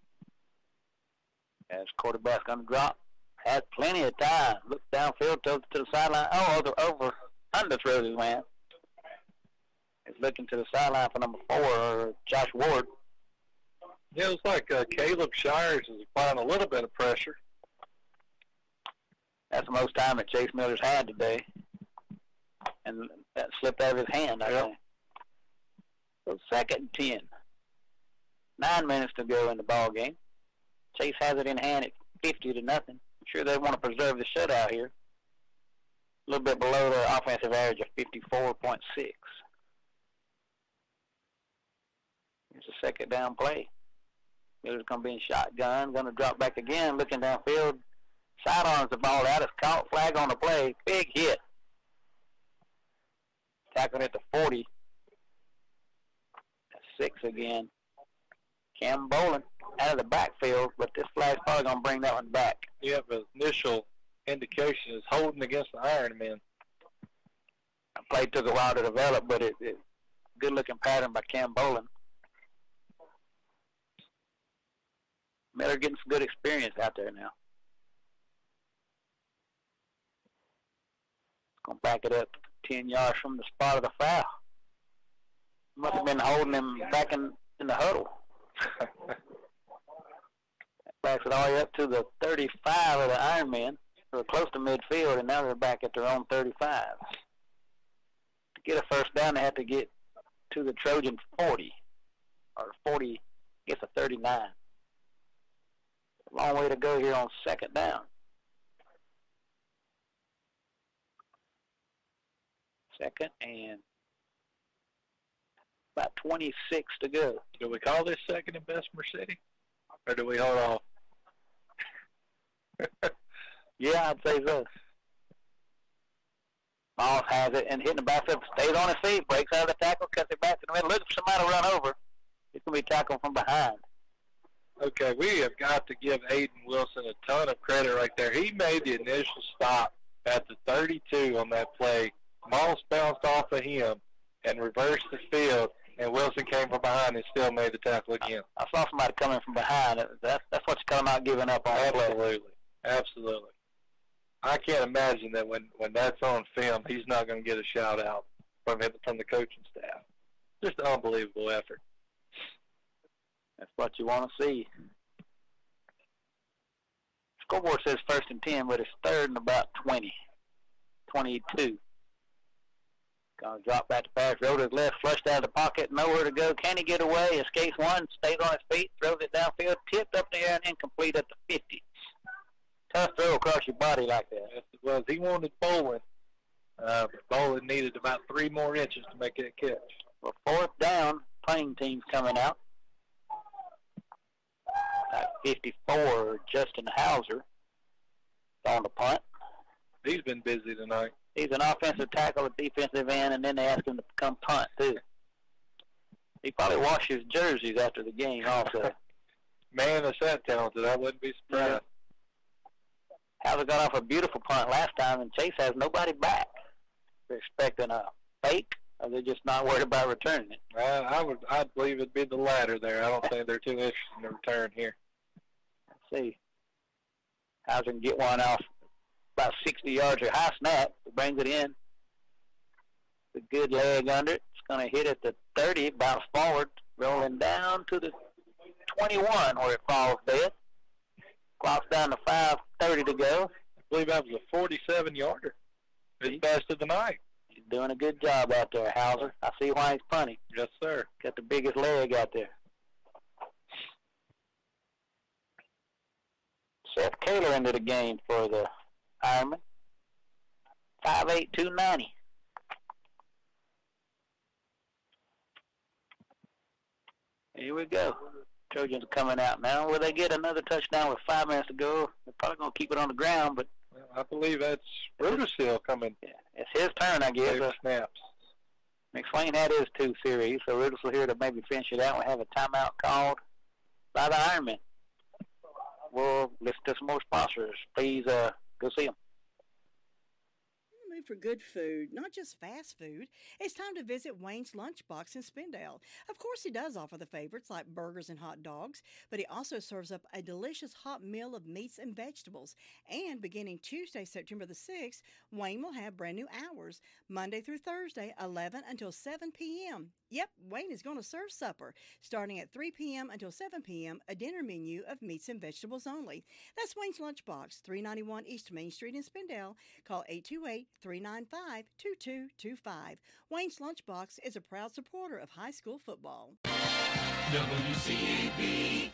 As quarterback's going to drop. Has plenty of time. Looks downfield, to, to the sideline. Oh, over, over under throws his man. He's looking to the sideline for number four, Josh Ward. Yeah, it looks like uh, Caleb Shires is applying a little bit of pressure. That's the most time that Chase Miller's had today. And that slipped out of his hand, I think. So second and ten. Nine minutes to go in the ball game. Chase has it in hand at fifty to nothing. I'm sure they want to preserve the shutout here. A little bit below their offensive average of fifty-four point six. Here's a second down play. Miller's going to be in shotgun. Going to drop back again, looking downfield. Sidearms the ball out. It's caught. Flag on the play. Big hit. Tackled at the forty. That's six again. Cam Bolin out of the backfield, but this flag's probably going to bring that one back. Yeah, the initial indication is holding against the Ironmen. The play took a while to develop, but it, it good-looking pattern by Cam Bolin. Miller getting some good experience out there now. Going to back it up ten yards from the spot of the foul. Must have been holding him back in, in the huddle. Backs it all the way up to the thirty-five of the Ironmen. They were close to midfield, and now they're back at their own thirty-five. To get a first down, they have to get to the Trojan forty, or forty, I guess a thirty-nine. A long way to go here on second down. Second and about twenty-six to go. Do we call this second in Bessemer City, or do we hold off? Yeah, I'd say so. Moss has it and hitting the backfield, stays on his feet, breaks out of the tackle, cuts it back to the middle, looks for somebody to run over. It's going to be tackled from behind. Okay, we have got to give Aiden Wilson a ton of credit right there. He made the initial stop at the thirty-two on that play. Moss bounced off of him and reversed the field, and Wilson came from behind and still made the tackle again. I, I saw somebody coming from behind. That's, that's what you're talking about giving up on. Absolutely. Absolutely. I can't imagine that when, when that's on film, he's not going to get a shout-out from him, from the coaching staff. Just an unbelievable effort. That's what you want to see. Scoreboard says first and ten, but it's third and about twenty, twenty-two. Going to drop back to pass, roll to his left, flushed out of the pocket, nowhere to go. Can he get away? Escapes one, stays on his feet, throws it downfield, tipped up there and incomplete at the fifty. Tough throw across your body like that. That's the was he wanted Bolin. Uh, but Bolin needed about three more inches to make that catch. Well, fourth down, Plain team's coming out. At fifty-four, Justin Hauser on the punt. He's been busy tonight. He's an offensive tackle, a defensive end, and then they ask him to come punt, too. He probably washes jerseys after the game also. Man, that's that talented. I wouldn't be surprised. Yeah. Hauser got off a beautiful punt last time, and Chase has nobody back. They're expecting a fake, or they're just not worried about returning it. Uh, I would, I'd believe it'd be the latter there. I don't think they're too interested in the return here. Let's see. Hauser can get one off about sixty yards or high snap. Brings it in. The good leg under it. It's going to hit at the thirty, bounce forward, rolling down to the twenty-one where it falls dead. Clock's down to five thirty to go. I believe that was a forty-seven yarder. His best of the night. He's doing a good job out there, Hauser. I see why he's punting. Yes, sir. Got the biggest leg out there. Seth Kaler into the game for the Ironman. five eight, two ninety. Here we go. Trojans are coming out now. Will they get another touchdown with five minutes to go? They're probably going to keep it on the ground, but well, I believe that's Rudersfield coming. Yeah, it's his turn, I guess. Uh, snaps. McSwain had his two series, so Rudersfield here to maybe finish it out. We have a timeout called by the Ironmen. We'll listen to some more sponsors. Please uh, go see them. For good food, not just fast food. It's time to visit Wayne's Lunchbox in Spindale. Of course, he does offer the favorites like burgers and hot dogs, but he also serves up a delicious hot meal of meats and vegetables. And beginning Tuesday, September the sixth, Wayne will have brand new hours, Monday through Thursday, eleven until seven p.m. Yep, Wayne is going to serve supper, starting at three p.m. until seven p.m., a dinner menu of meats and vegetables only. That's Wayne's Lunchbox, three ninety-one East Main Street in Spindale. Call eight two eight, three nine five, two two two five. Wayne's Lunchbox is a proud supporter of high school football. W C A B.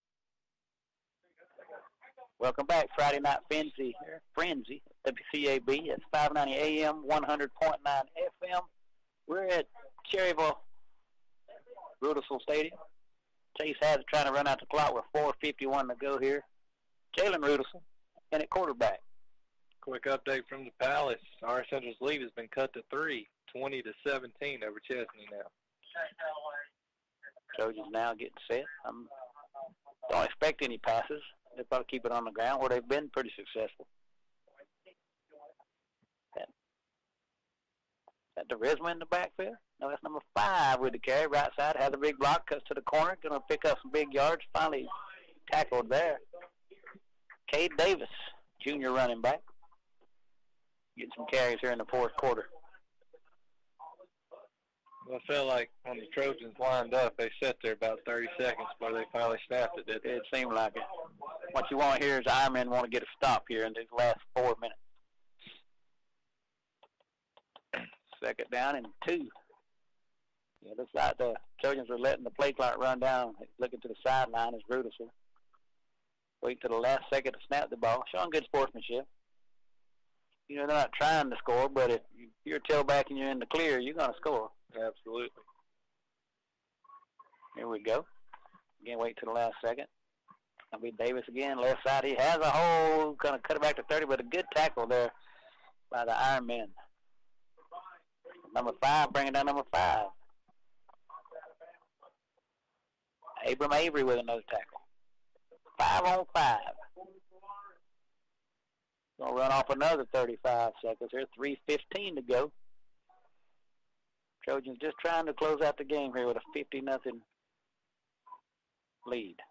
Welcome back, Friday Night Frenzy. Frenzy, W C A B. It's five ninety A M, one hundred point nine F M. We're at Cherryville Rudersville Stadium. Chase has it trying to run out the clock with four fifty-one to go here. Jalen Rudersville in at quarterback. Quick update from the Palace. Our Central's lead has been cut to three, twenty to seventeen over Chesney now. Trojans now getting set. I don't expect any passes. They'll probably keep it on the ground where they've been pretty successful. That, that DeRisma in the backfield? No, that's number five with the carry. Right side has a big block, cuts to the corner. Going to pick up some big yards. Finally tackled there. Cade Davis, junior running back. Getting some carries here in the fourth quarter. Well, I felt like when the Trojans lined up, they sat there about thirty seconds before they finally snapped it, didn't they? It seemed like it. What you want here is Ironmen want to get a stop here in these last four minutes. Second down and two. Yeah, looks like the Trojans are letting the play clock run down, looking to the sideline as Rudersville. Wait till the last second to snap the ball. Showing good sportsmanship. You know, they're not trying to score, but if you're tailback and you're in the clear, you're going to score. Absolutely. Here we go. Again, wait till the last second. That'll be Davis again, left side. He has a hole, going to cut it back to thirty, but a good tackle there by the Ironmen. Number five, bringing down number five. Abram Avery with another tackle. Five on five. Going to run off another thirty-five seconds here. three fifteen to go. Trojans just trying to close out the game here with a fifty nothing lead.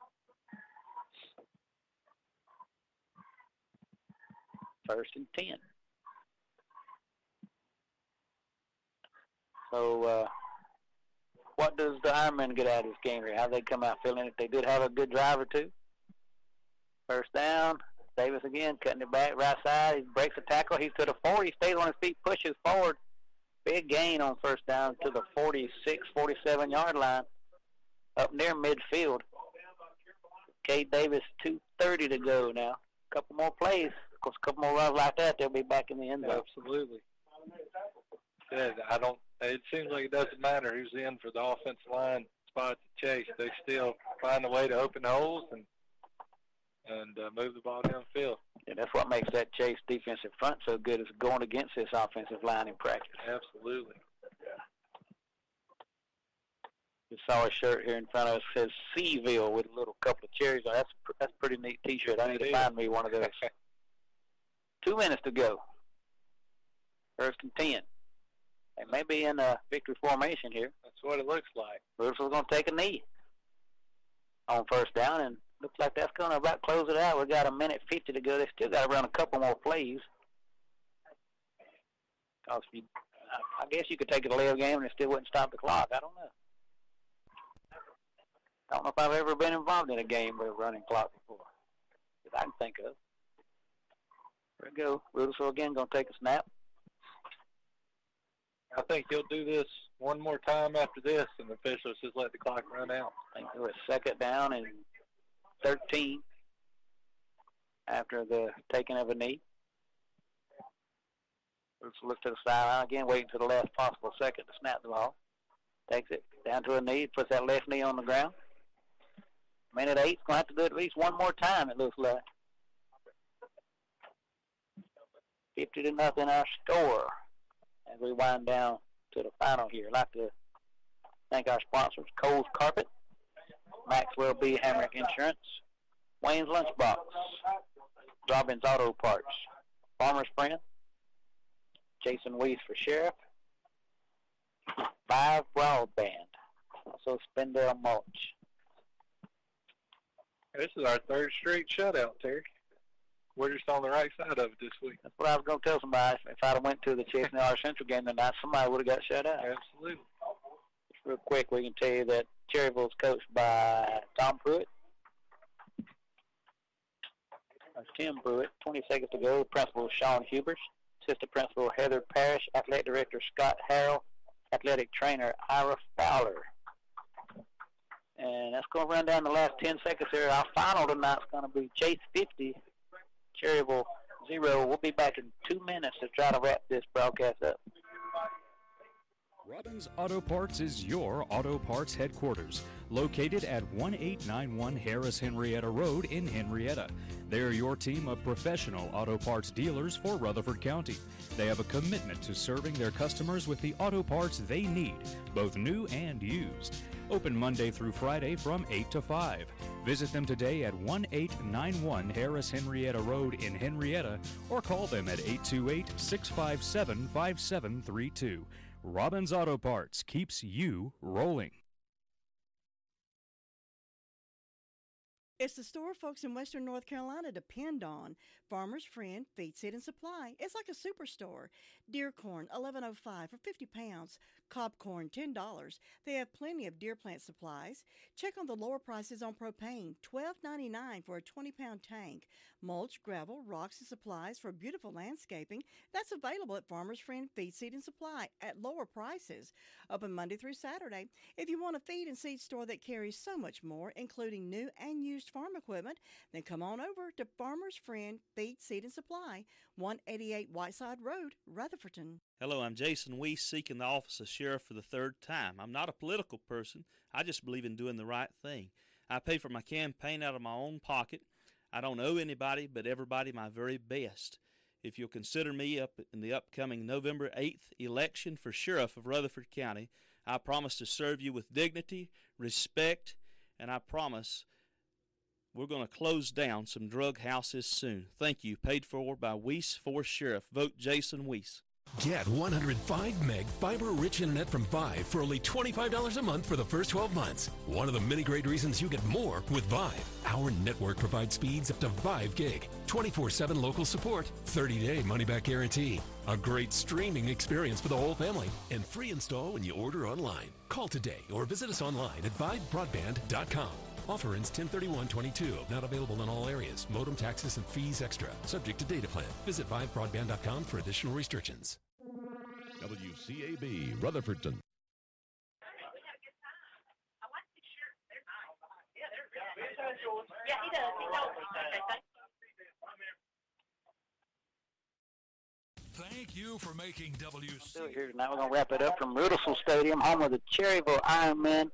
First and ten. So, uh, what does the Ironmen get out of this game here? How do they come out feeling it? They did have a good drive or two. First down. Davis again, cutting it back, right side. He breaks the tackle. He's to the four. He stays on his feet, pushes forward. Big gain on first down to the forty-six, forty-seven yard line. Up near midfield. Cade Davis, two thirty to go now. A couple more plays. Of course, a couple more runs like that, they'll be back in the end zone. Absolutely. Yeah, I don't. It seems like it doesn't matter who's in for the offensive line spot to chase. They still find a way to open holes and and uh, move the ball downfield. And that's what makes that Chase defensive front so good, is going against this offensive line in practice. Absolutely. Just saw a shirt here in front of us that says Seaville with a little couple of cherries on it. That's that's a pretty neat T-shirt. I need to find me one of those. Two minutes to go. First and ten. They may be in a victory formation here. That's what it looks like. Louisville's going to take a knee on first down, and looks like that's going to about close it out. We got a minute fifty to go. They still got to run a couple more plays. Cause you, I, I guess you could take a delay game and it still wouldn't stop the clock. I don't know. I don't know if I've ever been involved in a game with a running clock before that I can think of. There we go. Rudolph again going to take a snap. I think he'll do this one more time after this, and the officials just let the clock run out. I think it was second down and thirteen after the taking of a knee. Let's look to the sideline again, waiting to the last possible second to snap the ball. Takes it down to a knee, puts that left knee on the ground. Minute eight, going to have to do it at least one more time, it looks like. fifty to nothing our score as we wind down to the final here. I'd like to thank our sponsors, Cole's Carpet, Maxwell B. Hamrick Insurance, Wayne's Lunchbox, Robbins Auto Parts, Farmer's Friend, Jason Weiss for Sheriff, Five Broadband, also Spindell Mulch. This is our third straight shutout, Terry. We're just on the right side of it this week. That's what I was going to tell somebody. If I'd have went to the Chestnut R Central game tonight, somebody would have got shut out. Absolutely. Just real quick, we can tell you that Cherryville's coached by Tom Pruitt. That's Tim Pruitt. twenty seconds to go. Principal Sean Hubers. Assistant Principal Heather Parrish. Athletic Director Scott Harrell. Athletic Trainer Ira Fowler. And that's going to run down the last ten seconds here. Our final tonight is going to be Chase fifty, Cherryville zero. We'll be back in two minutes to try to wrap this broadcast up. Robbins Auto Parts is your auto parts headquarters, located at one eight nine one Harris Henrietta Road in Henrietta. They're your team of professional auto parts dealers for Rutherford County. They have a commitment to serving their customers with the auto parts they need, both new and used. Open Monday through Friday from eight to five. Visit them today at one eight nine one Harris Henrietta Road in Henrietta or call them at eight two eight, six five seven, five seven three two. Robbins Auto Parts keeps you rolling. It's the store folks in Western North Carolina depend on. Farmer's Friend Feed, Seed, and Supply. It's like a superstore. Deer corn, eleven oh five for fifty pounds. Cob corn, ten dollars. They have plenty of deer plant supplies. Check on the lower prices on propane, twelve ninety-nine for a twenty pound tank. Mulch, gravel, rocks, and supplies for beautiful landscaping. That's available at Farmer's Friend Feed, Seed, and Supply at lower prices. Open Monday through Saturday. If you want a feed and seed store that carries so much more, including new and used farm equipment, then come on over to Farmer's Friend Feed, Seed, and Supply, one eighty-eight Whiteside Road, Rutherfordton. Hello, I'm Jason Weiss, seeking the office of sheriff for the third time. I'm not a political person. I just believe in doing the right thing. I pay for my campaign out of my own pocket. I don't owe anybody but everybody my very best. If you'll consider me up in the upcoming November eighth election for sheriff of Rutherford County, I promise to serve you with dignity, respect, and I promise we're going to close down some drug houses soon. Thank you. Paid for by Weiss for Sheriff. Vote Jason Weiss. Get one hundred five meg fiber-rich internet from Vive for only twenty-five dollars a month for the first twelve months. One of the many great reasons you get more with Vive. Our network provides speeds up to five gig, twenty-four seven local support, thirty day money-back guarantee, a great streaming experience for the whole family, and free install when you order online. Call today or visit us online at vive broadband dot com. Offer ends ten thirty-one twenty-two. Not available in all areas. Modem taxes and fees extra. Subject to data plan. Visit vive broadband dot com for additional restrictions. W C A B, Rutherfordton. Yeah, he does. He knows. thank you for making W C. Here tonight, we're going to wrap it up from Rudelsville Stadium, home of the Cherryville Ironmen.